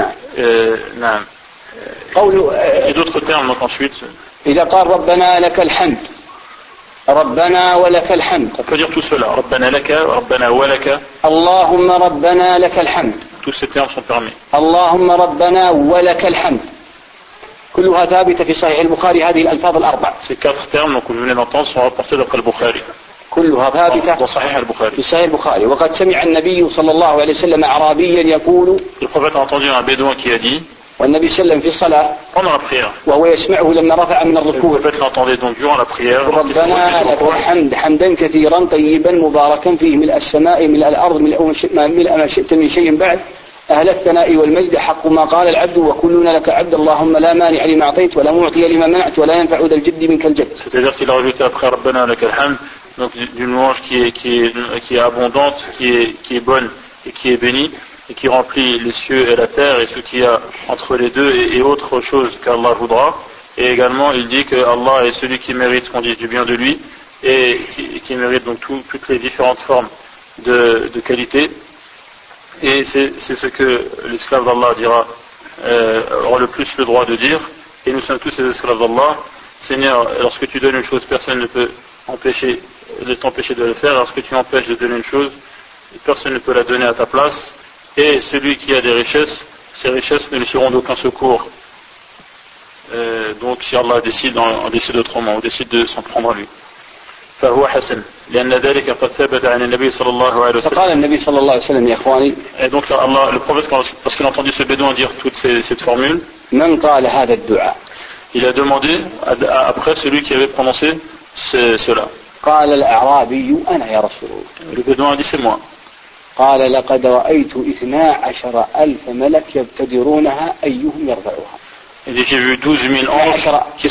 [SPEAKER 2] Et d'autres termes donc ensuite.
[SPEAKER 1] إذا قال ربنا لك الحمد ربنا ولك الحمد.
[SPEAKER 2] On peut dire tout cela. ربنا لك, ربنا ولك.
[SPEAKER 1] اللهم ربنا لك الحمد.
[SPEAKER 2] tous ces termes sont permis.
[SPEAKER 1] اللهم ربنا ولك الحمد كلها ثابتة في صحيح البخاري هذه الألفاظ الأربع.
[SPEAKER 2] Ces 4 termes donc, que vous venez d'entendre sont rapportés d'après le Bukhari.
[SPEAKER 1] كلها ثابتة
[SPEAKER 2] dans Sahih al-Bukhari.
[SPEAKER 1] في صحيح البخاري. وقد سمع النبي صلى الله عليه وسلم أعرابيا يقول.
[SPEAKER 2] Le prophète a entendu un bédouin qui a dit.
[SPEAKER 1] والنبي صلى الله عليه وسلم في الصلاة.
[SPEAKER 2] pendant la prière.
[SPEAKER 1] وهو يسمعه لما رفع من الركوع.
[SPEAKER 2] Le prophète l'entendait donc durant la prière.
[SPEAKER 1] ربنا لك الحمد حمدا كثيرا طيبا مباركا فيه ملء السماء ملء الأرض ملء ما شئت من شيء بعد. أهل الثناء والمجد حق ما قال العبد وكلنا لك عبد اللهم لا مانع لما أعطيت ولا معطي لما منعت ولا ينفع ذا الجد منك الجد.
[SPEAKER 2] C'est-à-dire qu'il a rajouté après Rabbana lak al-hamd, donc d'une louange qui est abondante, qui est bonne et qui est bénie et qui remplit les cieux et la terre et ce qu'il y a entre les deux et autre chose qu'Allah voudra. Et également il dit que Allah est celui qui mérite qu'on dise du bien de lui et qui mérite donc toutes les différentes formes de qualité. Et c'est ce que l'esclave d'Allah aura le plus le droit de dire. Et nous sommes tous les esclaves d'Allah. Seigneur, lorsque tu donnes une chose, personne ne peut t'empêcher de le faire. Lorsque tu empêches de donner une chose, personne ne peut la donner à ta place. Et celui qui a des richesses, ces richesses ne lui seront d'aucun secours. Donc si Allah décide autrement, ou décide de s'en prendre à lui. فهو حسن لأن ذلك قد ثبت عن النبي صلى الله عليه وسلم.
[SPEAKER 1] فقال النبي صلى الله عليه وسلم يا إخواني.
[SPEAKER 2] Et donc Allah, le prophète, parce qu'il a entendu ce bédouin dire toute cette formule,
[SPEAKER 1] من قال هذا الدعاء.
[SPEAKER 2] Il a demandé après celui qui avait prononcé cela.
[SPEAKER 1] قال الأعرابي أنا يا رسول الله.
[SPEAKER 2] Le bédouin a dit c'est moi.
[SPEAKER 1] قال لقد رأيت 12,000 ملك يبتدرونها أيهم يرفعها.
[SPEAKER 2] Et j'ai vu 12 000 anges qui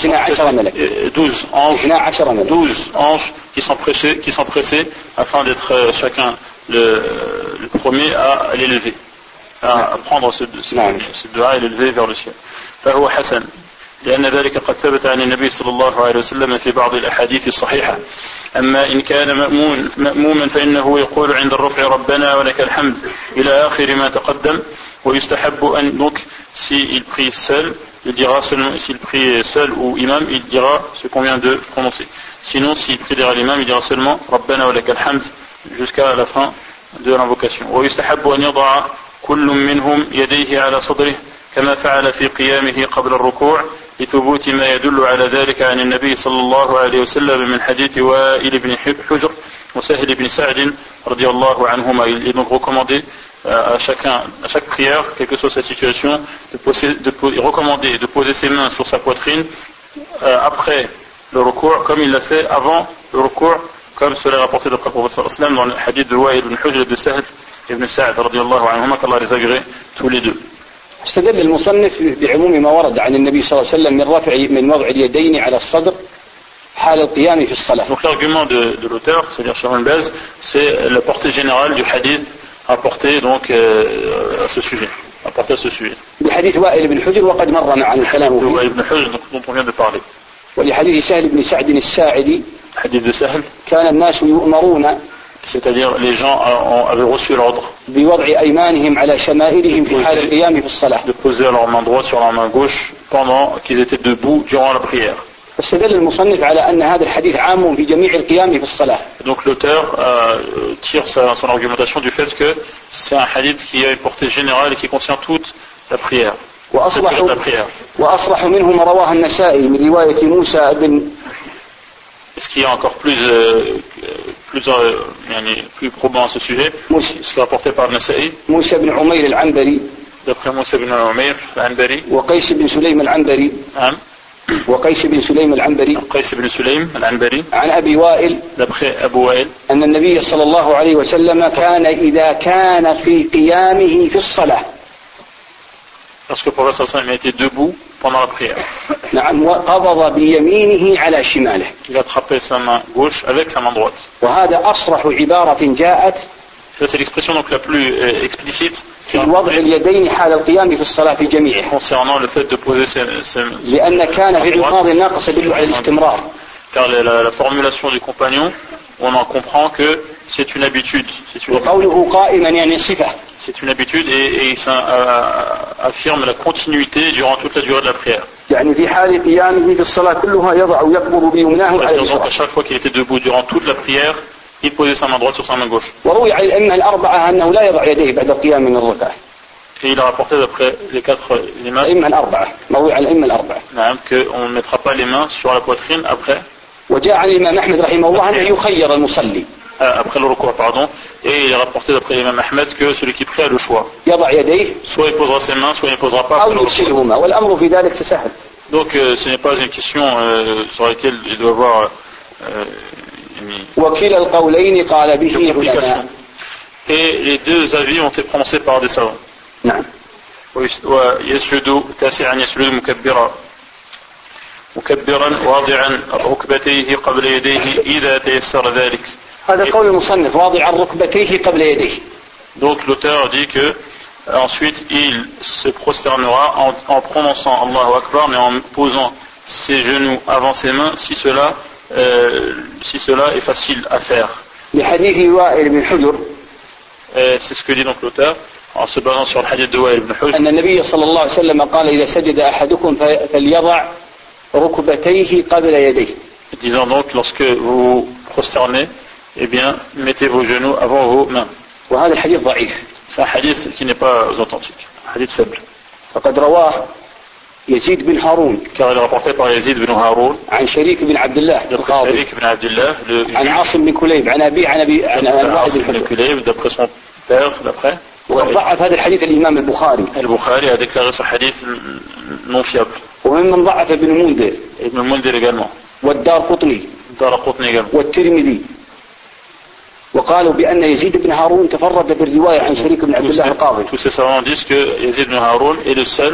[SPEAKER 2] s'empressaient afin d'être chacun le premier à l'élever, à prendre ce dua et l'élever vers le ciel. فهو حسن لأن ذلك قد ثبت عن النبي صلى الله عليه وسلم في بعض الأحاديث الصحيحة. أما إن كان مأموما فإنه يقول عند الرفع ربنا ولك الحمد إلى آخر ما تقدم. ويستحب أن donc s'il prie seul, il dira seulement, s'il prie seul ou imam, il dira ce qu'on vient de prononcer. Sinon, s'il prie derrière l'imam, il dira seulement Rabbana wa lakal hamd jusqu'à la fin de l'invocation. ويستحب أن يضع كل منهم يديه على صدره كما فعل في قيامه قبل الركوع لثبوت ما يدل على ذلك عن النبي صلى الله عليه وسلم من حديث وائل بن حجر وسهل بن سعد رضي الله عنهما. Il est donc recommandé à chaque prière, quelle que soit sa situation, recommander de poser ses mains sur sa poitrine après le recours, comme il l'a fait avant le recours, comme cela est rapporté d'après le prophète sallallahu alayhi wa sallam dans le hadith de Wa'il ibn Hujr et de Sahl ibn Sa'd radiyallahu anhuma, qu'Allah les agrée tous les deux.
[SPEAKER 1] استدل المصنف بعموم ما ورد عن النبي صلى الله عليه وسلم من وضع اليدين على الصدر حال القيام في الصلاة.
[SPEAKER 2] Donc l'argument de l'auteur, c'est-à-dire Sharon Bez, c'est la portée générale du hadith apporté donc à ce sujet.
[SPEAKER 1] بحديث وائل بن حجر وقد مر معنا الكلام فيه.
[SPEAKER 2] وائل بن حجر dont on vient de parler.
[SPEAKER 1] ولحديث سهل بن سعد الساعدي.
[SPEAKER 2] حديث de Sahl.
[SPEAKER 1] كان الناس يؤمرون.
[SPEAKER 2] C'est-à-dire les gens avaient reçu l'ordre.
[SPEAKER 1] بوضع أيمانهم على شمائلهم في حال القيام في الصلاة.
[SPEAKER 2] De poser leur main droite sur leur main gauche pendant qu'ils étaient debout durant la prière.
[SPEAKER 1] فاستدل المصنف على أن هذا الحديث عام في جميع القيام في الصلاة.
[SPEAKER 2] Donc l'auteur tire son argumentation du fait que c'est un hadith qui a une portée générale et qui contient toute la prière.
[SPEAKER 1] وأصرح منه ما رواه النسائي من رواية موسى بن.
[SPEAKER 2] Ce qui est encore plus probant à ce sujet, ce qui est rapporté par Nasa'i.
[SPEAKER 1] موسى بن عمير العنبري.
[SPEAKER 2] D'après Moussa ibn Umayr al-Anbari.
[SPEAKER 1] وقيس بن سليم العنبري. وقيس بن سليم العنبري.
[SPEAKER 2] قيس بن سليم العنبري.
[SPEAKER 1] عن أبي وائل.
[SPEAKER 2] D'après Abu Wa'il.
[SPEAKER 1] أن النبي صلى الله عليه وسلم كان إذا كان في قيامه في الصلاة.
[SPEAKER 2] Lorsque le prophète sallallahu alayhi wa sallam était debout pendant la prière.
[SPEAKER 1] نعم وقبض بيمينه على شماله.
[SPEAKER 2] Il a attrapé sa main gauche avec sa main droite.
[SPEAKER 1] وهذا أصرح عبارة جاءت.
[SPEAKER 2] Ça c'est l'expression donc la plus explicite.
[SPEAKER 1] في وضع اليدين حال القيام في الصلاة في جميعها.
[SPEAKER 2] Concernant le fait de poser ses
[SPEAKER 1] لأن كان في الماضي الناقص يدل على الاستمرار.
[SPEAKER 2] Car la formulation du compagnon, on en comprend que c'est une habitude.
[SPEAKER 1] وقوله قائما يعني صفة.
[SPEAKER 2] C'est une habitude et ça affirme la continuité durant toute la durée de la prière.
[SPEAKER 1] يعني في حال قيامه في الصلاة كلها يضع يقبض بيمناه على اليسرى.
[SPEAKER 2] Donc à chaque fois qu'il était debout durant toute la prière, il posait sa main droite sur sa main gauche.
[SPEAKER 1] وروي عن الأئمة الأربعة أنه لا يضع يديه بعد القيام من الركعة.
[SPEAKER 2] Et il a rapporté d'après les 4 imams
[SPEAKER 1] الأئمة الأربعة موضوع الأئمة الأربعة
[SPEAKER 2] qu'on ne mettra pas les mains sur la poitrine après
[SPEAKER 1] وجاء عن الإمام أحمد رحمه الله أنه يخير المصلي
[SPEAKER 2] le recours, pardon, et il est rapporté d'après l'imam Ahmed que celui qui prie a le choix.
[SPEAKER 1] يضع يديه
[SPEAKER 2] Soit il posera ses mains, soit il ne posera pas.
[SPEAKER 1] أو يرسلهما والأمر في ذلك تسهل.
[SPEAKER 2] Donc ce n'est pas une question sur laquelle il doit avoir
[SPEAKER 1] وكلا القولين قال به
[SPEAKER 2] complication. Et les 2 avis ont été prononcés par des savants.
[SPEAKER 1] نعم.
[SPEAKER 2] ويسجد تاسعا يسجد مكبرا واضعا ركبتيه قبل يديه إذا تيسر ذلك.
[SPEAKER 1] هذا قول المصنف واضعا ركبتيه قبل يديه.
[SPEAKER 2] Donc l'auteur dit que ensuite il se prosternera en prononçant Allahu Akbar mais en posant ses genoux avant ses mains si cela est facile à faire.
[SPEAKER 1] لحديث وائل بن حجر.
[SPEAKER 2] C'est ce que dit donc l'auteur en se basant sur le hadith de Wa'il ibn Hujr.
[SPEAKER 1] أن النبي صلى الله عليه وسلم قال إذا سجد أحدكم فليضع ركبتيه قبل يديه.
[SPEAKER 2] Disant donc lorsque vous prosternez, eh bien mettez vos genoux avant vos mains.
[SPEAKER 1] وهذا الحديث ضعيف.
[SPEAKER 2] C'est un hadith qui n'est pas authentique, un hadith faible.
[SPEAKER 1] فقد رواه يزيد بن هارون.
[SPEAKER 2] Car il est rapporté par Yazid bin Haroun.
[SPEAKER 1] عن شريك بن عبد الله القاضي.
[SPEAKER 2] شريك بن عبد الله.
[SPEAKER 1] عن عاصم بن كليب عن أبي
[SPEAKER 2] عاصم بن كليب d'après son père d'après.
[SPEAKER 1] وضعف هذا الحديث الإمام البخاري.
[SPEAKER 2] البخاري a déclaré ce hadith non fiable.
[SPEAKER 1] وممن ضعف ابن المنذر.
[SPEAKER 2] ابن المنذر également.
[SPEAKER 1] والدارقطني.
[SPEAKER 2] الدارقطني également.
[SPEAKER 1] والترمذي. وقالوا بأن يزيد بن هارون تفرد بالرواية عن شريك بن عبد الله القاضي.
[SPEAKER 2] Tous ces savants disent que Yazid bin Haroun est le seul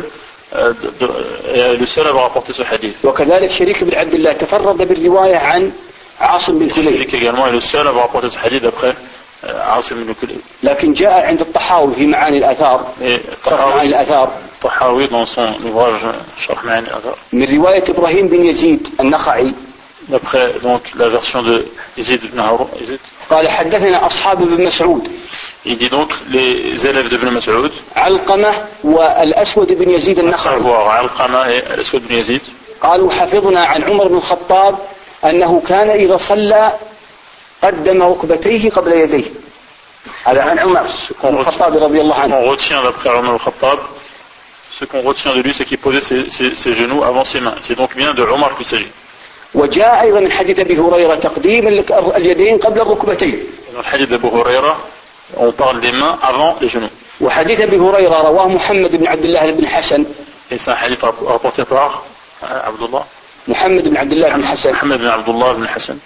[SPEAKER 2] à avoir rapporté ce hadith.
[SPEAKER 1] وكذلك شريك بن عبد الله تفرد بالرواية عن عاصم بن كليب.
[SPEAKER 2] شريك également est le seul à avoir rapporté ce hadith d'après عاصم بن كليب.
[SPEAKER 1] لكن جاء عند الطحاوي في معاني الآثار. معاني الآثار.
[SPEAKER 2] الطحاوي dans son ouvrage شرح معاني الآثار.
[SPEAKER 1] من رواية إبراهيم بن يزيد النخعي.
[SPEAKER 2] D'après donc la version de Yazid ibn Haroun.
[SPEAKER 1] قال حدثنا أصحاب ابن مسعود.
[SPEAKER 2] Il dit donc les élèves de Ibn Mas'ud.
[SPEAKER 1] علقمة والأسود بن يزيد النخعي.
[SPEAKER 2] علقمة et الأسود بن يزيد.
[SPEAKER 1] قالوا حفظنا عن عمر بن الخطاب أنه كان إذا صلى قدم ركبتيه قبل يديه. هذا عن عمر بن الخطاب رضي الله عنه.
[SPEAKER 2] On retient d'après Omar al-Khattab, ce qu'on retient de lui, c'est qu'il posait ses genoux avant ses mains. C'est donc bien de Omar qu'il s'agit.
[SPEAKER 1] وجاء أيضا من حديث أبي هريرة تقديم اليدين قبل الركبتين.
[SPEAKER 2] Dans le hadith d'Abu Huraira, on parle des mains avant les genoux.
[SPEAKER 1] وحديث أبي هريرة رواه محمد بن عبد الله بن حسن.
[SPEAKER 2] Et c'est un hadith rapporté par Abdullah.
[SPEAKER 1] محمد بن عبد الله بن حسن.
[SPEAKER 2] محمد بن عبد الله بن حسن.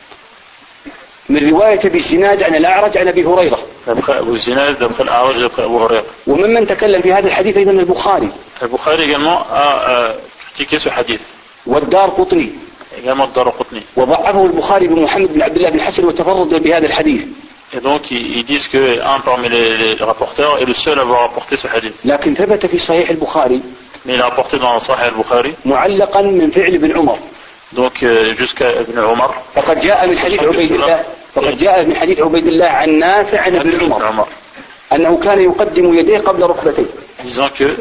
[SPEAKER 1] من رواية أبي الزناد عن الأعرج عن أبي هريرة.
[SPEAKER 2] d'après Abu Zinad, d'après الأعرج, d'après Abu Huraira.
[SPEAKER 1] وممن تكلم في هذا الحديث أيضا البخاري.
[SPEAKER 2] البخاري également a critiqué ce hadith.
[SPEAKER 1] والدارقطني.
[SPEAKER 2] également الدارقطني.
[SPEAKER 1] وضعفه البخاري بمحمد بن عبد الله بن حسن وتفرد بهذا الحديث.
[SPEAKER 2] Et donc ils disent que un parmi les rapporteurs est le seul à avoir rapporté ce hadith.
[SPEAKER 1] لكن ثبت في صحيح البخاري.
[SPEAKER 2] Mais il a rapporté dans Sahih al-Bukhari.
[SPEAKER 1] معلقا من فعل ابن عمر.
[SPEAKER 2] Donc jusqu'à Ibn Umar.
[SPEAKER 1] فقد جاء من حديث عبيد الله. فقد جاء من حديث عبيد الله عن نافع عن ابن عمر. أنه كان يقدم يديه قبل ركبتيه.
[SPEAKER 2] disant que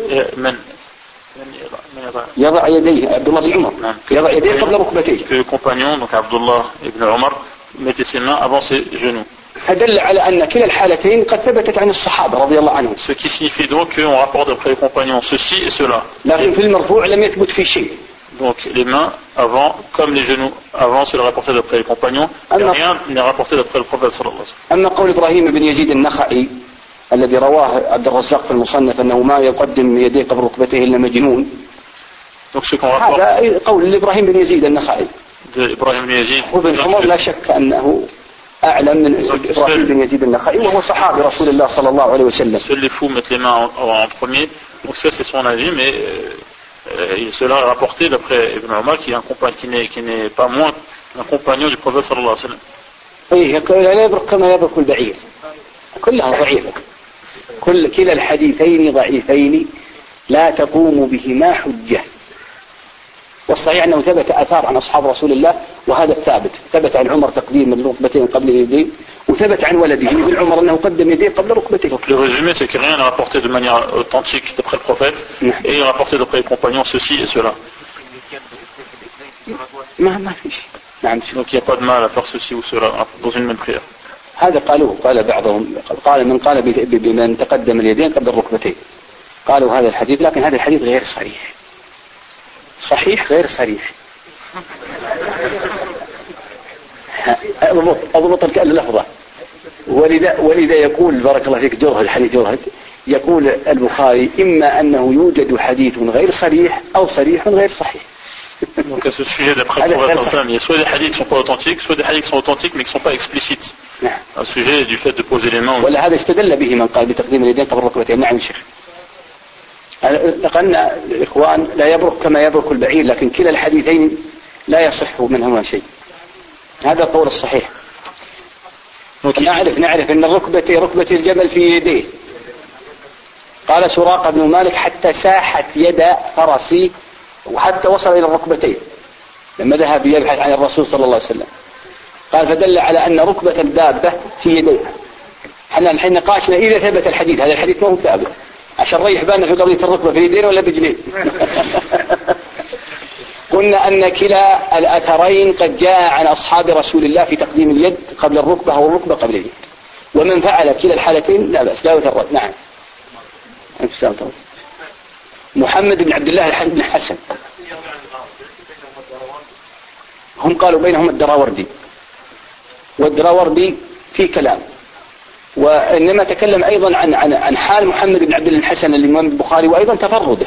[SPEAKER 1] يضع يديه عبد الله بن عمر يضع يديه قبل ركبتيه.
[SPEAKER 2] Le compagnon donc Abdullah ibn Umar mettait ses mains avant ses genoux.
[SPEAKER 1] فدل على أن كلا الحالتين قد ثبتت عن الصحابة رضي الله عنهم.
[SPEAKER 2] Ce qui signifie donc qu'on rapporte d'après les compagnons ceci et cela.
[SPEAKER 1] لكن في المرفوع لم يثبت في شيء.
[SPEAKER 2] Donc les mains avant comme les genoux avant c'est rapporté d'après les compagnons et rien n'est rapporté d'après le prophète sallallahu alayhi wa sallam.
[SPEAKER 1] أما قول إبراهيم بن يزيد النخعي الذي رواه عبد الرزاق في المصنف أنه ما يقدم يديه قبل ركبتيه إلا مجنون.
[SPEAKER 2] Donc ce qu'on rapporte.
[SPEAKER 1] هذا قول إبراهيم بن يزيد النخعي.
[SPEAKER 2] إبراهيم بن يزيد.
[SPEAKER 1] وابن عمر لا شك أنه أعلم من إبراهيم بن يزيد النخعي وهو صحابي رسول الله صلى الله عليه وسلم.
[SPEAKER 2] Seuls les fous mettent les mains en premier. Donc ça c'est son avis, mais cela est rapporté d'après Ibn Umar qui n'est pas moins un compagnon du prophète sallallahu alayhi wa sallam.
[SPEAKER 1] إيه لا يبرك كما يبرك البعير. كلها ضعيفة. كلا الحديثين ضعيفين لا تقوم بهما حجة. والصحيح أنه ثبت آثار عن أصحاب رسول الله وهذا الثابت. ثبت عن عمر تقديم الركبتين قبل يديه وثبت عن ولده ابن عمر أنه قدم يديه قبل ركبتيه.
[SPEAKER 2] Donc le résumé c'est que rien n'est rapporté de manière authentique d'après le prophète et il est rapporté d'après les compagnons ceci et cela.
[SPEAKER 1] ما في شيء. نعم.
[SPEAKER 2] Donc il n'y a pas de mal à faire ceci ou cela dans une même prière.
[SPEAKER 1] هذا قال بعضهم قال من قال بمن تقدم اليدين قبل الركبتين. قالوا هذا الحديث، لكن هذا الحديث غير صريح، صحيح غير صريح. أضبط اللفظة. ولذا يقول بارك الله فيك جرهد، الحديث جرهد، يقول البخاري إما أنه يوجد حديث غير صريح أو صريح غير صحيح.
[SPEAKER 2] Donc à ce sujet, d'après le prophète, il y a soit des hadiths qui ne sont pas authentiques, soit des hadiths qui sont authentiques mais qui ne sont pas explicites. À ce sujet du fait de poser les mains.
[SPEAKER 1] ولا هذا استدل به من قال بتقديم اليدين قبل الركبتين. نعم شيخ. لأن الإخوان لا يبرك كما يبرك البعير، لكن كلا الحديثين لا يصح منهما شيء. هذا القول الصحيح. نعرف أن ركبة الجمل في يديه. قال سراقة بن مالك حتى ساحت يد فرسي وحتى وصل إلى الركبتين لما ذهب يبحث عن الرسول صلى الله عليه وسلم. قال فدل على أن ركبة الدابة في يديها. احنا الحين نقاشنا إذا ثبت الحديث، هذا الحديث ما هو ثابت عشان ريح بالنا في قضية الركبة في يدين ولا بجلين. قلنا أن كلا الأثرين قد جاء عن أصحاب رسول الله في تقديم اليد قبل الركبة أو الركبة قبل اليد، ومن فعل كلا الحالتين لا بأس لا يترد. نعم. محمد بن عبد الله بن حسن، هم قالوا بينهم الدراوردي، والدراوردي في كلام، وإنما تكلم أيضا عن حال محمد بن عبد الله بن حسن الإمام البخاري وأيضا تفرده.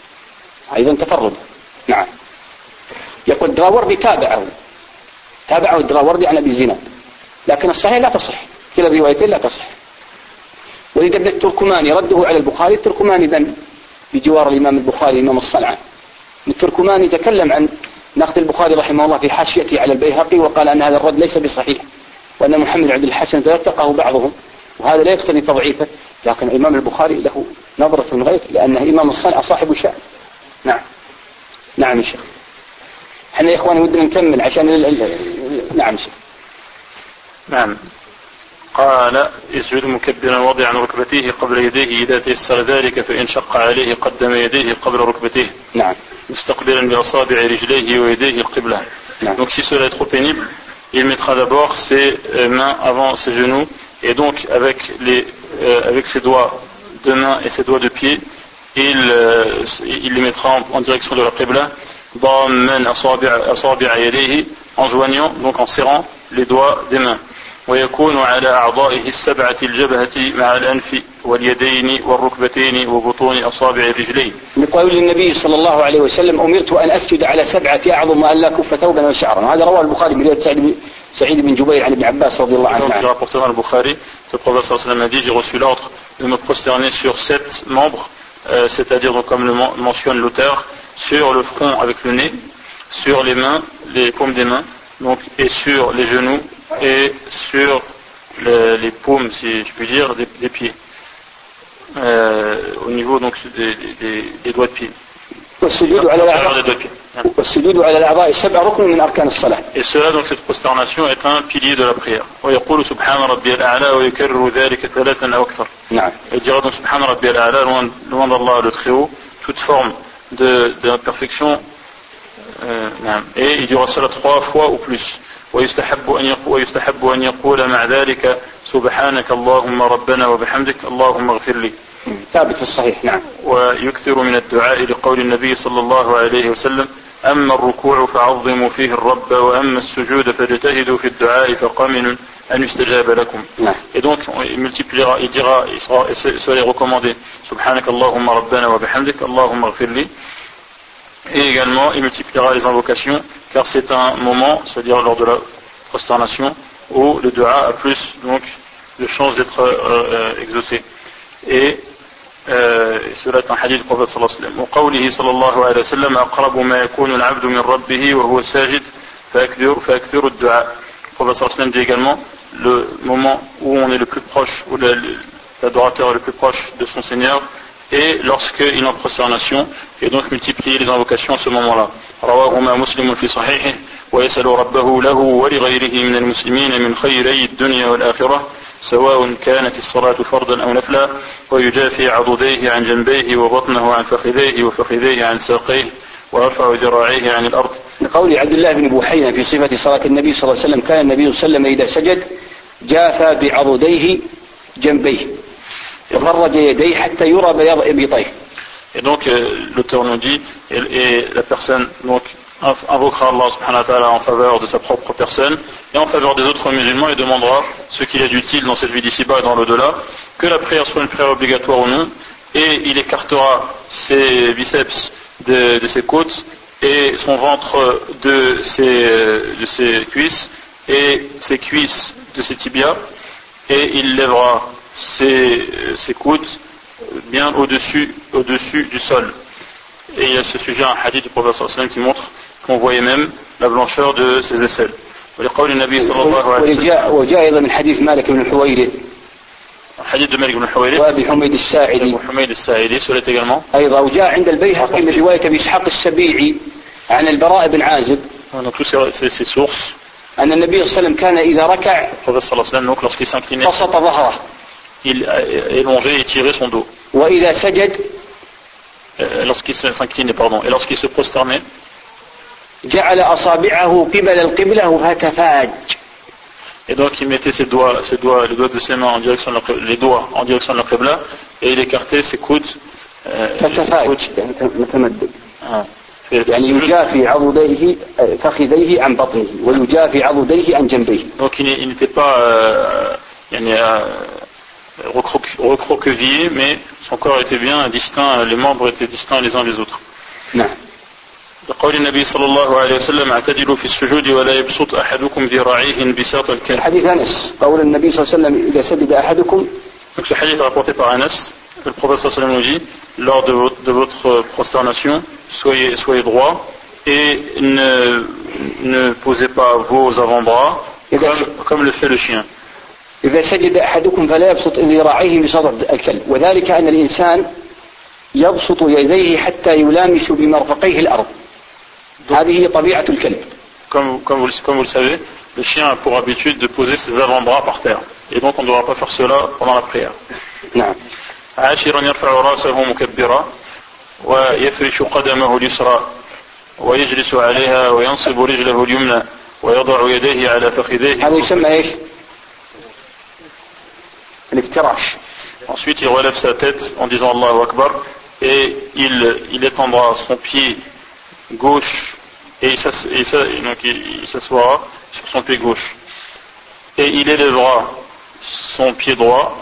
[SPEAKER 1] نعم. يقول الدراوردي تابعه الدراوردي عن أبي زناد، لكن الصحيح لا تصح، كلا الروايتين لا تصح. ولذا ابن التركماني رده على البخاري، التركماني بن بجوار الإمام البخاري إمام الصنعاء، التركماني تكلم عن نقد البخاري رحمه الله في حاشيته على البيهقي، وقال أن هذا الرد ليس بصحيح، وأن محمد عبد الحسن توثقه بعضهم، وهذا لا يقتضي تضعيفه، لكن الإمام البخاري له نظرة غير، لأنه إمام الصنعاء صاحب شأن. نعم يا شيخ. احنا يا إخواني ودنا نكمل عشان نعم شيخ.
[SPEAKER 2] نعم. قال يسجد مكبرا واضعا ركبتيه قبل يديه إذا تيسر ذلك، فإن شق عليه قدم يديه قبل ركبتيه.
[SPEAKER 1] نعم.
[SPEAKER 2] مستقبلا بأصابع رجليه ويديه القبلة.
[SPEAKER 1] نعم.
[SPEAKER 2] Donc si cela est trop pénible, il mettra d'abord ses mains avant ses genoux, et donc avec ses doigts de main et ses doigts de pied, il les mettra en direction de la qibla, ضامن أصابع يديه, en joignant, donc en serrant les doigts des mains. ويكون على أعضائه السبعة الجبهة مع الأنف واليدين والركبتين وبطون أصابع الرجلين.
[SPEAKER 1] لقول النبي صلى الله عليه وسلم أمرت أن أسجد على 7 أعظم وأن لا كف ثوبا وشعرا. هذا رواه البخاري برواية سعيد بن جبير عن ابن عباس رضي الله عنه.
[SPEAKER 2] Donc il rapporte dans le Bukhari que le prophète sallallahu alayhi wa sallam a dit: j'ai reçu l'ordre de me prosterner sur 7 membres, c'est-à-dire donc, comme le mentionne l'auteur, sur le front avec le nez, sur les mains, les paumes des mains, donc, et sur les genoux et sur les paumes, si je puis dire, des pieds, au niveau donc des doigts de pied. Et cela, donc, cette prosternation est un pilier de la prière. Il dira donc Subhana Rabbi al-A'la, loin d'Allah le Très-Haut, toute forme d'imperfection, et il dira cela 3 fois ou plus. ويستحب أن يقول مع ذلك سبحانك اللهم ربنا وبحمدك اللهم اغفر لي.
[SPEAKER 1] ثابت في الصحيح. نعم.
[SPEAKER 2] ويكثر من الدعاء لقول النبي صلى الله عليه وسلم: أما الركوع فعظموا فيه الرب وأما السجود فاجتهدوا في الدعاء فقامن أن يستجاب لكم.
[SPEAKER 1] نعم.
[SPEAKER 2] Et donc il multipliera, il dira, il sera recommandé سبحانك اللهم ربنا وبحمدك اللهم اغفر لي. Et également, il multipliera les invocations, car c'est un moment, c'est-à-dire lors de la prosternation, où le dua a plus donc de chances d'être exaucé. Et cela est un hadith du prophète sallallahu alayhi wa sallam. وقوله صلى الله عليه وسلم: أقرب ما يكون العبد من ربه وهو ساجد فأكثر الدعاء. Le prophète sallallahu alayhi wa sallam dit également le moment où on est le plus proche, où l'adorateur est le plus proche de son Seigneur, et lorsqu'il est en prosternation, et donc multiplier les invocations à ce moment-là. رواهما مسلم في صحيحه ويسأل ربه له ولغيره من المسلمين من خيري الدنيا والآخرة سواء كانت الصلاة فرضا أو نفلا ويجافي عضديه عن جنبيه وبطنه عن فخذيه وفخذيه عن ساقيه ويرفع ذراعيه عن الأرض.
[SPEAKER 1] لقول عبد الله بن بوحينا في صفة صلاة النبي صلى الله عليه وسلم: كان النبي صلى الله عليه وسلم إذا سجد جافى بعضديه جنبيه وفرج يديه حتى يرى بياض إبطيه.
[SPEAKER 2] Et donc l'auteur nous dit, et la personne donc invoquera Allah subhanahu wa ta'ala en faveur de sa propre personne et en faveur des autres musulmans et demandera ce qu'il y a d'utile dans cette vie d'ici-bas et dans l'au-delà, que la prière soit une prière obligatoire ou non, et il écartera ses biceps de ses côtes et son ventre de ses cuisses et ses cuisses de ses tibias, et il lèvera ses coudes bien au-dessus du sol. Et il y a à ce sujet un hadith du prophète sallallahu alayhi wa sallam qui montre qu'on voyait même la blancheur de ses aisselles. وقال النبي صلى الله عليه وسلم
[SPEAKER 1] وجاء أيضا من حديث مالك بن الحويرث
[SPEAKER 2] حديث de Malik ibn Huwayrith
[SPEAKER 1] وابي حميد الساعدي
[SPEAKER 2] سئلت également
[SPEAKER 1] أيضا وجاء عند البيهقي من رواية أبي إسحاق السبيعي عن البراء بن عازب
[SPEAKER 2] dans tous ces sources
[SPEAKER 1] أن النبي صلى الله عليه وسلم كان إذا ركع
[SPEAKER 2] donc lorsqu'il s'inclinait
[SPEAKER 1] بسط ظهره
[SPEAKER 2] il élongeait et tirait son dos
[SPEAKER 1] وإذا سجد
[SPEAKER 2] lorsqu'il s'inclinait et lorsqu'il se prosternait
[SPEAKER 1] جعل أصابعه قبل القبلة وهتفاج.
[SPEAKER 2] Et donc il mettait les doigts de ses mains en direction de la qibla et il écartait ses coudes.
[SPEAKER 1] يعني يجافي عضديه فخذيه عن بطنه ويجافي عضديه عن جنبيه.
[SPEAKER 2] Donc il n'était pas recroquevillé, mais son corps était bien distinct, les membres étaient distincts les uns des autres.
[SPEAKER 1] نعم.
[SPEAKER 2] قول النبي صلى الله عليه وسلم اعتدلوا في السجود ولا يبسط أحدكم ذراعيه انبساط الكلب.
[SPEAKER 1] حديث أنس قول النبي صلى الله عليه وسلم إذا سجد أحدكم.
[SPEAKER 2] Donc ce hadith rapporté par Anas, le prophète sallallahu alayhi wa sallam nous dit lors de votre prosternation soyez droit et ne posez pas vos avant-bras comme le fait le chien.
[SPEAKER 1] إذا سجد أحدكم فلا يبسط ذراعيه انبساط الكلب وذلك أن الإنسان يبسط يديه حتى يلامس بمرفقيه الأرض. هذه هي طبيعة الكلب.
[SPEAKER 2] Comme vous le savez, le chien a pour habitude de poser ses avant-bras par terre. Et donc on ne devra pas faire cela pendant la prière.
[SPEAKER 1] نعم.
[SPEAKER 2] عاشرا يرفع رأسه مكبرا ويفرش قدمه اليسرى ويجلس عليها وينصب رجله اليمنى ويضع يديه على فخذيه.
[SPEAKER 1] هذا يسمى ايش؟ الافتراش.
[SPEAKER 2] Ensuite il relève sa tête en disant Allahu Akbar et il étendra son pied gauche et il s'assoira sur son pied gauche et il élèvera son pied droit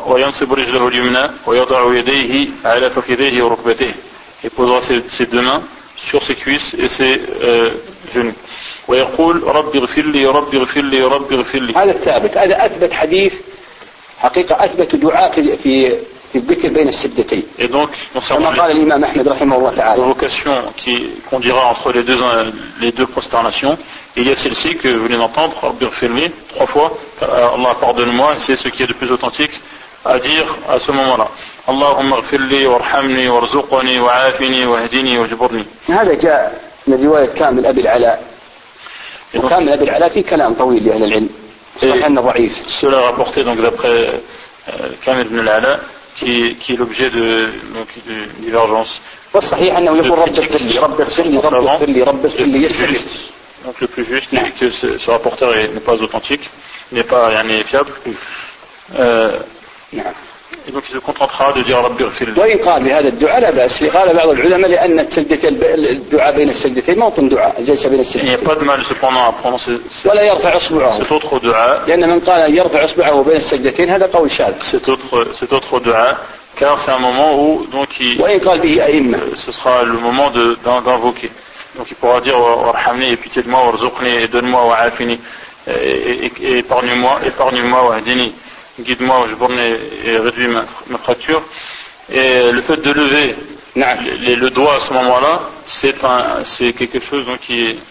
[SPEAKER 2] et posera ses deux mains sur ses cuisses et ses genoux.
[SPEAKER 1] هذا الثابت هذا أثبت حديث حقيقة أثبت دعاء في الذكر بين السجدتين.
[SPEAKER 2] Et donc concernant
[SPEAKER 1] les
[SPEAKER 2] invocations qu'on dira entre les deux prosternations, il y a celle-ci que vous venez d'entendre, Rabbi Firli, 3 fois, Allah pardonne-moi, et c'est ce qui est le plus authentique à dire à ce moment-là. Allahumma ghfirli warhamni warzuqni wa'afini wahdini wajburni.
[SPEAKER 1] هذا جاء من رواية كامل أبي العلاء. وكامل أبي العلاء في كلام طويل لأهل العلم. صحيح أنه ضعيف.
[SPEAKER 2] Cela rapporté donc d'après Kamil ibn al-Ala qui est l'objet de divergence.
[SPEAKER 1] والصحيح أنه يقول رب اغفر لي رب اغفر لي رب اغفر لي رب اغفر لي يستجب.
[SPEAKER 2] Donc le plus juste est que ce rapporteur n'est pas authentique, n'est pas fiable. Et donc il se contentera de dire Rabbi ighfirli.
[SPEAKER 1] وإن قال بهذا الدعاء لا بأس قال بعض العلماء لأن الدعاء بين السجدتين موطن دعاء الجلسة بين السجدتين.
[SPEAKER 2] Il n'y a pas de mal cependant à prendre
[SPEAKER 1] ولا يرفع إصبعه.
[SPEAKER 2] cet autre dua.
[SPEAKER 1] لأن من قال يرفع إصبعه بين السجدتين هذا قول شاذ.
[SPEAKER 2] Cet autre dua, car c'est un moment où donc
[SPEAKER 1] وإن قال به أئمة.
[SPEAKER 2] Ce sera le moment d'invoquer. Donc il pourra dire warhamni et pitié de moi, warzuqni et donne-moi, wa'afini et épargne-moi, wahdini. Guide-moi, et réduis ma fracture. Et le fait de lever le doigt à ce moment-là, c'est quelque chose donc, qui est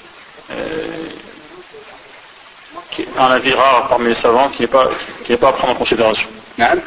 [SPEAKER 2] un avis rare parmi les savants, qui n'est pas à prendre en considération.
[SPEAKER 1] نعم.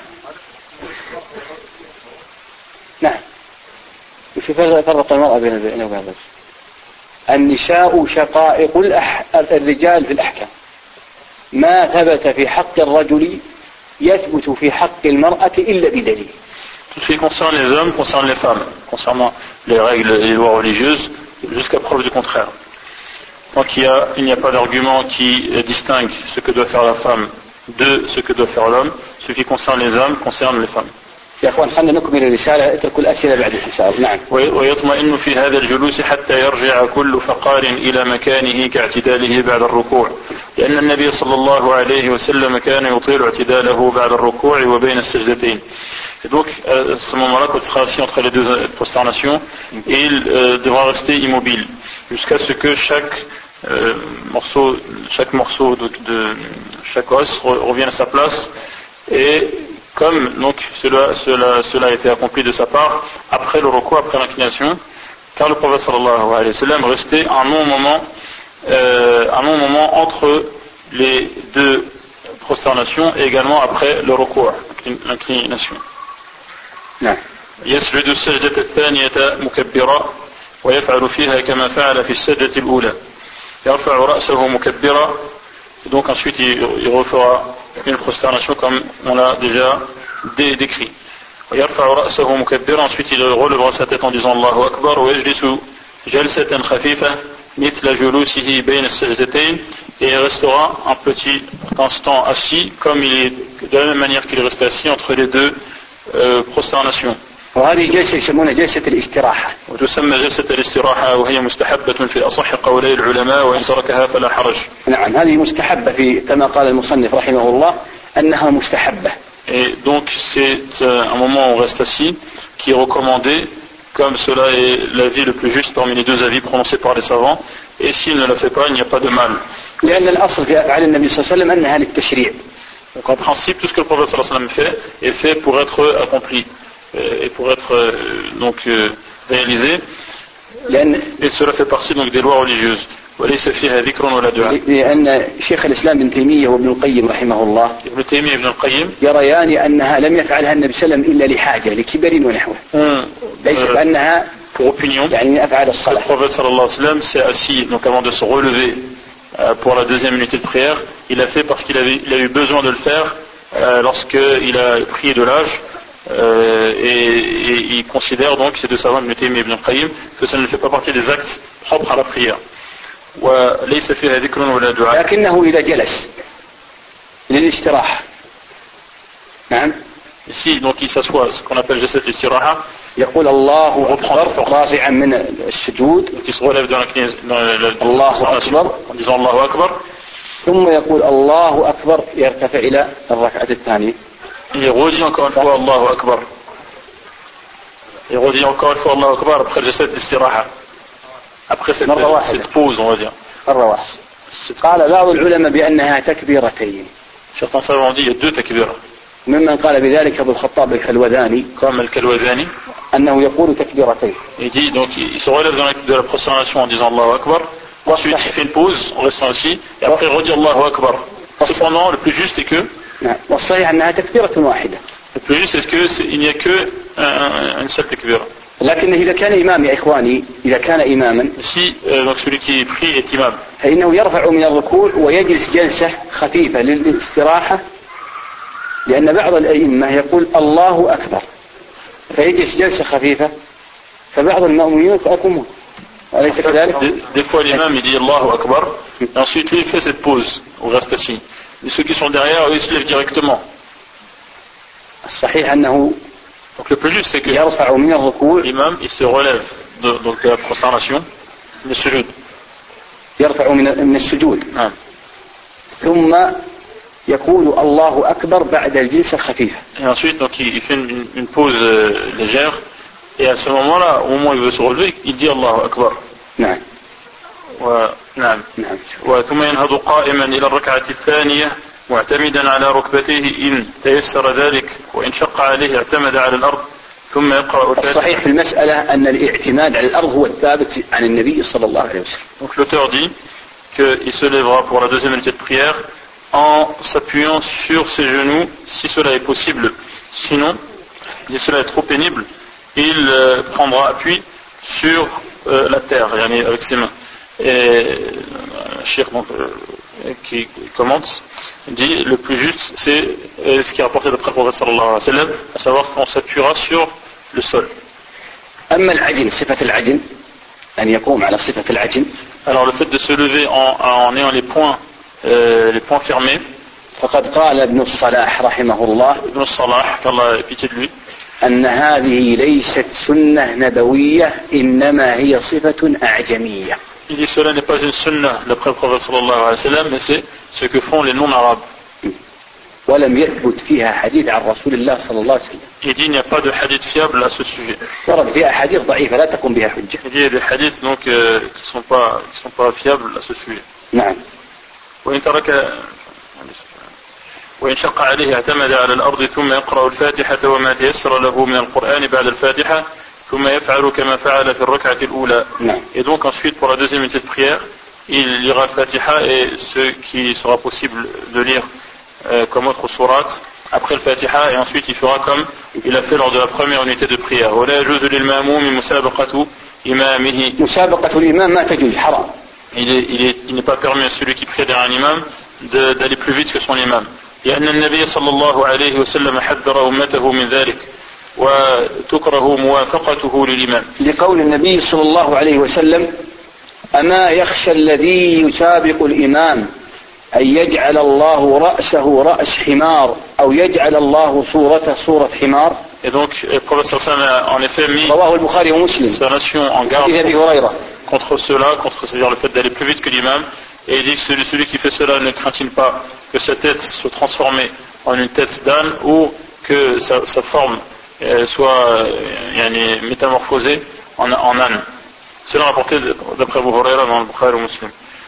[SPEAKER 1] وش فرق المرأة بين وبين الرجل؟ النساء شقائق الرجال في الأحكام. ما ثبت في حق الرجل يثبت في حق المرأة إلا بدليل.
[SPEAKER 2] Tout ce qui concerne les hommes concerne les femmes, concernant les règles et les lois religieuses, jusqu'à preuve du contraire. Tant qu'il n'y a pas d'argument qui distingue ce que doit faire la femme de ce que doit faire l'homme, ce qui concerne les hommes concerne les femmes.
[SPEAKER 1] يا أخوان خلنا نكمل الرسالة اتركوا الأسئلة بعد الحساب. نعم.
[SPEAKER 2] ويطمئن في هذا الجلوس حتى يرجع كل فقار إلى مكانه كاعتداله بعد الركوع، لأن النبي صلى الله عليه وسلم كان يطيل اعتداله بعد الركوع وبين السجدتين. Et donc, à ce moment-là, quand il sera assis entre les deux prosternations, il devra rester immobile jusqu'à ce que chaque morceau chaque os revienne à sa place. Et comme donc cela a été accompli de sa part après le ruku', après l'inclination, car le prophète sallallahu alayhi wa sallam restait un long moment entre les deux prosternations et également après le ruku', l'inclination. يسجد السجدة الثانية مكبرا ويفعل فيها كما فعل في السجدة الأولى. يرفع رأسه مكبرا, donc ensuite il refera une prosternation comme on l'a déjà décrit. يرفع رأسه مكبرا, ensuite il relèvera sa tête en disant الله أكبر ويجلس جلسة خفيفة مثل جلوسه بين السجدتين, et il restera un petit instant assis comme il est de la même manière qu'il reste assis entre les deux prosternations.
[SPEAKER 1] وهذه جلسة يسمونها جلسة الاستراحة,
[SPEAKER 2] وتسمى جلسة الاستراحة, وهي مستحبة في أصح قولي العلماء, وإن تركها فلا حرج.
[SPEAKER 1] نعم, هذه مستحبة في كما قال المصنف رحمه الله أنها مستحبة.
[SPEAKER 2] Et donc c'est un moment où on reste assis qui est recommandé, comme cela est l'avis le plus juste parmi les deux avis prononcés par les savants, et s'il ne le fait pas, il n'y a pas de mal.
[SPEAKER 1] لأن الأصل في أفعال النبي صلى الله عليه وسلم أنها للتشريع.
[SPEAKER 2] Donc en principe, tout ce que le prophète sallallahu alayhi wa sallam fait est fait pour être accompli et pour être réalisé, et cela fait partie donc des lois religieuses. وليس فيها ذكر ولا دعاء.
[SPEAKER 1] لأن شيخ الإسلام ابن تيمية وابن القيم رحمه الله
[SPEAKER 2] ابن تيمية ابن القيم
[SPEAKER 1] يريان أنها لم يفعلها النبي صلى الله عليه وسلم إلا لحاجة لكبر ونحوه, ليس بأنها يعني من أفعال الصلاة.
[SPEAKER 2] Le prophète sallallahu alayhi wa sallam s'est assis donc avant de se relever pour la deuxième unité de prière. Il a fait parce qu'il a eu besoin de le faire lorsqu'il a pris de l'âge, et il considère donc, ces deux savants, Ibn Taymiyyah et Ibn Qayyim, que ça ne fait pas partie des actes propres à la prière. وليس فيها ذكر ولا دعاء.
[SPEAKER 1] لكنه إذا جلس للاستراحة. نعم.
[SPEAKER 2] Ici donc il s'assoit, ce qu'on appelle جلسة الاستراحة.
[SPEAKER 1] يقول الله أكبر رافعا من السجود.
[SPEAKER 2] Il se relève dans
[SPEAKER 1] الله أكبر
[SPEAKER 2] en disant الله أكبر.
[SPEAKER 1] ثم يقول الله أكبر يرتفع إلى الركعة الثانية.
[SPEAKER 2] Il redit encore une fois الله أكبر. Il redit encore une fois الله أكبر après جلسة الاستراحة. Après cette pause, on va dire.
[SPEAKER 1] قال بعض العلماء بأنها تكبيرتين.
[SPEAKER 2] Certains savants ont dit il y a deux takbira.
[SPEAKER 1] ممن قال بذلك أبو الخطاب الكلوذاني.
[SPEAKER 2] Comme الكلوذاني.
[SPEAKER 1] أنه يقول تكبيرتين.
[SPEAKER 2] Il dit donc il se relève de la prosternation en disant Allahu Akbar. Ensuite il fait une pause en restant assis et après il redit Allahu Akbar. Cependant le plus juste est que.
[SPEAKER 1] والصحيح أنها تكبيرة واحدة.
[SPEAKER 2] Le plus juste est qu'il n'y a que une seule takbira.
[SPEAKER 1] لكن إذا كان إمام يا إخواني, إذا كان إماما,
[SPEAKER 2] si donc celui qui prie est imam,
[SPEAKER 1] فإنه يرفع من الركوع ويجلس جلسة خفيفة للاستراحة, لأن بعض الأئمة يقول الله أكبر فيجلس جلسة خفيفة, فبعض المأمومين يقومون, أليس كذلك؟
[SPEAKER 2] Des fois l'imam il dit Allahu Akbar et ensuite lui il fait cette pause ou reste assis, et ceux qui sont derrière eux ils se lèvent directement.
[SPEAKER 1] الصحيح أنه
[SPEAKER 2] donc le plus juste c'est que l'imam il se relève donc de la prosternation, le sujud.
[SPEAKER 1] يرفع من السجود. ثم يقول الله أكبر بعد الجلسة الخفيفة.
[SPEAKER 2] Et ensuite donc il fait une pause légère, et à ce moment-là, au moment où il veut se relever, il dit Allahu Akbar.
[SPEAKER 1] نعم.
[SPEAKER 2] نعم. ثم ينهض قائما إلى الركعة الثانية معتمدا على ركبتيه إن تيسر ذلك, وإن شق عليه اعتمد على الأرض ثم يقرأ الفاتحة.
[SPEAKER 1] الصحيح في المسألة أن الاعتماد على الأرض هو الثابت عن النبي صلى الله عليه وسلم.
[SPEAKER 2] Donc l'auteur dit qu'il se lèvera pour la deuxième unité de prière en s'appuyant sur ses genoux si cela est possible. Sinon, si cela est trop pénible, il prendra appui sur la terre, avec ses mains. Et Cheikh qui commente dit le plus juste c'est ce qui est rapporté d'après le prophète sallallahu alayhi wa sallam, à savoir qu'on s'appuiera sur le sol.
[SPEAKER 1] أما العجن, صفة العجن أن يقوم على صفة العجن.
[SPEAKER 2] Alors le fait de se lever en ayant les poings fermés.
[SPEAKER 1] فقد قال ابن الصلاح رحمه الله.
[SPEAKER 2] ابن الصلاح, qu'Allah ait pitié de lui.
[SPEAKER 1] أن هذه ليست سنة نبوية إنما هي صفة أعجمية.
[SPEAKER 2] Il dit cela n'est pas une sunna d'après le prophète sallallahu alayhi wa sallam, mais c'est ce que font les non-arabes.
[SPEAKER 1] ولم يثبت فيها حديث عن رسول الله صلى الله عليه وسلم.
[SPEAKER 2] Il dit il n'y a pas de hadith fiable à ce sujet.
[SPEAKER 1] ورد فيها أحاديث ضعيفة لا تقوم بها حجة.
[SPEAKER 2] Il dit il y a des hadiths donc qui sont pas fiables à ce sujet.
[SPEAKER 1] نعم.
[SPEAKER 2] وإن شق عليه اعتمد على الأرض ثم يقرأ الفاتحة وما تيسر له من القرآن بعد الفاتحة ثم يفعل كما فعل في الركعة الأولى. Et donc ensuite pour la deuxième unité de prière, il lira le Fatiha et ce qui sera possible de lire comme autre sourate après le Fatiha, et ensuite il fera comme il a fait lors de la première unité de prière. ولا يجوز للمأموم مسابقة إمامه.
[SPEAKER 1] مسابقة الإمام ما تجوز حرام.
[SPEAKER 2] Il n'est pas permis à celui qui prie derrière un imam d'aller plus vite que son imam. لأن النبي صلى الله عليه وسلم حذر أمته من ذلك وتكره موافقته للإمام.
[SPEAKER 1] لقول النبي صلى الله عليه وسلم أما يخشى الذي يسابق الإمام أن يجعل الله رأسه رأس حمار أو يجعل الله صورته صورة حمار.
[SPEAKER 2] Et donc le prophète sallallahu alayhi wa sallam a en effet mis sa nation en garde contre cela, c'est-à-dire le fait d'aller plus vite que l'imam. Et il dit que celui qui fait cela ne craint-il pas que sa tête soit transformée en une tête d'âne ou que sa forme soit métamorphosée en âne. Cela rapporté d'après Abu Huraira dans le Bukhari ou Muslim.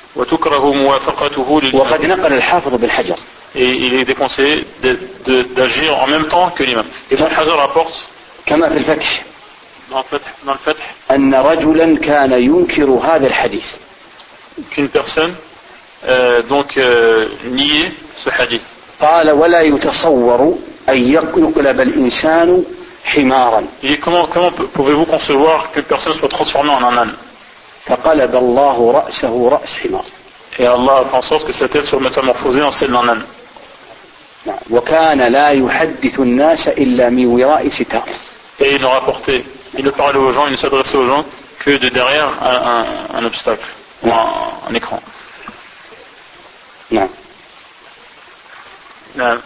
[SPEAKER 1] وقد نقل الحافظ بن حجر.
[SPEAKER 2] Et il est déconseillé d'agir en même temps que l'imam. Et Ibn Hajar rapporte
[SPEAKER 1] كما في الفتح
[SPEAKER 2] dans le Fath
[SPEAKER 1] أن رجلا كان ينكر هذا الحديث.
[SPEAKER 2] Qu'une personne niait ce hadith.
[SPEAKER 1] قال ولا يتصور أن يقلب الإنسان حمارا.
[SPEAKER 2] Il dit comment pouvez-vous concevoir qu'une personne soit transformée en un âne?
[SPEAKER 1] فقلب الله رأسه رأس حمار.
[SPEAKER 2] Et Allah a fait en sorte que sa tête soit métamorphosée en celle d'un âne.
[SPEAKER 1] وكان لا يحدث الناس إلا من وراء ستار.
[SPEAKER 2] Et il ne parlait aux gens, il ne s'adressait aux gens que de derrière un obstacle, ou un écran.
[SPEAKER 1] نعم.
[SPEAKER 2] نعم.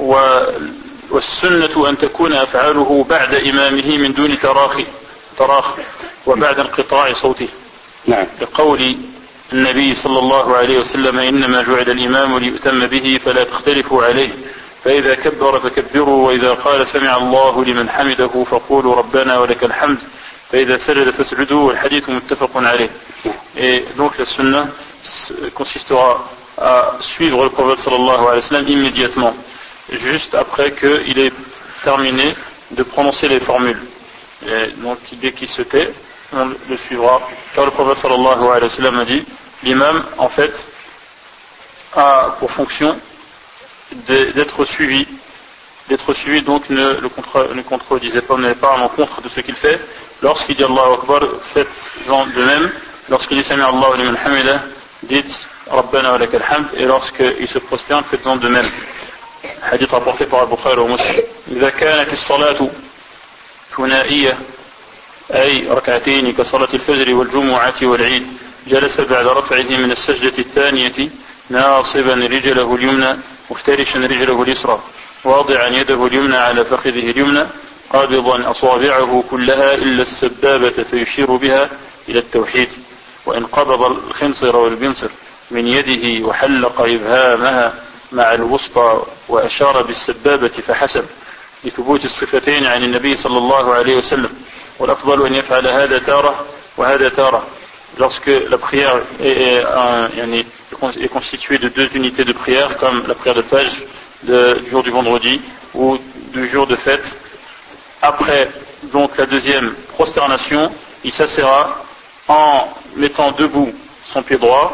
[SPEAKER 2] والسنة أن تكون أفعاله بعد إمامه من دون تراخ وبعد انقطاع صوته.
[SPEAKER 1] نعم.
[SPEAKER 2] لقول النبي صلى الله عليه وسلم إنما جعل الإمام ليؤتم به فلا تختلفوا عليه فإذا كبر فكبروا وإذا قال سمع الله لمن حمده فقولوا ربنا ولك الحمد فإذا سجد فاسجدوا والحديث متفق عليه. Et donc la sunna consistera à suivre le prophète sallallahu alayhi wa sallam immédiatement, juste après qu'il ait terminé de prononcer les formules. Et donc dès qu'il se tait, on le suivra, car le prophète sallallahu alayhi wa sallam a dit l'imam en fait a pour fonction d'être suivi, donc ne contredisez pas, n'allez pas à l'encontre de ce qu'il fait. Lorsqu'il dit Allahu Akbar, faites-en de même. Lorsqu'il dit Sami Allahu liman hamidah, dites Rabbana wa lakal hamd, et lorsqu'il se prosterne, faites-en de même. Hadith rapporté par Al-Bukhari ou Muslim. إذا كانت الصلاة ثنائية أي ركعتين كصلاة الفجر والجمعة والعيد جلس بعد رفعه من السجدة الثانية ناصبا رجله اليمنى مفترشا رجله اليسرى واضعا يده اليمنى على فخذه اليمنى قابضا أصابعه كلها إلا السبابة فيشير بها إلى التوحيد وإن قبض الخنصر والبنصر من يده وحلق إبهامها مع الوسطى وأشار بالسبابة فحسب لثبوت الصفتين عن النبي صلى الله عليه وسلم والأفضل أن يفعل هذا تارة وهذا تارة. Lorsque la prière est constituée de deux unités de prière, comme la prière de Fajr du jour du vendredi ou du jour de fête, après donc la deuxième prosternation, il s'assera en mettant debout son pied droit,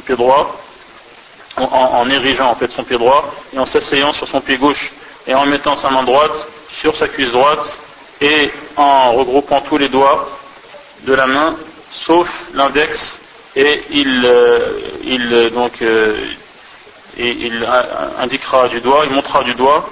[SPEAKER 2] en érigeant en fait son pied droit et en s'asseyant sur son pied gauche et en mettant sa main droite sur sa cuisse droite et en regroupant tous les doigts de la main sauf l'index, et il indiquera du doigt, il montrera du doigt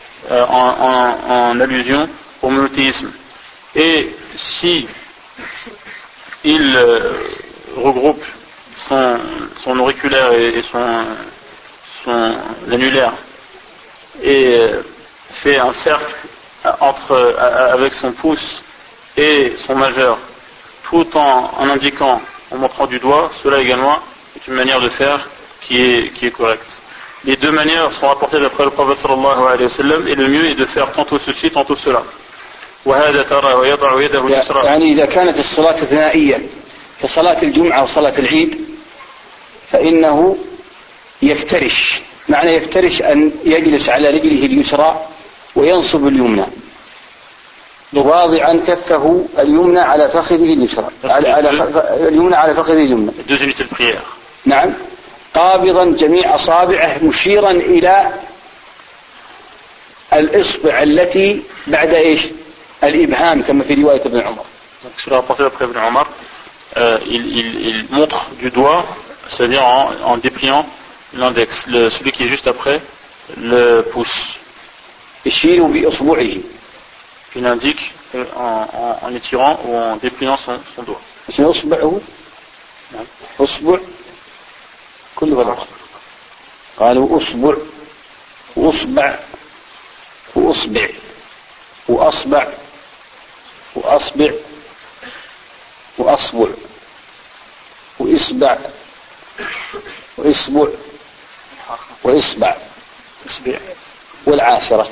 [SPEAKER 2] en allusion au monothéisme. Et si il regroupe son auriculaire et son annulaire et fait un cercle avec son pouce et son majeur, tout en indiquant, en montrant du doigt, cela également est une manière de faire qui est correcte. Les deux manières sont rapportées d'après le prophète sallallahu alayhi wa sallam, et le mieux est de faire tantôt ceci, tantôt cela.
[SPEAKER 1] يعني إذا كانت الصلاة ثنائية كصلاة الجمعة وصلاة العيد فإنه يفترش، معنى يفترش أن يجلس على رجله اليسرى وينصب اليمنى واضعا كفه اليمنى على فخذه اليسرى، اليمنى على فخذه اليمنى. نعم، قابضا جميع أصابعه مشيرا إلى الإصبع التي بعد إيش؟ الإبهام كما في رواية ابن عمر.
[SPEAKER 2] Il montre du doigt, c'est-à-dire en dépliant l'index, celui qui est juste après le pouce.
[SPEAKER 1] يشير بإصبعه.
[SPEAKER 2] Il indique en étirant ou en dépliant son doigt.
[SPEAKER 1] شنو إصبعه؟ إصبع كل غلط. قالوا أصبع وأصبع وأصبع وأصبع وأصبع وأصبع وإصبع وإصبع وإصبع والعاشرة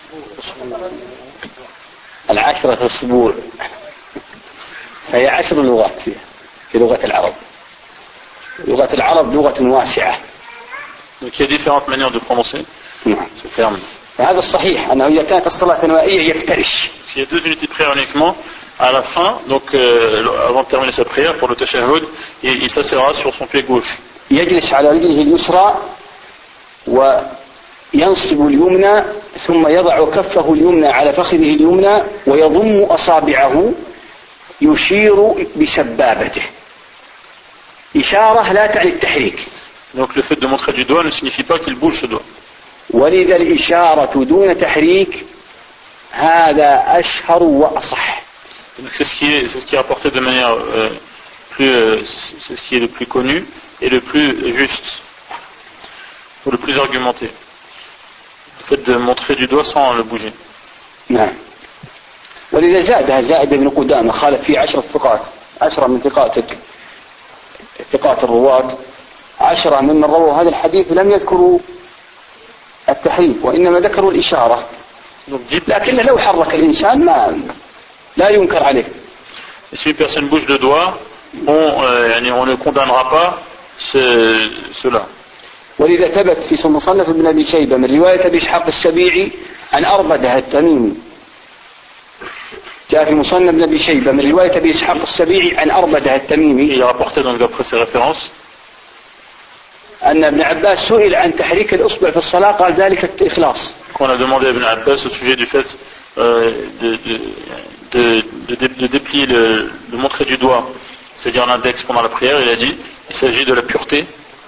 [SPEAKER 1] العشرة أسبوع، هي 10 لغات في لغة العرب. لغة العرب لغة واسعة.
[SPEAKER 2] Donc il y a différentes manières de prononcer ce terme.
[SPEAKER 1] هذا الصحيح أنه إذا كانت الصلاة ثنائية يفترش.
[SPEAKER 2] S'il y a deux unités de prière uniquement, à la fin, donc avant de terminer sa prière pour le tashahhud, il s'assera sur son pied gauche.
[SPEAKER 1] يجلس على رجله اليسرى وينصب اليمنى ثم يضع كفه اليمنى على فخذه اليمنى ويضم أصابعه يشير بسبابته. إشارة لا تعني التحريك.
[SPEAKER 2] Donc le fait de montrer du doigt ne signifie pas qu'il bouge ce doigt.
[SPEAKER 1] ولذا الإشارة دون تحريك هذا أشهر وأصح.
[SPEAKER 2] Donc c'est ce qui est rapporté de manière c'est ce qui est le plus connu et le plus juste ou le plus argumenté. Le fait de montrer du doigt sans le bouger.
[SPEAKER 1] نعم. ولذا زائد ابن قدامة خالف فيه 10 ثقات، 10 من ثقات الرواة، 10 ممن رووا هذا الحديث لم يذكروا التحريك وإنما ذكروا الإشارة. لكن لو حرك الإنسان لا ينكر عليه.
[SPEAKER 2] Si une personne bouge le doigt, on ne condamnera pas cela.
[SPEAKER 1] ولذا ثبت في مصنف ابن أبي شيبة من رواية أبي إسحاق السبيعي عن أربدة التميمي. جاء في مصنف ابن أبي شيبة من رواية أبي إسحاق السبيعي عن أربدة التميمي.
[SPEAKER 2] Il a rapporté donc d'après ses références
[SPEAKER 1] أن ابن عباس سئل عن تحريك الإصبع في الصلاة قال ذلك الإخلاص.
[SPEAKER 2] Qu'on a demandé à Ibn Abbas au sujet du fait de déplier de montrer du doigt, c'est-à-dire l'index pendant la prière, il a dit il s'agit de la pureté.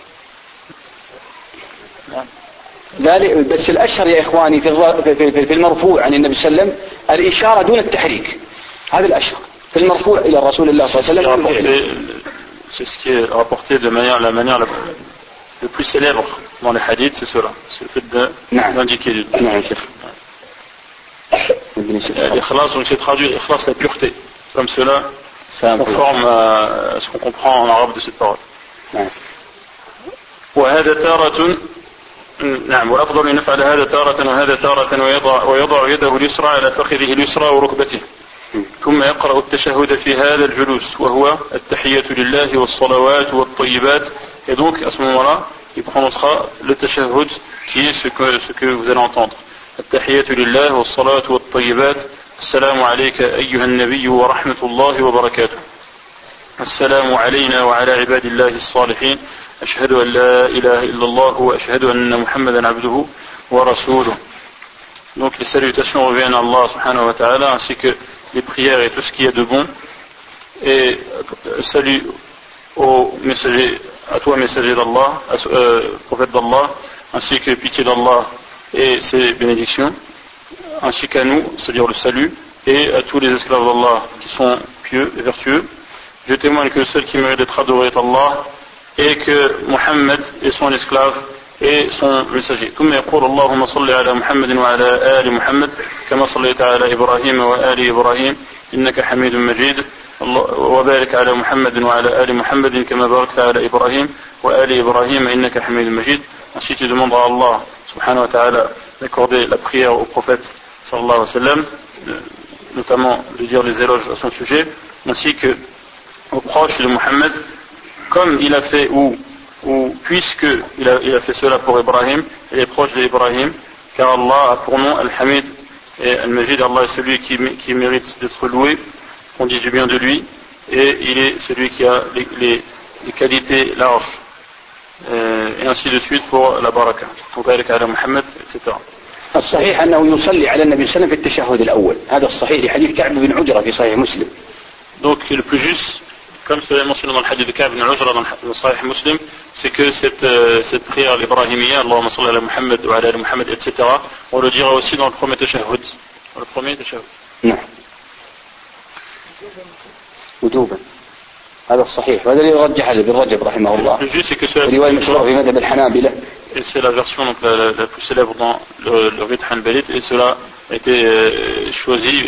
[SPEAKER 1] بس الأشهر يا إخواني في المرفوع عن النبي صلى الله عليه وسلم الإشارة دون التحريك، هذا الأشهر في المرفوع إلى رسول الله صلى الله عليه وسلم.
[SPEAKER 2] C'est ce qui est rapporté de la manière le plus célèbre dans les hadiths, c'est cela, c'est le fait d'indiquer du doigt. L'ikhlas, donc c'est traduit ikhlas, la pureté, comme cela, conforme à ce qu'on comprend en arabe de cette parole. وهذا تارة نعم والأفضل أن يفعل هذا تارة وهذا تارة ويضع يده اليسرى على فخذه اليسرى وركبته ثم يقرأ التشهد في هذا الجلوس وهو التحية لله والصلوات والطيبات. Et donc à ce moment-là il prononcera le tashahhud qui est ce que vous allez entendre. التحية لله والصلاة والطيبات السلام عليك أيها النبي ورحمة الله وبركاته السلام علينا وعلى عباد الله الصالحين أشهد أن لا إله إلا الله وأشهد أن محمدا عبده ورسوله. Donc les salutations reviennent à Allah subhanahu wa ta'ala ainsi que les prières et tout ce qu'il y a de bon. Et salut au messager, à toi messager d'Allah, prophète d'Allah, ainsi que pitié d'Allah et ses bénédictions, ainsi qu'à nous, c'est-à-dire le salut, et à tous les esclaves d'Allah qui sont pieux et vertueux. Je témoigne que le seul qui mérite d'être adoré est Allah et que Mohammed est son esclave et son messager. ثم يقول اللهم صل على محمد وعلى آل محمد كما صليت على إبراهيم وآل إبراهيم إنك حميد مجيد وبارك على محمد وعلى آل محمد كما باركت على إبراهيم وآل إبراهيم إنك حميد مجيد. Ensuite il demandera à Allah subhanahu wa ta'ala d'accorder la prière au prophète sallallahu alayhi wa sallam, notamment de dire les éloges à son sujet, ainsi que aux proches de Muhammad, comme il a fait ou puisque il a fait cela pour Ibrahim et les proches d'Ibrahim, car Allah a pour nom Al-Hamid et Al-Majid. Allah est celui qui mérite d'être loué, qu'on dise du bien de lui, et il est celui qui a les qualités larges, et ainsi de suite pour la baraka. وبارك على محمد, etc.
[SPEAKER 1] الصحيح أنه يصلي على النبي صلى الله عليه وسلم في التشهد الأول. هذا الصحيح لحديث كعب بن عجرة في صحيح مسلم.
[SPEAKER 2] Donc le plus juste, comme cela est mentionné dans le hadith de Ka'b ibn Ujra dans le Sahih Muslim, c'est que cette prière l'Ibrahimiyya, Allahumma salli ala Muhammad wa ala ali Muhammad, etc., on le dira aussi dans le premier tashahhud. Dans le premier tashahhud.
[SPEAKER 1] نعم. وجوبا. هذا الصحيح. وهذا اللي رجح ابن رجب رحمه الله.
[SPEAKER 2] Le juste, c'est que cela
[SPEAKER 1] رواية مشهورة في مذهب الحنابلة.
[SPEAKER 2] Et c'est la version donc, la plus célèbre dans le rite hanbalite, et cela a été choisi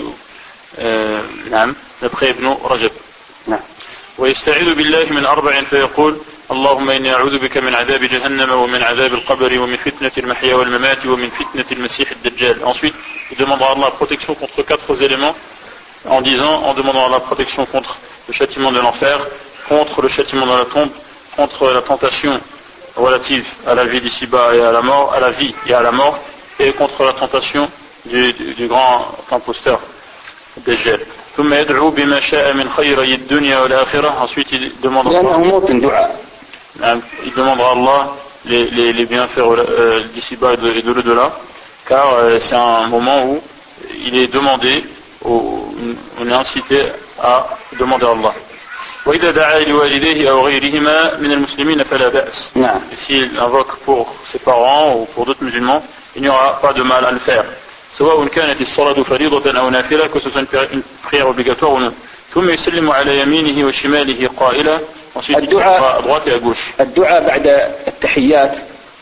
[SPEAKER 2] d'après Ibn Rajab.
[SPEAKER 1] نعم.
[SPEAKER 2] ويستعيذ بالله من أربع فيقول اللهم إني أعوذ بك من عذاب جهنم ومن عذاب القبر ومن فتنة المحيا والممات ومن فتنة المسيح الدجال. Ensuite, il demandera la protection contre 4 éléments en demandant la protection contre le châtiment de l'enfer, contre le châtiment de la tombe, contre la tentation relative à la vie d'ici-bas et à la mort, à la vie et à la mort, et contre la tentation du grand imposteur Dajjal. ثم يدعو بما شاء من خيري الدنيا والآخرة. Ensuite il demandera à Allah les bienfaits d'ici-bas et de l'au-delà, car c'est un moment où il est demandé, on est incité à demander à Allah. وإذا دعا لوالديه أو غيرهما من المسلمين فلا بأس. Et s'il invoque pour ses parents ou pour d'autres musulmans, il n'y aura pas de mal à le faire. سواء كانت الصلاة فريضة أو نافلة, que ce soit une prière obligatoire ou non. ثم يسلم على يمينه وشماله قائلا. Ensuite il sera à droite et à gauche.
[SPEAKER 1] الدعاء بعد التحيات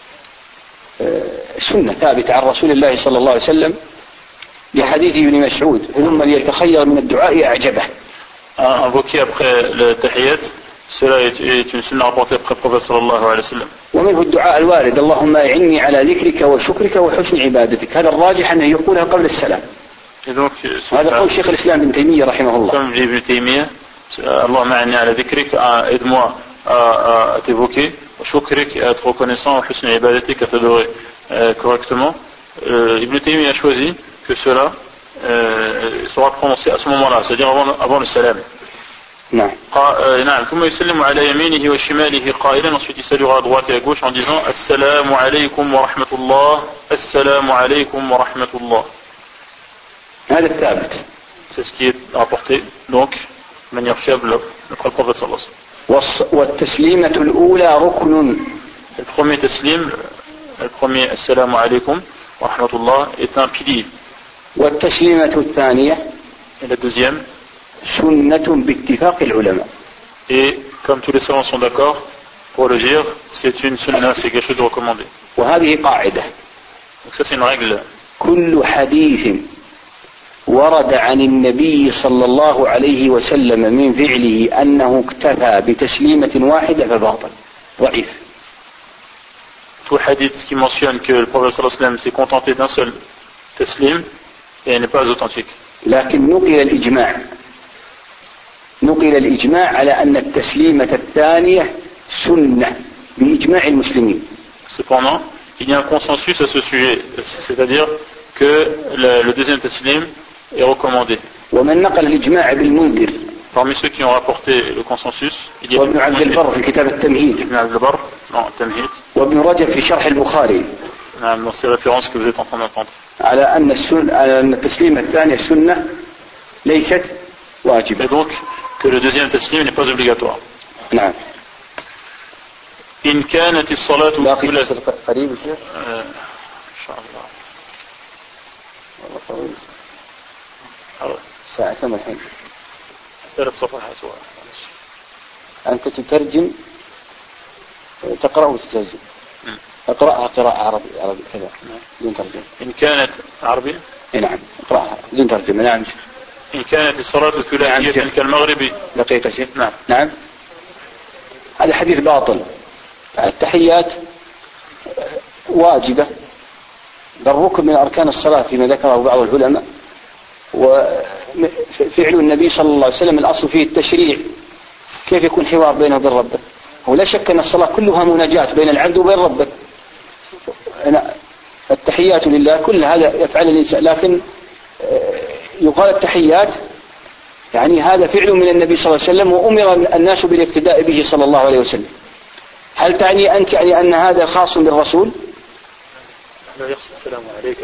[SPEAKER 1] سنة ثابتة عن رسول الله صلى الله عليه وسلم لحديث ابن مسعود ثم ليتخير من الدعاء أعجبه.
[SPEAKER 2] Invoquer après le tahiyyat, cela est une sunna rapportée après le prophète sallallahu alayhi wa sallam.
[SPEAKER 1] ومنه الدعاء الوارد اللهم أعني على ذكرك وشكرك وحسن عبادتك. هذا الراجح أنه يقولها قبل السلام. هذا قول شيخ الإسلام ابن تيمية رحمه الله.
[SPEAKER 2] Comme dit Ibn Taymiyyah, اللهم أعني على ذكرك, aide-moi à t'évoquer, shukrik, à être reconnaissant, husn ibadatik, à t'adorer correctement. Ibn Taymiyyah a choisi que cela sera prononcé à ce moment-là, c'est-à-dire avant le salam.
[SPEAKER 1] نعم.
[SPEAKER 2] ثم يسلم على يمينه وشماله قائلا. Ensuite il saluera à droite et à gauche en disant Assalamu alaykum wa rahmatullah, Assalamu alaykum wa rahmatullah.
[SPEAKER 1] هذا الثابت.
[SPEAKER 2] C'est ce qui est rapporté donc de manière fiable d'après le prophète sallallahu alayhi wa sallam.
[SPEAKER 1] والتسليمة الأولى ركن.
[SPEAKER 2] Le premier taslim, le premier Assalamu alaykum wa rahmatullah est un pilier.
[SPEAKER 1] والتسليمة الثانية.
[SPEAKER 2] Et la deuxième,
[SPEAKER 1] سنة باتفاق العلماء.
[SPEAKER 2] Et comme tous les savants sont d'accord pour le dire, c'est une sunna, c'est quelque chose de recommandé.
[SPEAKER 1] وهذه قاعدة.
[SPEAKER 2] Donc ça c'est une règle.
[SPEAKER 1] كل حديث ورد عن النبي صلى الله عليه وسلم من فعله أنه اكتفى بتسليمة واحدة فباطل ضعيف.
[SPEAKER 2] Tout hadith qui mentionne que le prophète sallallahu alayhi wa sallam s'est contenté d'un seul taslim et n'est pas authentique.
[SPEAKER 1] لكن نقل الإجماع على أن التسليمة الثانية سنة بإجماع المسلمين.
[SPEAKER 2] Cependant, il y a un consensus à ce sujet, c'est-à-dire que le deuxième taslim est recommandé.
[SPEAKER 1] ومن نقل الإجماع بالمنذر.
[SPEAKER 2] Parmi ceux qui ont rapporté le consensus, il y a
[SPEAKER 1] وابن عبد البر في كتاب التمهيد.
[SPEAKER 2] Ibn Abd al-Barr dans التمهيد.
[SPEAKER 1] وابن رجب في شرح البخاري.
[SPEAKER 2] Dans ces références que vous êtes en train d'entendre.
[SPEAKER 1] على أن التسليمة الثانية سنة ليست واجبة.
[SPEAKER 2] Et donc que le deuxième taslim n'est pas obligatoire.
[SPEAKER 1] نعم.
[SPEAKER 2] إن كانت الصلاة
[SPEAKER 1] قريب شيخ.
[SPEAKER 2] إن شاء الله.
[SPEAKER 1] والله طويل. ساعة كم الحين؟
[SPEAKER 2] 3 صفحات.
[SPEAKER 1] أنت تترجم تقرأ وتترجم. اقرأها قراءة عربي كذا بدون ترجمة.
[SPEAKER 2] إن كانت عربية؟
[SPEAKER 1] نعم اقرأها بدون ترجمة. نعم.
[SPEAKER 2] إن كانت الصلاة ثلاثية كالمغرب.
[SPEAKER 1] دقيقة شيخ.
[SPEAKER 2] نعم.
[SPEAKER 1] هذا حديث باطل. التحيات واجبة بل ركن من أركان الصلاة فيما ذكره بعض العلماء، وفعل النبي صلى الله عليه وسلم الأصل فيه التشريع. كيف يكون حوار بينه وبين ربه؟ ولا شك أن الصلاة كلها مناجاة بين العبد وبين ربه. التحيات لله كل هذا يفعل الإنسان، لكن يقال التحيات يعني هذا فعل من النبي صلى الله عليه وسلم وأمر الناس بالاقتداء به صلى الله عليه وسلم. هل تعني أنت يعني أن هذا خاص بالرسول؟
[SPEAKER 2] لا يقصد السلام عليك.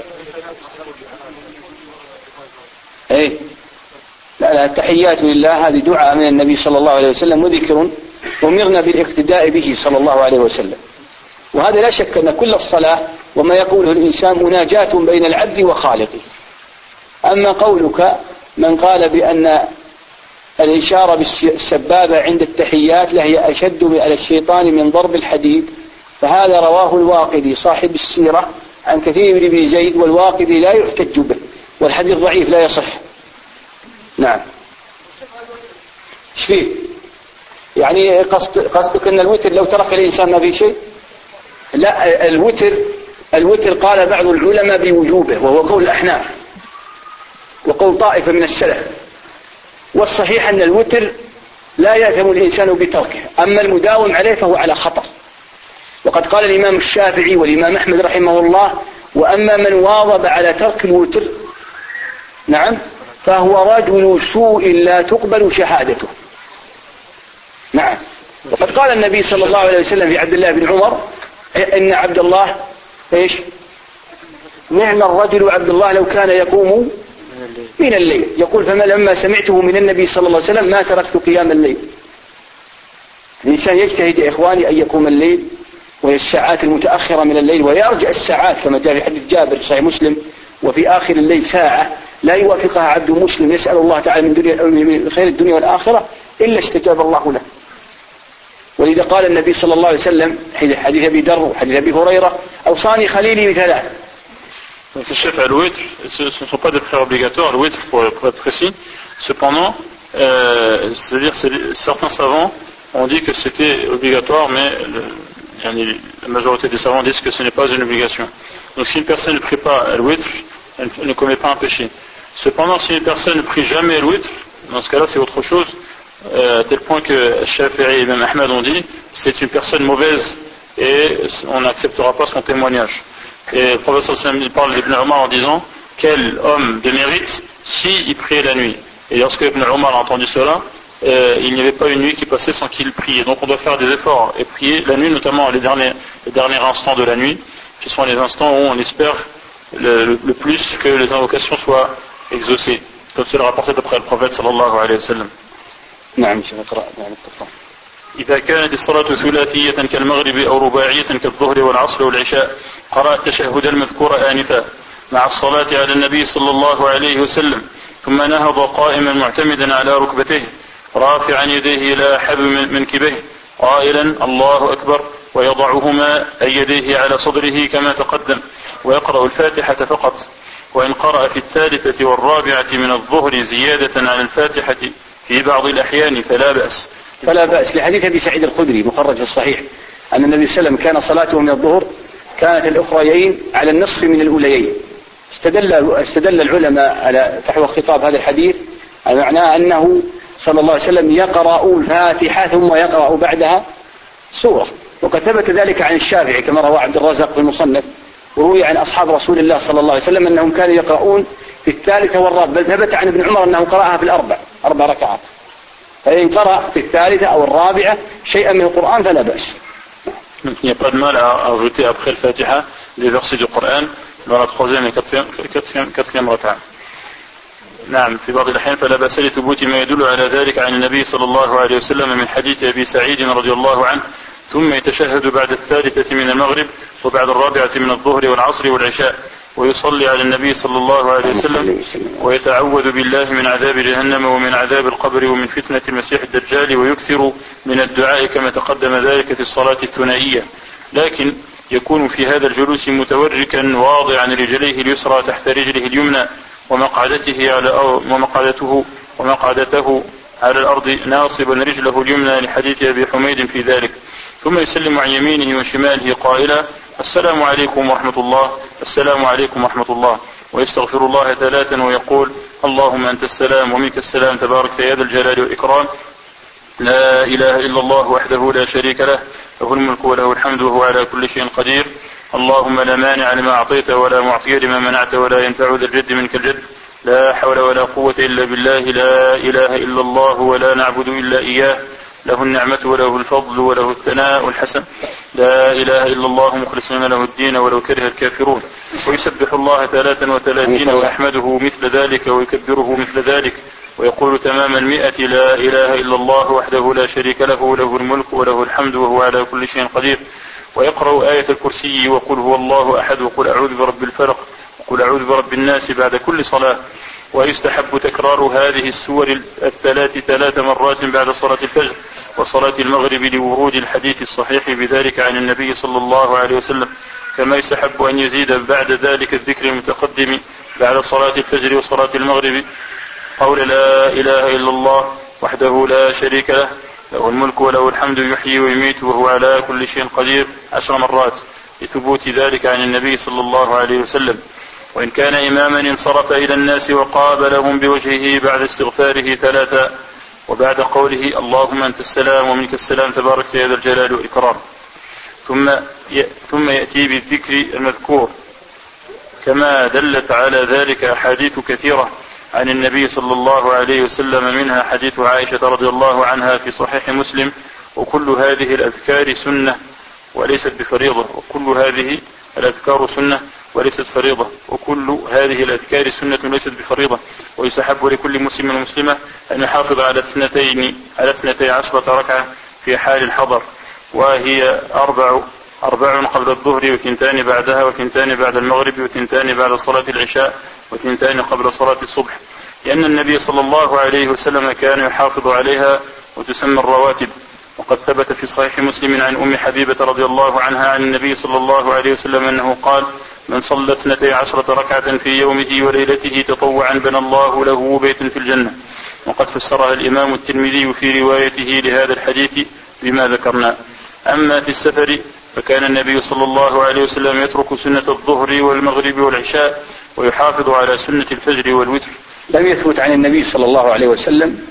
[SPEAKER 1] إيه لا التحيات لله هذه دعاء من النبي صلى الله عليه وسلم وذكر أمرنا بالاقتداء به صلى الله عليه وسلم. وهذا لا شك أن كل الصلاة وما يقوله الإنسان مناجاة بين العبد وخالقه. أما قولك من قال بأن الإشارة بالسبابة عند التحيات لهي أشد على الشيطان من ضرب الحديد، فهذا رواه الواقدي صاحب السيرة عن كثير بن زيد، والواقدي لا يحتج به والحديث ضعيف لا يصح. نعم. ايش فيه؟ يعني قصدك أن الوتر لو ترك الإنسان ما في شيء؟ لا، الوتر قال بعض العلماء بوجوبه وهو قول الأحناف وقول طائفة من السلف، والصحيح أن الوتر لا يأثم الإنسان بتركه، أما المداوم عليه فهو على خطر. وقد قال الإمام الشافعي والإمام أحمد رحمه الله: وأما من واظب على ترك الوتر نعم فهو رجل سوء لا تقبل شهادته. نعم. وقد قال النبي صلى الله عليه وسلم في عبد الله بن عمر: إن عبد الله إيش؟ نعم الرجل عبد الله لو كان يقوم من الليل. يقول: فلما سمعته من النبي صلى الله عليه وسلم ما تركت قيام الليل. الإنسان يجتهد يا إخواني أن يقوم الليل، وهي الساعات المتأخرة من الليل، ويرجع الساعات كما جاء في حديث جابر صحيح مسلم: وفي آخر الليل ساعة لا يوافقها عبد مسلم يسأل الله تعالى من خير الدنيا والآخرة إلا استجاب الله له. ولذا قال النبي صلى الله عليه وسلم حديث أبي ذر وحديث أبي هريرة: أوصاني خليلي بثلاث.
[SPEAKER 2] Chef, le witr, ce ne sont pas des prières obligatoires, le witr pour être précis. Cependant, c'est-à-dire certains savants ont dit que c'était obligatoire, mais la majorité des savants disent que ce n'est pas une obligation. Donc si une personne ne prie pas le witr, elle ne commet pas un péché. Cependant, si une personne ne prie jamais le witr, dans ce cas-là c'est autre chose, à tel point que Shafi'i et même Ahmed ont dit c'est une personne mauvaise et on n'acceptera pas son témoignage. Et le professeur Sallam parle d'Ibn Omar en disant quel homme de mérite s'il priait la nuit. Et lorsque Ibn Omar a entendu cela, il n'y avait pas une nuit qui passait sans qu'il prie. Donc on doit faire des efforts et prier la nuit, notamment les derniers instants de la nuit, qui sont les instants où on espère le plus que les invocations soient exaucées, comme c'est le rapporté d'après le prophète sallallahu alayhi wa sallam. إذا كانت الصلاة ثلاثية كالمغرب أو رباعية كالظهر والعصر والعشاء قرأ التشهد المذكور آنفا مع الصلاة على النبي صلى الله عليه وسلم، ثم نهض قائما معتمدا على ركبتيه رافعا يديه إلى حب منكبيه قائلا الله أكبر، ويضعهما أي يديه على صدره كما تقدم، ويقرأ الفاتحة فقط. وإن قرأ في الثالثة والرابعة من الظهر زيادة على الفاتحة في بعض الأحيان فلا بأس. لحديث أبي سعيد الخدري مخرج في الصحيح أن النبي صلى الله عليه وسلم كان صلاته من الظهر كانت الأخريين على النصف من الأوليين. استدل العلماء على فحوى خطاب هذا الحديث معناه أنه صلى الله عليه وسلم يقرأ الفاتحة ثم يقرأ بعدها سورة. وقد ثبت ذلك عن الشافعي كما روى عبد الرزاق في المصنف، وروي عن أصحاب رسول الله صلى الله عليه وسلم أنهم كانوا يقرؤون في الثالثة والرابعة، بل ثبت عن ابن عمر أنه قرأها في أربع ركعات. فإن قرأ في الثالثة أو الرابعة شيئا من القرآن فلا بأس. Donc il n'y a pas de mal à ajouter après le Fatiha des versets du Coran dans la troisième et quatrième raka'a. نعم في بعض الأحيان فلا بأس لثبوت ما يدل على ذلك عن النبي صلى الله عليه وسلم من حديث أبي سعيد رضي الله عنه: ثم يتشهد بعد الثالثة من المغرب وبعد الرابعة من الظهر والعصر والعشاء، ويصلي على النبي صلى الله عليه وسلم، ويتعوذ بالله من عذاب جهنم ومن عذاب القبر ومن فتنة المسيح الدجال، ويكثر من الدعاء كما تقدم ذلك في الصلاة الثنائية. لكن يكون في هذا الجلوس متوركا واضعا رجليه اليسرى تحت رجله اليمنى ومقعدته على الأرض ناصبا رجله اليمنى لحديث أبي حميد في ذلك، ثم يسلم عن يمينه وشماله قائلا السلام عليكم ورحمة الله، السلام عليكم ورحمة الله، ويستغفر الله 3 ويقول اللهم أنت السلام ومنك السلام تبارك يا ذا الجلال والإكرام، لا إله إلا الله وحده لا شريك له، له الملك وله الحمد وهو على كل شيء قدير، اللهم لا مانع لما أعطيت ولا معطي لما منعت ولا ينفع ذا الجد منك الجد، لا حول ولا قوة إلا بالله، لا إله إلا الله ولا نعبد إلا إياه، له النعمة وله الفضل وله الثناء الحسن، لا إله إلا الله مخلصين له الدين ولو كره الكافرون، ويسبح الله 33 ويحمده مثل ذلك ويكبره مثل ذلك، ويقول تمام 100 لا إله إلا الله وحده لا شريك له، له الملك وله الحمد وهو على كل شيء قدير، ويقرأ آية الكرسي وقل هو الله أحد وقل أعوذ برب الفلق وقل أعوذ برب الناس بعد كل صلاة. ويستحب تكرار هذه السور 3 مرات بعد صلاة الفجر وصلاة المغرب لورود الحديث الصحيح بذلك عن النبي صلى الله عليه وسلم، كما يستحب أن يزيد بعد ذلك الذكر المتقدم بعد صلاة الفجر وصلاة المغرب قول لا إله إلا الله وحده لا شريك له، له الملك وله الحمد يحيي ويميت وهو على كل شيء قدير 10 مرات لثبوت ذلك عن النبي صلى الله عليه وسلم. وإن كان إماما انصرف إلى الناس وقابلهم بوجهه بعد استغفاره 3 وبعد قوله اللهم أنت السلام ومنك السلام تبارك يا ذا الجلال والإكرام، ثم يأتي بالذكر المذكور كما دلت على ذلك أحاديث كثيرة عن النبي صلى الله عليه وسلم، منها حديث عائشة رضي الله عنها في صحيح مسلم وكل هذه الأذكار سنة وليست بفريضة، وكل هذه الأذكار سنة وليست فريضة، وكل هذه الأذكار سنة ليست بفريضة، ويستحب لكل مسلم ومسلمة أن يحافظ على 12 ركعة في حال الحضر، وهي 4 قبل الظهر و2 بعدها و2 بعد المغرب و2 بعد صلاة العشاء و2 قبل صلاة الصبح، لأن النبي صلى الله عليه وسلم كان يحافظ عليها وتسمى الرواتب. وقد ثبت في صحيح مسلم عن أم حبيبة رضي الله عنها عن النبي صلى الله عليه وسلم أنه قال من صلى 12 ركعة في يومه وليلته تطوعا بنى الله له بيتا في الجنة. وقد فسرها الإمام الترمذي في روايته لهذا الحديث بما ذكرنا. أما في السفر فكان النبي صلى الله عليه وسلم يترك سنة الظهر والمغرب والعشاء ويحافظ على سنة الفجر والوتر.
[SPEAKER 1] لم يثبت عن النبي صلى الله عليه وسلم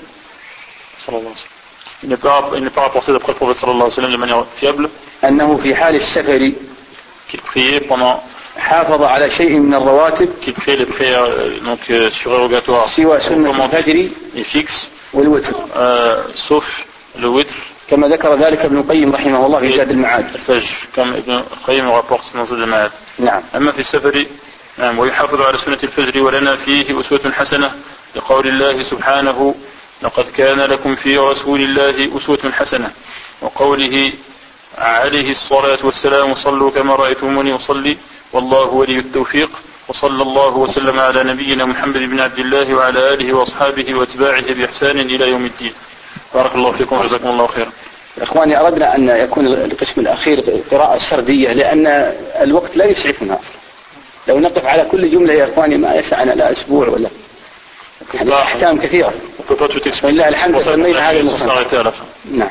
[SPEAKER 2] il n'est pas rapporté d'après le prophète sallallahu alayhi wa sallam de manière fiable
[SPEAKER 1] أنه في حال السفر
[SPEAKER 2] qu'il priait pendant
[SPEAKER 1] حافظ على شيء من الرواتب
[SPEAKER 2] qu'il priait les prières donc surérogatoires
[SPEAKER 1] سوى سنة الفجر
[SPEAKER 2] et fixe
[SPEAKER 1] والوتر
[SPEAKER 2] sauf le witr
[SPEAKER 1] كما ذكر ذلك ابن القيم رحمه الله في زاد المعاد
[SPEAKER 2] الفجر comme Ibn Qayyim rapporte dans Zad al-Ma'ad.
[SPEAKER 1] نعم.
[SPEAKER 2] أما في السفر نعم ويحافظ على سنة الفجر ولنا فيه أسوة حسنة لقول الله سبحانه لقد كان لكم في رسول الله أسوة حسنة، وقوله عليه الصلاة والسلام صلوا كما رأيتموني أصلي والله ولي التوفيق، وصلى الله وسلم على نبينا محمد بن عبد الله وعلى آله وأصحابه واتباعه بإحسان إلى يوم الدين. بارك الله فيكم وجزاكم الله خيرا.
[SPEAKER 1] إخواني أردنا أن يكون القسم الأخير قراءة سردية لأن الوقت لا يسعفنا أصلا، لو نقف على كل جملة يا إخواني ما يسعنا لا أسبوع ولا يعني أحكام كثيرة. ولله الحمد سمينا هذا المصنف. نعم.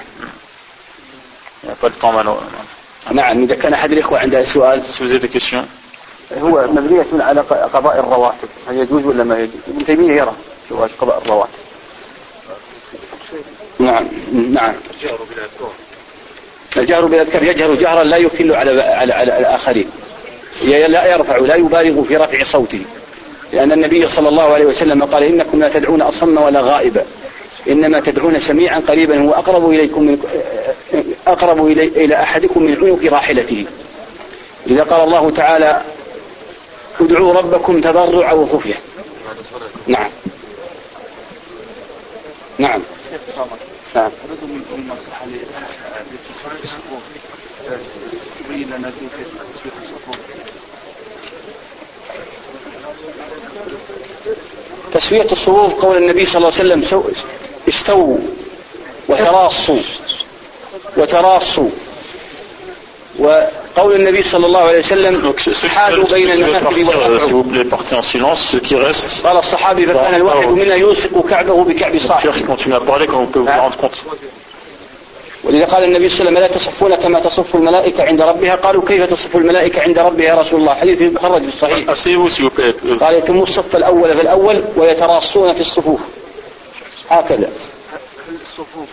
[SPEAKER 1] نعم إذا كان أحد الإخوة عنده سؤال. هو مبنية على قضاء الرواتب، هل يجوز ولا ما يجوز؟ ابن تيمية يرى جواز قضاء الرواتب. نعم نعم. الجهر بالأذكار يجهر جهرا لا يخل على الآخرين، لا يرفع لا يبالغ في رفع صوته، لأن النبي صلى الله عليه وسلم قال إنكم لا تدعون أصم ولا غائبا إنما تدعون سميعا قريبا هو أقرب إلى أحدكم من عنق راحلته. إذا قال الله تعالى ادعوا ربكم تضرعا وخفية. نعم نعم نعم. تسوية الصفوف قول النبي صلى الله عليه وسلم استووا وتراصوا قول النبي صلى الله عليه وسلم حالوا بين المناكب
[SPEAKER 2] والأطراف.
[SPEAKER 1] قال الصحابي فكان الواحد منا يلصق كعبه بكعب صاحبه. ولذا قال النبي صلى الله عليه وسلم لا تصفون كما تصف الملائكة عند ربها. قالوا كيف تصف الملائكة عند ربها يا رسول الله؟ حديث خرج في الصحيح. قال يتم الصف الأول في الأول ويتراصون في الصفوف هكذا.
[SPEAKER 3] الصفوف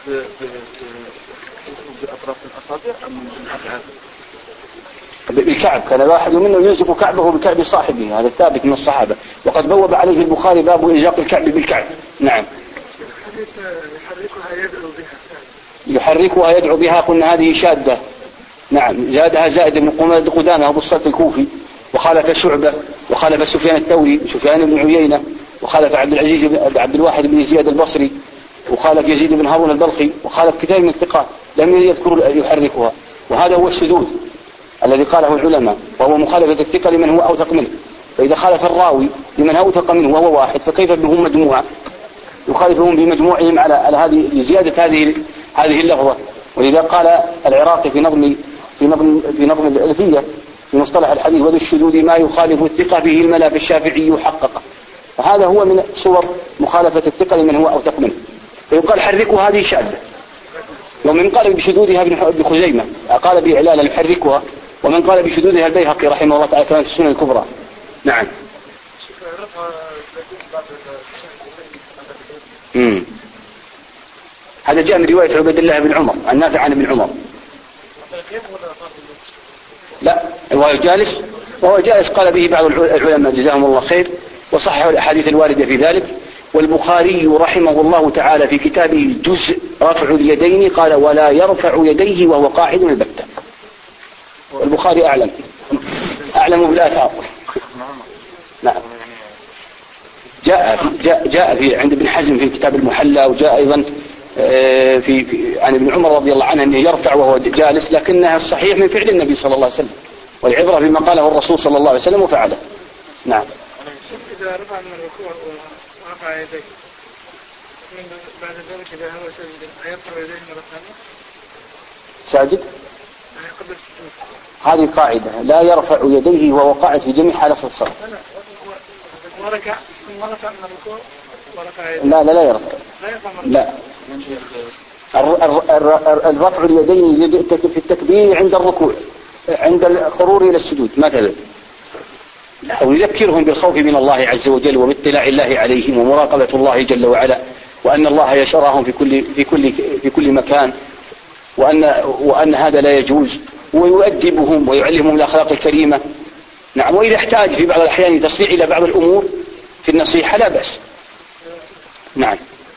[SPEAKER 3] بأطراف الأصابع أم
[SPEAKER 1] بالكعب؟ كان الواحد منه يلصق كعبه بكعب صاحبه، هذا ثابت من الصحابة، وقد بوب عليه البخاري باب إلصاق الكعب بالكعب. نعم. يحركها يدعو بها، قلنا هذه شادة. نعم، زادها زائد بن قدامة أبو الصلت الكوفي، وخالف شعبة، وخالف سفيان الثوري، سفيان بن عيينة، وخالف عبد الواحد بن زياد البصري، وخالف يزيد بن هارون البلخي، وخالف كثير من الثقات لم يذكروا يحركها. وهذا هو الشذوذ الذي قاله العلماء، وهو مخالفة الثقة لمن هو أوثق منه. فإذا خالف الراوي لمن هو أوثق منه وهو واحد، فكيف بهم مجموعة يخالفهم بمجموعهم على هذه زيادة هذه اللفظة. ولذا قال العراقي في نظم الألفية في مصطلح الحديث: وذو الشذوذ ما يخالف الثقة به الملا فالشافعي يحقق. فهذا هو من صور مخالفة الثقة لمن هو أوثق منه. فيقال حركوا هذه شاذة. ومن قال بشذوذها ابن خزيمة قال بإعلال يحركها، ومن قال بشذوذها البيهقي رحمه الله تعالى كما في السنن الكبرى. نعم. هذا جاء من رواية عبد الله بن عمر النافع عن ابن عمر. لا، وهو جالس قال به بعض العلماء جزاهم الله خير، وصححوا الأحاديث الواردة في ذلك. والبخاري رحمه الله تعالى في كتابه جزء رفع اليدين قال: ولا يرفع يديه وهو قاعد البتة. والبخاري أعلم بالآثار. نعم. جاء في عند ابن حزم في كتاب المحلى، وجاء أيضا عن ابن عمر رضي الله عنه أنه يرفع وهو جالس، لكنها الصحيح من فعل النبي صلى الله عليه وسلم، والعبرة بما قاله الرسول صلى الله عليه وسلم وفعله. نعم.
[SPEAKER 3] إذا رفع من الركوع ورفع يديه بعد ذلك إذا هو ساجد يرفع يديه مرة ثانية
[SPEAKER 1] ساجد؟
[SPEAKER 3] قبل السجود.
[SPEAKER 1] هذه قاعدة: لا يرفع يديه وهو قاعد في جميع حالات الصلاة.
[SPEAKER 3] وركع ثم رفع من الركوع ورفع يديه.
[SPEAKER 1] لا يرفع. لا. الرفع اليدين في التكبير عند الركوع، عند الخرور إلى السجود مثلا، أو يذكرهم بالخوف من الله عز وجل وباطلاع الله عليهم ومراقبة الله جل وعلا، وأن الله يشراهم في كل مكان، وأن هذا لا يجوز، ويؤدبهم ويعلمهم الأخلاق الكريمة. نعم. وإذا احتاج في بعض الأحيان تصريح إلى بعض الأمور في النصيحة لا بأس. نعم.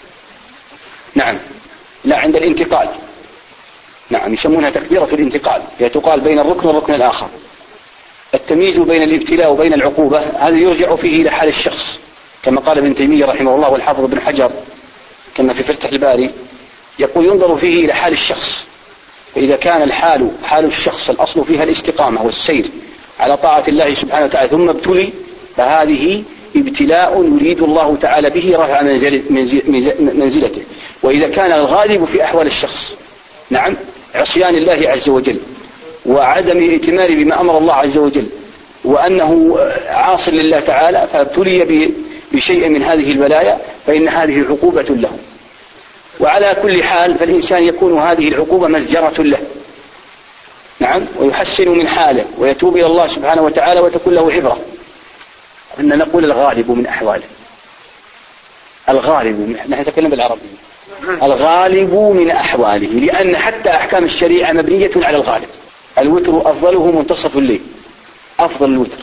[SPEAKER 1] لا، عند الانتقال. نعم، يسمونها تكبيرة الانتقال، هي تقال بين الركن والركن الآخر. التمييز بين الابتلاء وبين العقوبة هذا يرجع فيه إلى حال الشخص، كما قال ابن تيمية رحمه الله والحافظ ابن حجر كما في فتح الباري، يقول ينظر فيه إلى حال الشخص. فإذا كان حال الشخص الأصل فيها الاستقامة والسير على طاعة الله سبحانه وتعالى ثم ابتلي، فهذه ابتلاء يريد الله تعالى به رفع منزلته. وإذا كان الغالب في أحوال الشخص نعم عصيان الله عز وجل وعدم الائتمار بما أمر الله عز وجل، وأنه عاص لله تعالى، فابتلي بشيء من هذه البلايا، فإن هذه عقوبة له. وعلى كل حال فالإنسان يكون هذه العقوبة مزجرة له. نعم. ويحسن من حاله ويتوب إلى الله سبحانه وتعالى وتكون له عبرة. أن نقول الغالب من أحواله، نحن نتكلم بالعربية، الغالب من أحواله، لأن حتى أحكام الشريعة مبنية على الغالب. الوتر أفضله منتصف الليل، أفضل الوتر.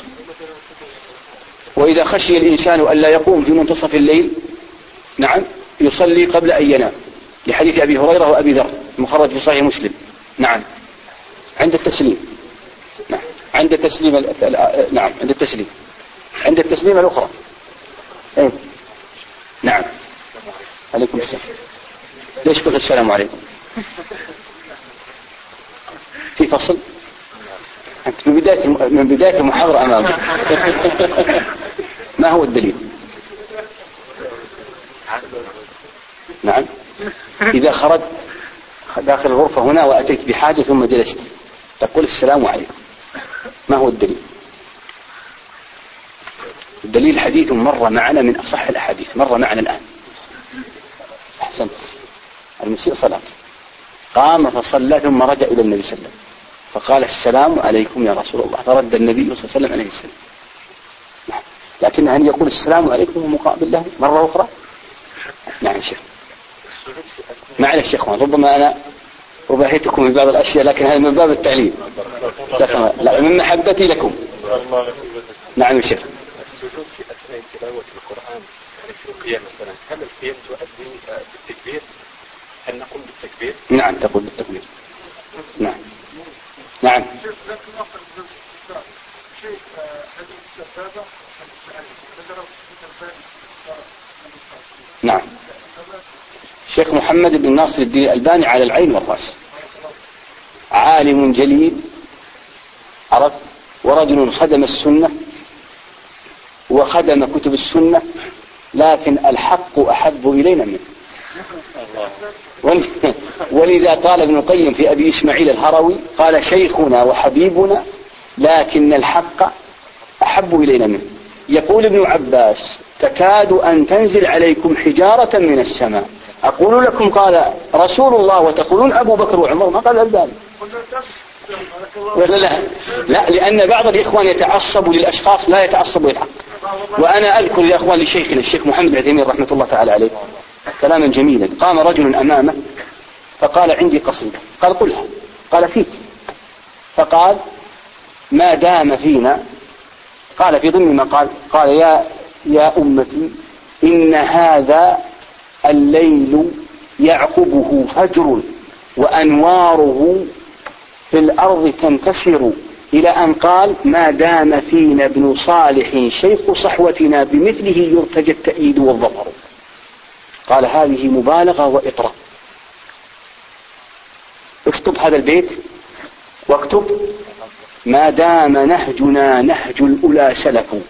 [SPEAKER 1] وإذا خشي الإنسان أن لا يقوم في منتصف الليل نعم يصلي قبل أن ينام، لحديث أبي هريرة وأبي ذر مخرج في صحيح مسلم. نعم. عند التسليم. نعم. عند التسليم الأخرى. إيه؟ نعم. عليكم السلام. ليش قلت السلام عليكم؟ في فصل أنت من بداية المحاضرة أمامك. ما هو الدليل؟ نعم. إذا خرجت داخل الغرفة هنا وأتيت بحاجة ثم جلست تقول السلام عليكم. ما هو الدليل؟ الدليل حديث مر معنا من أصح الأحاديث، مر معنا الآن. أحسنت. المسيء صلاة قام فصلى ثم رجع إلى النبي صلى الله عليه وسلم فقال السلام عليكم يا رسول الله، فرد النبي صلى الله عليه وسلم عليه السلام. لكن هل يقول السلام عليكم مقابل له مرة أخرى؟ نعم شيخ. معنا الشيخ، ربما أنا أباهتكم ببعض الأشياء لكن هذا من باب التعليم، لا من محبتي لكم. نعم يا شيخ.
[SPEAKER 4] السجود في أثناء تلاوة القرآن يعني في القيام مثلا، هل القيام تؤدي بالتكبير؟ هل نقوم بالتكبير؟
[SPEAKER 1] نعم تقول بالتكبير. نعم نعم. نعم. الشيخ محمد بن ناصر الدين الألباني على العين والرأس، عالم جليل عرفت، ورجل خدم السنة وخدم كتب السنة، لكن الحق أحب إلينا منه. ولذا قال ابن القيم في أبي إسماعيل الهروي قال شيخنا وحبيبنا لكن الحق أحب إلينا منه. يقول ابن عباس تكاد أن تنزل عليكم حجارة من السماء، أقول لكم قال رسول الله وتقولون أبو بكر وعمر، ما قال الألباني ولا لا؟ لا، لأن بعض الإخوان يتعصب للأشخاص لا يتعصب للحق. وأنا أذكر يا إخوان لشيخنا الشيخ محمد العثيمين رحمة الله تعالى عليه كلاما جميلا. قام رجل أمامه فقال عندي قصيدة، قال قلها، قال فيك، فقال ما دام فينا، قال في ضمن ما قال يا أمتي إن هذا الليل يعقبه فجر وأنواره في الأرض تنتشر، إلى أن قال ما دام فينا ابن صالح شيخ صحوتنا بمثله يرتجى التأييد والظفر. قال هذه مبالغة وإطراء. اكتب هذا البيت واكتب ما دام نهجنا نهج الأولى سلكوا،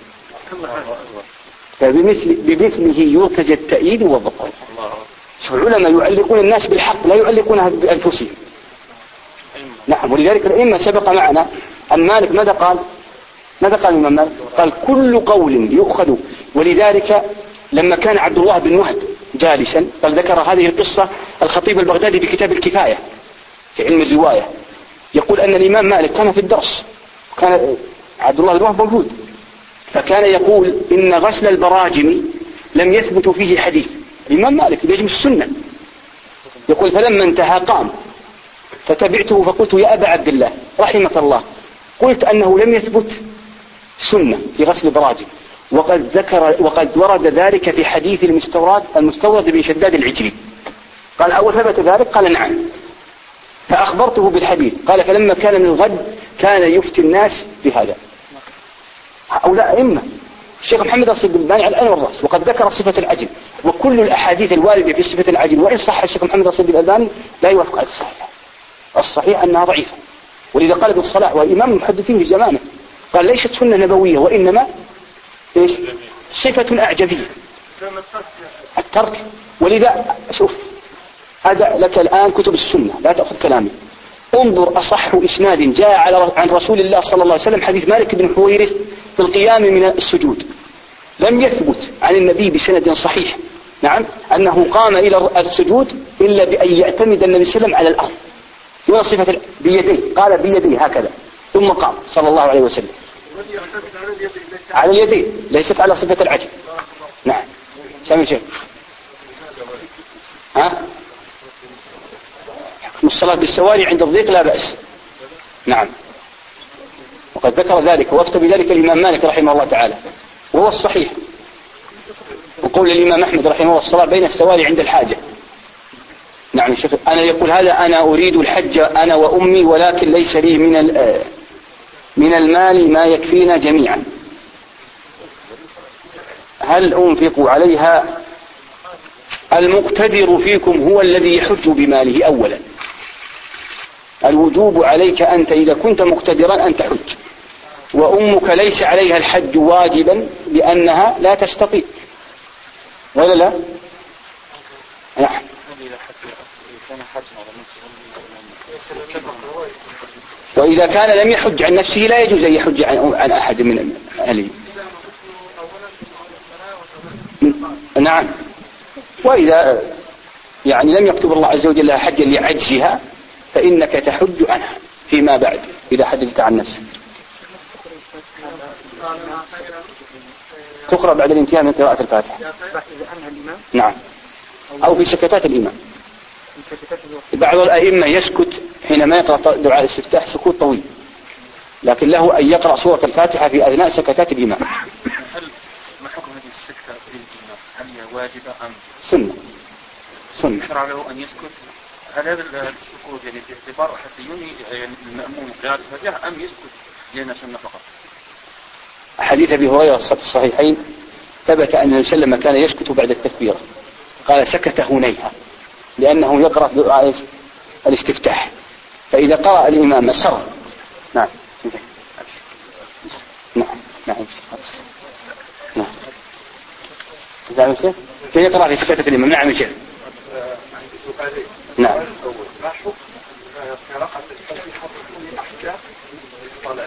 [SPEAKER 1] فبمثله يرتجى التأييد والظفر. العلماء يعلقون الناس بالحق لا يعلقونها بأنفسهم. نعم. ولذلك الأئمة سبق معنا أن مالك ماذا قال الإمام مالك؟ قال كل قول يؤخذ. ولذلك لما كان عبد الله بن وهب جالسا، قال ذكر هذه القصة الخطيب البغدادي بكتاب الكفاية في علم الرواية، يقول أن الإمام مالك كان في الدرس، كان عبد الله بن وهب موجود، فكان يقول إن غسل البراجم لم يثبت فيه حديث. الإمام مالك يجمع السنة، يقول فلما انتهى قام فتبعته فقلت يا أبا عبد الله رحمك الله، قلت أنه لم يثبت سنة في غسل البراجم، وقد ورد ذلك في حديث المستورد بن شداد العجلي. قال أول ثبت ذلك؟ قال نعم. فأخبرته بالحديث، قال فلما كان من الغد كان يفتي الناس بهذا. هؤلاء أئمة. الشيخ محمد الصديق الألباني على العين والرأس، وقد ذكر صفة العجل، وكل الأحاديث الواردة في صفة العجل وإن صح الشيخ محمد الصديق الألباني لا يوافق على الصحيح. الصحيح أنها ضعيفة. ولذا قال ابن الصلاح وإمام المحدثين في زمانه قال ليست سنة نبوية وإنما إيش؟ صفة أعجبية، الترك. ولذا شوف أدع لك الآن كتب السنة، لا تأخذ كلامي، انظر أصح إسناد جاء عن رسول الله صلى الله عليه وسلم حديث مالك بن حويرث في القيام من السجود، لم يثبت عن النبي بسند صحيح نعم أنه قام إلى السجود إلا بأن يعتمد النبي صلى الله عليه وسلم على الأرض دون صفة بيديه، قال بيديه هكذا ثم قام صلى الله عليه وسلم على اليدين، ليست على صفة العجل. نعم. سامي شيء الصلاة بالسواري عند الضيق لا بأس. نعم. وقد ذكر ذلك وافتى بذلك الإمام مالك رحمه الله تعالى، وهو الصحيح. وقول الإمام أحمد رحمه الله الصلاة بين السواري عند الحاجة. نعم شيخ. أنا يقول هذا أنا أريد الحج أنا وأمي ولكن ليس لي من المال ما يكفينا جميعا، هل أنفق عليها؟ المقتدر فيكم هو الذي يحج بماله أولا. الوجوب عليك أنت إذا كنت مقتدرا أن تحج، وأمك ليس عليها الحج واجبا لأنها لا تستطيع ولا لا؟ نعم. وإذا كان لم يحج عن نفسه لا يجوز أن يحج عن أحد من أهله. نعم. وإذا يعني لم يكتب الله عز وجل لها حجا لعجزها فإنك تحج عنها فيما بعد إذا حجزت عن نفسك. تقرأ بعد الانتهاء من قراءة الفاتحة. نعم. أو في سكتات الإمام. بعض الأئمة يسكت حينما يقرأ دعاء الاستفتاح سكوت طويل، لكن له أن يقرأ سورة الفاتحة في أثناء سكتات الإمام.
[SPEAKER 4] ما حكم هذه السكتة للإمام؟ هل هي واجبة أم
[SPEAKER 1] سنة؟
[SPEAKER 4] يشرع له أن يسكت؟ هل هذا السكوت يعني باعتبار حتى ينهي المأموم قراءة الفاتحة أم يسكت لأن سنة فقط؟
[SPEAKER 1] حديث أبي هريرة في الصحيحين ثبت أن النبي صلى الله عليه وسلم كان يسكت بعد التكبيرة، قال سكت هنيها لأنه يقرأ دعاء الاستفتاح، فإذا قرأ الإمام سر. نعم. نعم. نعم. نعم. زعم الشيخ كيف يقرأ في سكتة الإمام؟ نعم الشيخ. نعم.
[SPEAKER 5] ما حكم قراءة الفاتحة بدون أحكام للصلاة؟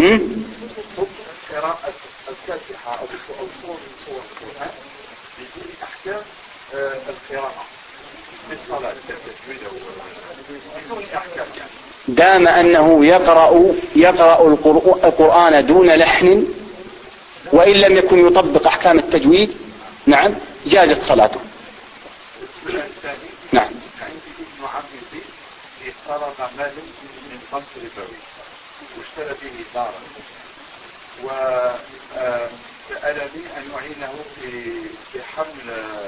[SPEAKER 5] قراءة الفاتحة أو صور من صور القرآن بدون أحكام القراءة للصلاة بدون أحكام يعني.
[SPEAKER 1] دام أنه يقرأ القرآن دون لحن وإن لم يكن يطبق أحكام التجويد نعم جازت صلاته. نعم.
[SPEAKER 5] عندي ابن عمي اقترض مالا من قصر ربوي واشترى به دارا وسألني أن يعينه في حمل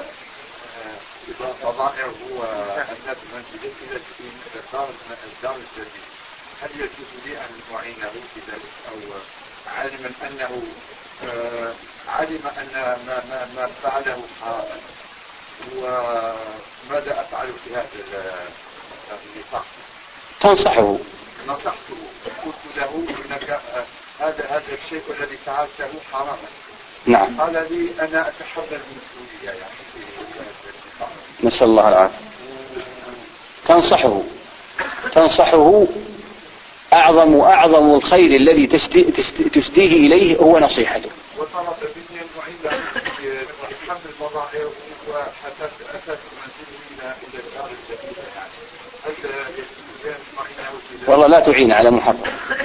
[SPEAKER 5] بضائعه والناس منزله إلى الدار الجديد. هل يجوز لي أن أعينه في ذلك أو علما أنه علم أن ما فعله حرام وماذا أفعل في هذا النصاح؟
[SPEAKER 1] تنصحه؟
[SPEAKER 5] نصحته قلت له إنك هذا الشيء الذي فعلته حراما.
[SPEAKER 1] نعم.
[SPEAKER 5] قال لي أنا أتحمل المسؤولية يعني.
[SPEAKER 1] نسأل الله العافية. تنصحه أعظم الخير الذي تسديه إليه هو نصيحته.
[SPEAKER 5] وطلب مني أن أعيد في حمل البضائع وحتى أساس منزله إلى الدار الجديدة يعني. هل يجوز أن أعينه في ذلك؟
[SPEAKER 1] والله لا تعين على محرم.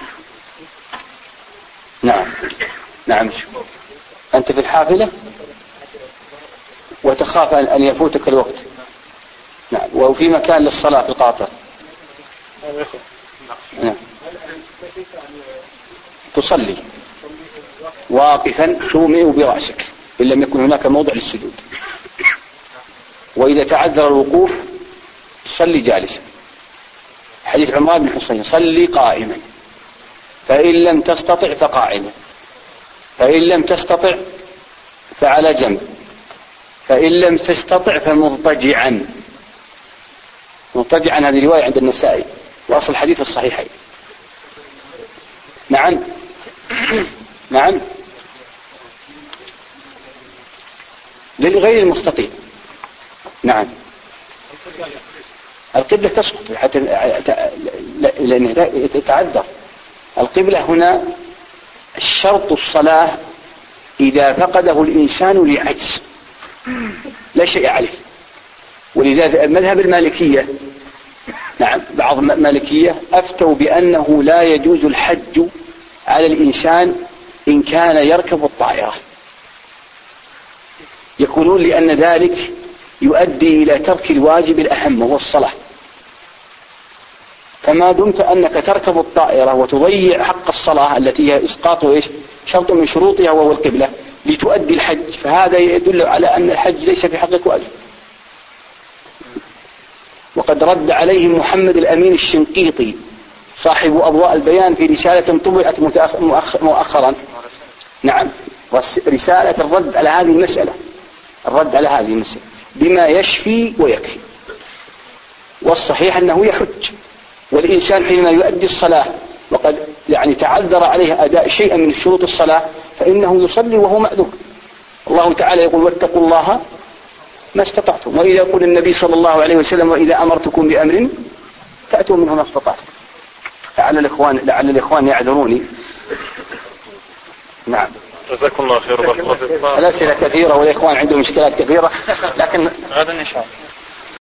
[SPEAKER 1] نعم. نعم. أنت في الحافلة وتخاف أن يفوتك الوقت. نعم. وفي مكان للصلاة في القاطر. نعم. تصلي واقفا تومئ برأسك إن لم يكن هناك موضع للسجود، وإذا تعذر الوقوف تصلي جالسا. حديث عمران بن حصين صلي قائما فإن لم تستطع فقاعدا فإن لم تستطع فعلى جنب فإن لم تستطع فمضطجعا. مضطجعا هذه رواية عند النسائي وأصل الحديث الصحيحين. نعم. نعم. للغير المستقيم. نعم. القبلة تسقط حتى لأنه يتعذر. القبلة هنا الشرط الصلاة إذا فقده الإنسان لعجز لا شيء عليه. ولذلك مذهب المالكية نعم بعض المالكية أفتوا بأنه لا يجوز الحج على الإنسان إن كان يركب الطائرة، يقولون لأن ذلك يؤدي إلى ترك الواجب الأهم وهو الصلاة. فما دمت أنك تركب الطائرة وتضيع حق الصلاة التي هي إسقاط شرط من شروطها وهو القبلة لتؤدي الحج، فهذا يدل على أن الحج ليس في حقك واجب. وقد رد عليهم محمد الأمين الشنقيطي صاحب أضواء البيان في رسالة طبعت مؤخرا نعم رسالة الرد على هذه المسألة بما يشفي ويكفي. والصحيح أنه يحج، والإنسان حينما يؤدي الصلاة وقد يعني تعذر عليه أداء شيئا من شروط الصلاة فإنه يصلي وهو معذور. الله تعالى يقول واتقوا الله ما استطعتم. وإذا يقول النبي صلى الله عليه وسلم وإذا أمرتكم بأمر تأتوا منه ما استطعتم. لعل الإخوان يعذروني. نعم.
[SPEAKER 2] جزاكم الله خير.
[SPEAKER 1] الأسئلة كثيرة والإخوان عندهم مشكلات كثيرة، لكن
[SPEAKER 4] غدا إن شاء الله.